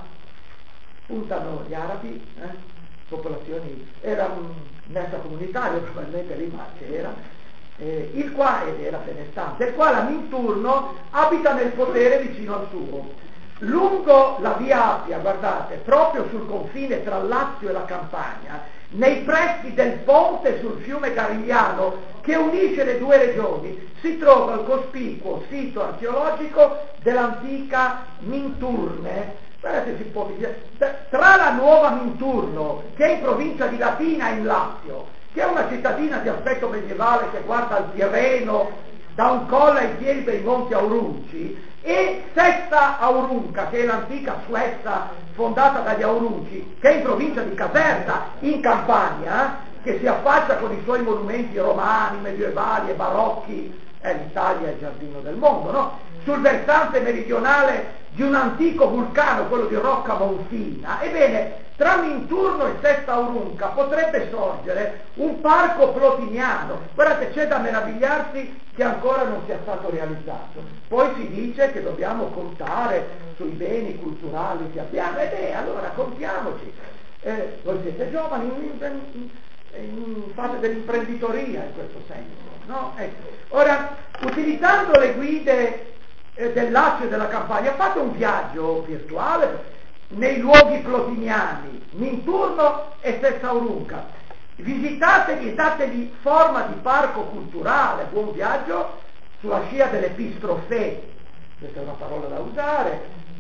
A: Puntano gli arabi, eh? popolazioni, era un messa comunitario, probabilmente lì ma c'era, eh, il quale era benestante, il quale a Minturno abita nel potere vicino al suo. Lungo la via Appia, guardate, proprio sul confine tra il Lazio e la Campania, nei pressi del ponte sul fiume Garigliano che unisce le due regioni, si trova il cospicuo sito archeologico dell'antica Minturne. Guardate, si può dire, tra la nuova Minturno, che è in provincia di Latina in Lazio, che è una cittadina di aspetto medievale che guarda il Tirreno da un colle ai piedi dei monti Aurunci, e Sesta Aurunca, che è l'antica Suessa fondata dagli Aurunci, che è in provincia di Caserta, in Campania, che si affaccia con i suoi monumenti romani, medievali e barocchi, eh, l'Italia è il giardino del mondo, no? Sul versante meridionale di un antico vulcano, quello di Rocca Monfina. Ebbene, tra Minturno e Sesta Aurunca potrebbe sorgere un parco plotiniano. Guardate, c'è da meravigliarsi che ancora non sia stato realizzato. Poi si dice che dobbiamo contare sui beni culturali che abbiamo, e beh, allora contiamoci. Eh, voi siete giovani, in, in, in, fate dell'imprenditoria in questo senso, no? Ecco. Ora, utilizzando le guide eh, del Lazio e della Campania, fate un viaggio virtuale nei luoghi plotiniani, Minturno e Sesta Aurunca. Visitateli e dategli forma di parco culturale, buon viaggio sulla scia dell'epistrofè, questa è una parola da usare,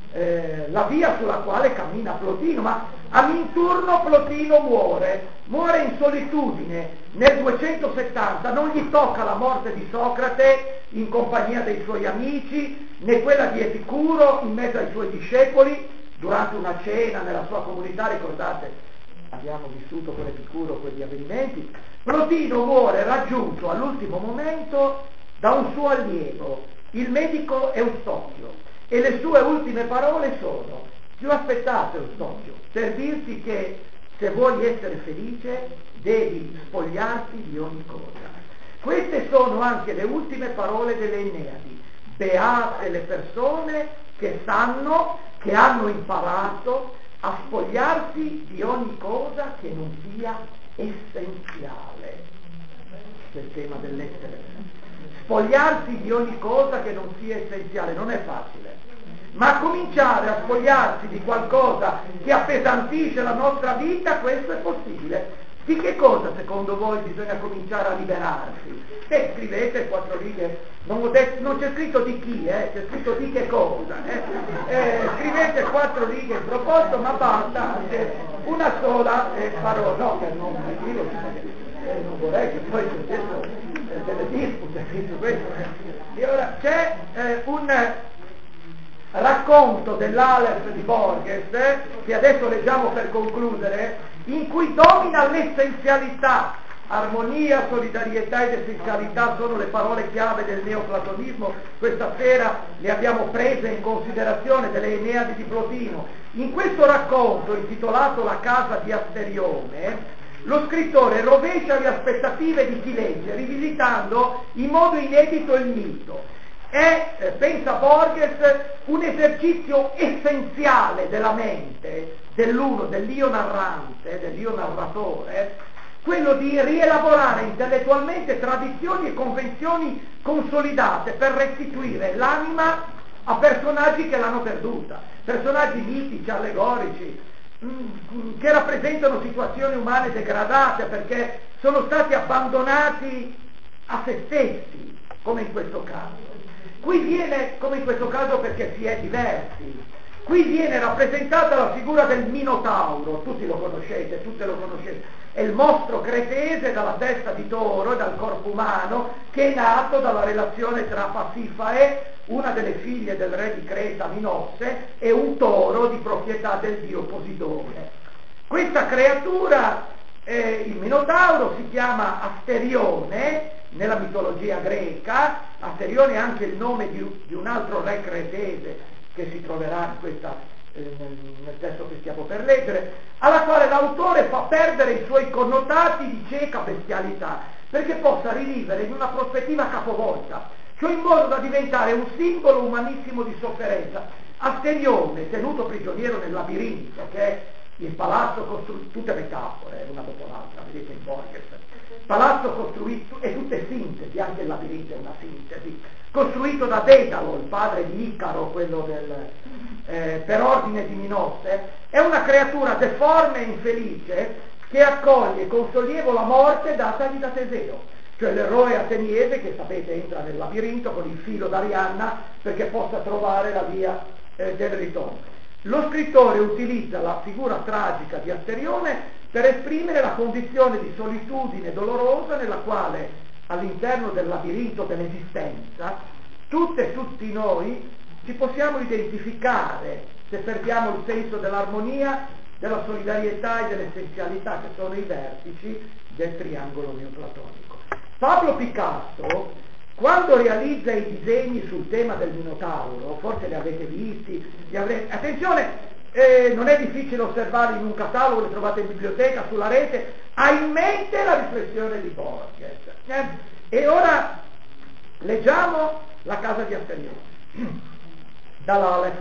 A: eh, la via sulla quale cammina Plotino, ma a Minturno Plotino muore, muore in solitudine nel duecentosettanta, non gli tocca la morte di Socrate in compagnia dei suoi amici, né quella di Epicuro in mezzo ai suoi discepoli, durante una cena nella sua comunità, ricordate, abbiamo vissuto con Epicuro quegli avvenimenti. Plotino muore raggiunto all'ultimo momento da un suo allievo, il medico Eustachio, e le sue ultime parole sono: più aspettate, Eustachio, per dirti che se vuoi essere felice devi spogliarti di ogni cosa. Queste sono anche le ultime parole delle Enneadi: beate le persone che sanno, che hanno imparato a spogliarsi di ogni cosa che non sia essenziale. Questo è il tema dell'essere. Spogliarsi di ogni cosa che non sia essenziale non è facile, ma cominciare a spogliarsi di qualcosa che appesantisce la nostra vita, questo è possibile. Di che cosa secondo voi bisogna cominciare a liberarsi? Eh, scrivete quattro righe, non, ho detto, non c'è scritto di chi, eh, c'è scritto di che cosa. Eh? Eh, scrivete quattro righe in proposito, ma basta anche una sola eh, parola, no, per non dire, eh, non vorrei che poi succedessero eh, delle dispute su questo. E ora c'è eh, un racconto dell'Aleph di Borges, eh, che adesso leggiamo per concludere, in cui domina l'essenzialità. Armonia, solidarietà ed essenzialità sono le parole chiave del neoplatonismo. Questa sera le abbiamo prese in considerazione delle Enneadi di Plotino. In questo racconto, intitolato La casa di Asterione, lo scrittore rovescia le aspettative di chi legge, rivisitando in modo inedito il mito. È, eh, pensa Borges, un esercizio essenziale della mente, dell'uno, dell'io narrante, dell'io narratore, quello di rielaborare intellettualmente tradizioni e convenzioni consolidate per restituire l'anima a personaggi che l'hanno perduta, personaggi mitici, allegorici, mh, che rappresentano situazioni umane degradate perché sono stati abbandonati a se stessi, come in questo caso. Qui viene, come in questo caso perché si è diversi, qui viene rappresentata la figura del Minotauro, tutti lo conoscete, tutte lo conoscete, è il mostro cretese dalla testa di toro e dal corpo umano, che è nato dalla relazione tra Pasifae, una delle figlie del re di Creta Minosse, e un toro di proprietà del dio Posidone. Questa creatura, eh, il Minotauro, si chiama Asterione nella mitologia greca. Asterione è anche il nome di, di un altro re cretese che si troverà in questa, eh, nel, nel testo che stiamo per leggere, alla quale l'autore fa perdere i suoi connotati di cieca bestialità, perché possa rivivere in una prospettiva capovolta, cioè in modo da diventare un simbolo umanissimo di sofferenza. Asterione, tenuto prigioniero nel labirinto, che è il palazzo costruito, tutte metafore, una dopo l'altra, vedete in Borges, palazzo costruito, e tutte sintesi, anche il labirinto è una sintesi, costruito da Dedalo, il padre di Icaro, quello del, eh, per ordine di Minosse, è una creatura deforme e infelice che accoglie con sollievo la morte datagli da Teseo, cioè l'eroe ateniese che, sapete, entra nel labirinto con il filo d'Arianna perché possa trovare la via eh, del ritorno. Lo scrittore utilizza la figura tragica di Asterione per esprimere la condizione di solitudine dolorosa nella quale, all'interno del labirinto dell'esistenza, tutte e tutti noi ci possiamo identificare se perdiamo il senso dell'armonia, della solidarietà e dell'essenzialità, che sono i vertici del triangolo neoplatonico. Pablo Picasso, quando realizza i disegni sul tema del Minotauro, forse li avete visti, li avrete... attenzione, eh, non è difficile osservarli in un catalogo, li trovate in biblioteca, sulla rete, ha in mente la riflessione di Borges. Eh? E ora leggiamo La casa di Asterione, dall'Aleph.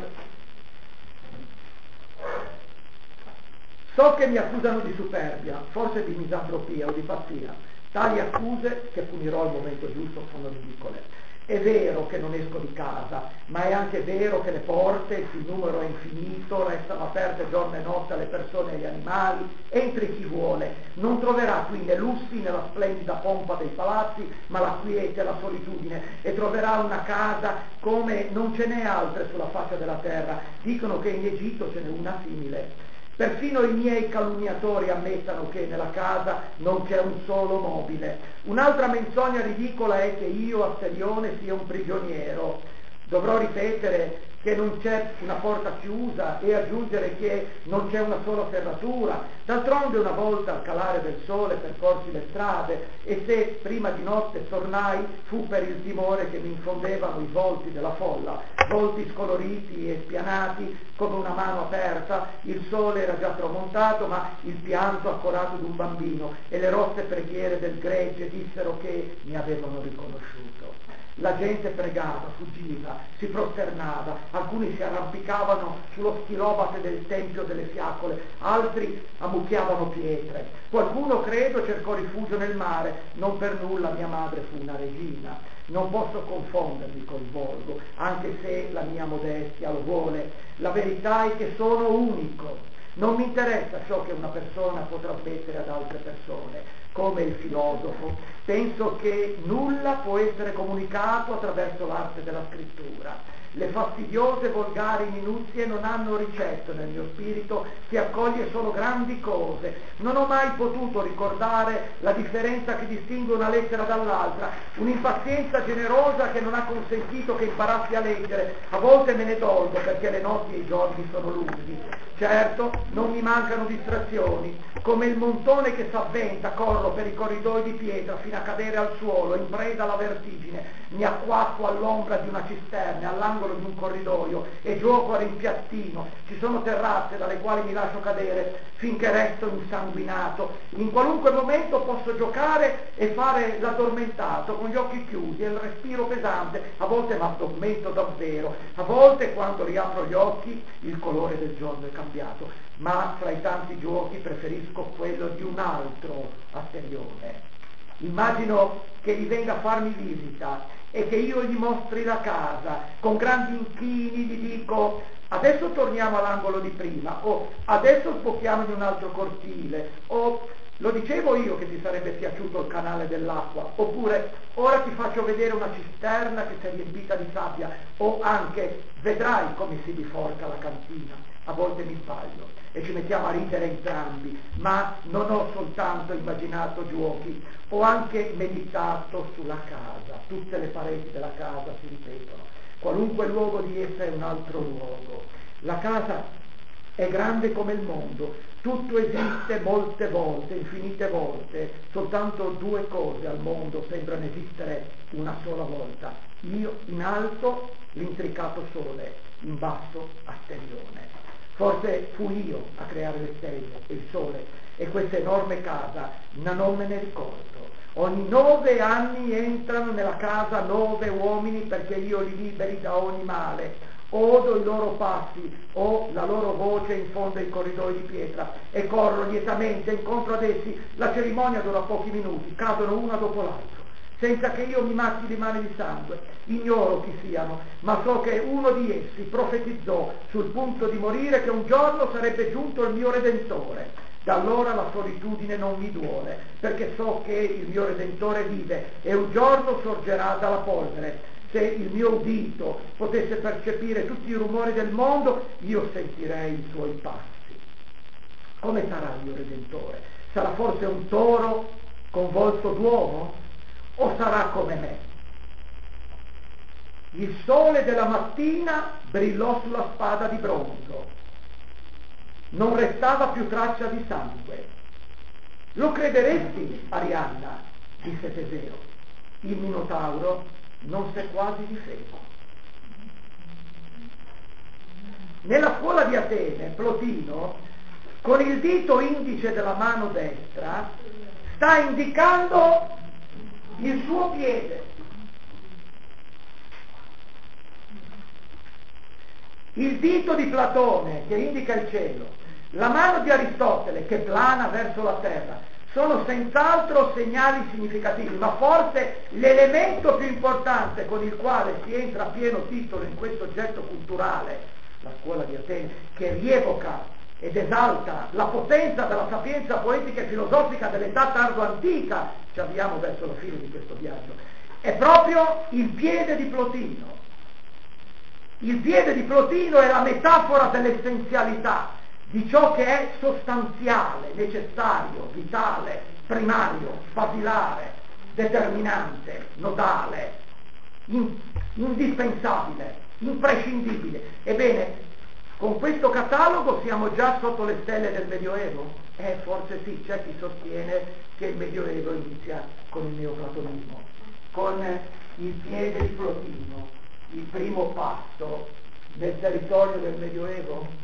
A: So che mi accusano di superbia, forse di misantropia o di pazzia. Tali accuse, che punirò al momento giusto, sono ridicole. È vero che non esco di casa, ma è anche vero che le porte, il cui numero è infinito, restano aperte giorno e notte alle persone e agli animali. Entri chi vuole, non troverà qui né lussi né la splendida pompa dei palazzi, ma la quiete e la solitudine, e troverà una casa come non ce n'è altre sulla faccia della terra. Dicono che in Egitto ce n'è una simile. Perfino i miei calunniatori ammettano che nella casa non c'è un solo mobile. Un'altra menzogna ridicola è che io, Asterione, sia un prigioniero. Dovrò ripetere che non c'è una porta chiusa e aggiungere che non c'è una sola serratura. D'altronde una volta al calare del sole percorsi le strade, e se prima di notte tornai fu per il timore che mi infondevano i volti della folla, volti scoloriti e spianati come una mano aperta. Il sole era già tramontato, ma il pianto accorato d'un bambino e le rotte preghiere del gregge dissero che mi avevano riconosciuto. La gente pregava, fuggiva, si prosternava, alcuni si arrampicavano sullo stilobate del tempio delle fiaccole, altri ammucchiavano pietre. Qualcuno, credo, cercò rifugio nel mare. Non per nulla mia madre fu una regina. Non posso confondermi col volgo, anche se la mia modestia lo vuole. La verità è che sono unico. Non mi interessa ciò che una persona può trasmettere ad altre persone. Come il filosofo, penso che nulla può essere comunicato attraverso l'arte della scrittura. Le fastidiose, volgari minuzie non hanno ricetto nel mio spirito che accoglie solo grandi cose. Non ho mai potuto ricordare la differenza che distingue una lettera dall'altra, un'impazienza generosa che non ha consentito che imparassi a leggere. A volte me ne dolgo perché le notti e i giorni sono lunghi. Certo, non mi mancano distrazioni. Come il montone che s'avventa, corro per i corridoi di pietra fino a cadere al suolo, in preda alla vertigine. Mi acquaffo all'ombra di una cisterna, all'angolo di un corridoio, e gioco a rimpiattino. Ci sono terrazze dalle quali mi lascio cadere finché resto insanguinato. In qualunque momento posso giocare e fare l'addormentato con gli occhi chiusi e il respiro pesante. A volte mi addormento davvero, a volte, quando riapro gli occhi, il colore del giorno è cambiato. Ma fra i tanti giochi preferisco quello di un altro Asterione. Immagino che gli venga a farmi visita e che io gli mostri la casa. Con grandi inchini gli dico: adesso torniamo all'angolo di prima, o adesso sbocchiamo in un altro cortile, o lo dicevo io che ti sarebbe piaciuto il canale dell'acqua, oppure ora ti faccio vedere una cisterna che si è riempita di sabbia, o anche vedrai come si biforca la cantina. a volte mi sbaglio e ci mettiamo a ridere entrambi, ma non ho soltanto immaginato giochi, ho anche meditato sulla casa, tutte le pareti della casa si ripetono, qualunque luogo di essa è un altro luogo. La casa è grande come il mondo, tutto esiste molte volte, infinite volte, soltanto due cose al mondo sembrano esistere una sola volta, io in alto, l'intricato sole, in basso Asterione. Forse fui io a creare le stelle e il sole e questa enorme casa, ma non me ne ricordo. Ogni nove anni entrano nella casa nove uomini perché io li liberi da ogni male. Odo i loro passi o la loro voce in fondo ai corridoi di pietra e corro lietamente incontro ad essi. La cerimonia dura pochi minuti, cadono una dopo l'altro, senza che io mi macchi le mani di sangue. Ignoro chi siano, ma so che uno di essi profetizzò sul punto di morire che un giorno sarebbe giunto il mio Redentore. Da allora la solitudine non mi duole, perché so che il mio Redentore vive e un giorno sorgerà dalla polvere. Se il mio udito potesse percepire tutti i rumori del mondo, io sentirei i suoi passi. Come sarà il mio Redentore? Sarà forse un toro con volto d'uomo? O sarà come me? Il sole della mattina brillò sulla spada di bronzo. Non restava più traccia di sangue. Lo crederesti, Arianna? Disse Teseo. Il Minotauro non s'è quasi difeso. Nella scuola di Atene, Plotino, con il dito indice della mano destra, sta indicando il suo piede. Il dito di Platone che indica il cielo, la mano di Aristotele che plana verso la terra, sono senz'altro segnali significativi, ma forse l'elemento più importante con il quale si entra a pieno titolo in questo oggetto culturale, la scuola di Atene, che rievoca ed esalta la potenza della sapienza poetica e filosofica dell'età tardo-antica, ci avviamo verso la fine di questo viaggio, è proprio il piede di Plotino. Il piede di Plotino è la metafora dell'essenzialità, di ciò che è sostanziale, necessario, vitale, primario, basilare, determinante, nodale, in, indispensabile, imprescindibile. Ebbene, con questo catalogo siamo già sotto le stelle del Medioevo? Eh, forse sì, c'è chi sostiene che il Medioevo inizia con il neoplatonismo, con il piede di Plotino, il primo passo nel territorio del Medioevo.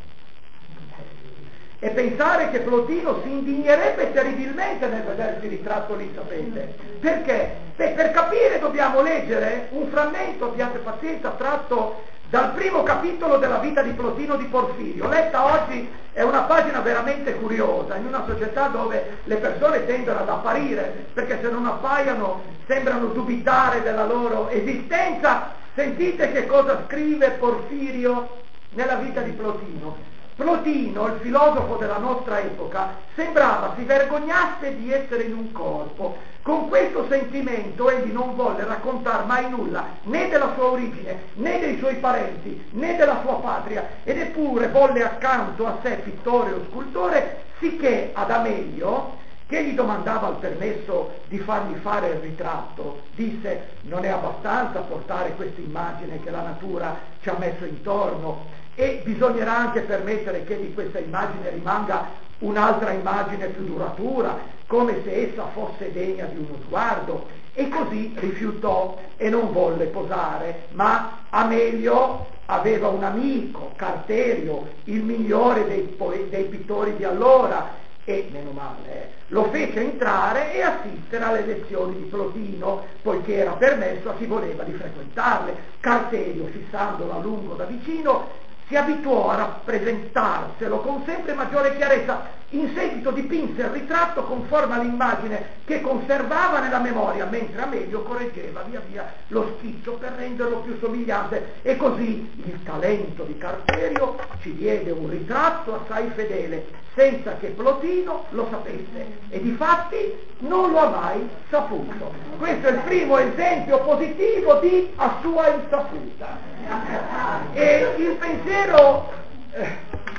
A: E pensare che Plotino si indignerebbe terribilmente nel vedersi ritratto lì, sapete? Perché? Beh, per capire dobbiamo leggere un frammento, abbiate pazienza, tratto dal primo capitolo della vita di Plotino di Porfirio. Letta oggi è una pagina veramente curiosa, in una società dove le persone tendono ad apparire, perché se non appaiono sembrano dubitare della loro esistenza. Sentite che cosa scrive Porfirio nella vita di Plotino. Plotino, il filosofo della nostra epoca, sembrava si vergognasse di essere in un corpo. Con questo sentimento egli non volle raccontare mai nulla, né della sua origine, né dei suoi parenti, né della sua patria, ed eppure volle accanto a sé pittore o scultore, sicché ad Amelio, che gli domandava il permesso di fargli fare il ritratto, disse: non è abbastanza portare questa immagine che la natura ci ha messo intorno, e bisognerà anche permettere che di questa immagine rimanga un'altra immagine più duratura, come se essa fosse degna di uno sguardo. E così rifiutò e non volle posare, ma Amelio aveva un amico, Carterio, il migliore dei, poe- dei pittori di allora, e, meno male, eh, lo fece entrare e assistere alle lezioni di Plotino, poiché era permesso a chi voleva di frequentarle. Carterio, fissandolo a lungo da vicino, si abituò a rappresentarselo con sempre maggiore chiarezza. In seguito dipinse il ritratto conforme all'immagine che conservava nella memoria, mentre Amelio correggeva via via lo schizzo per renderlo più somigliante, e così il talento di Carterio ci diede un ritratto assai fedele, senza che Plotino lo sapesse, e difatti non lo ha mai saputo. Questo è il primo esempio positivo di a sua insaputa. E il pensiero eh,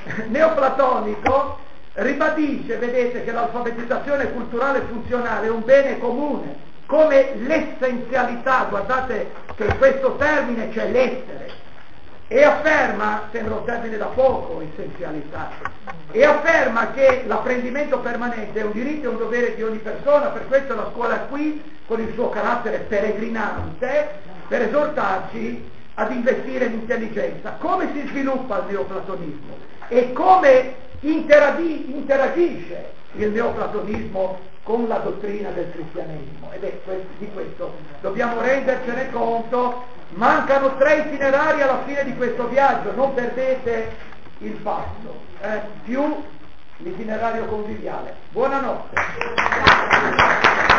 A: neoplatonico ribadisce, vedete, che l'alfabetizzazione culturale e funzionale è un bene comune, come l'essenzialità, guardate che in questo termine c'è l'essere, e afferma, sembra un termine da poco, essenzialità, e afferma che l'apprendimento permanente è un diritto e un dovere di ogni persona, per questo la scuola è qui, con il suo carattere peregrinante, per esortarci ad investire in intelligenza. Come si sviluppa il neoplatonismo e come interagi- interagisce il neoplatonismo con la dottrina del cristianesimo? Ed è questo, di questo dobbiamo rendercene conto. Mancano tre itinerari alla fine di questo viaggio, non perdete il passo, eh? Più l'itinerario conviviale. Buonanotte.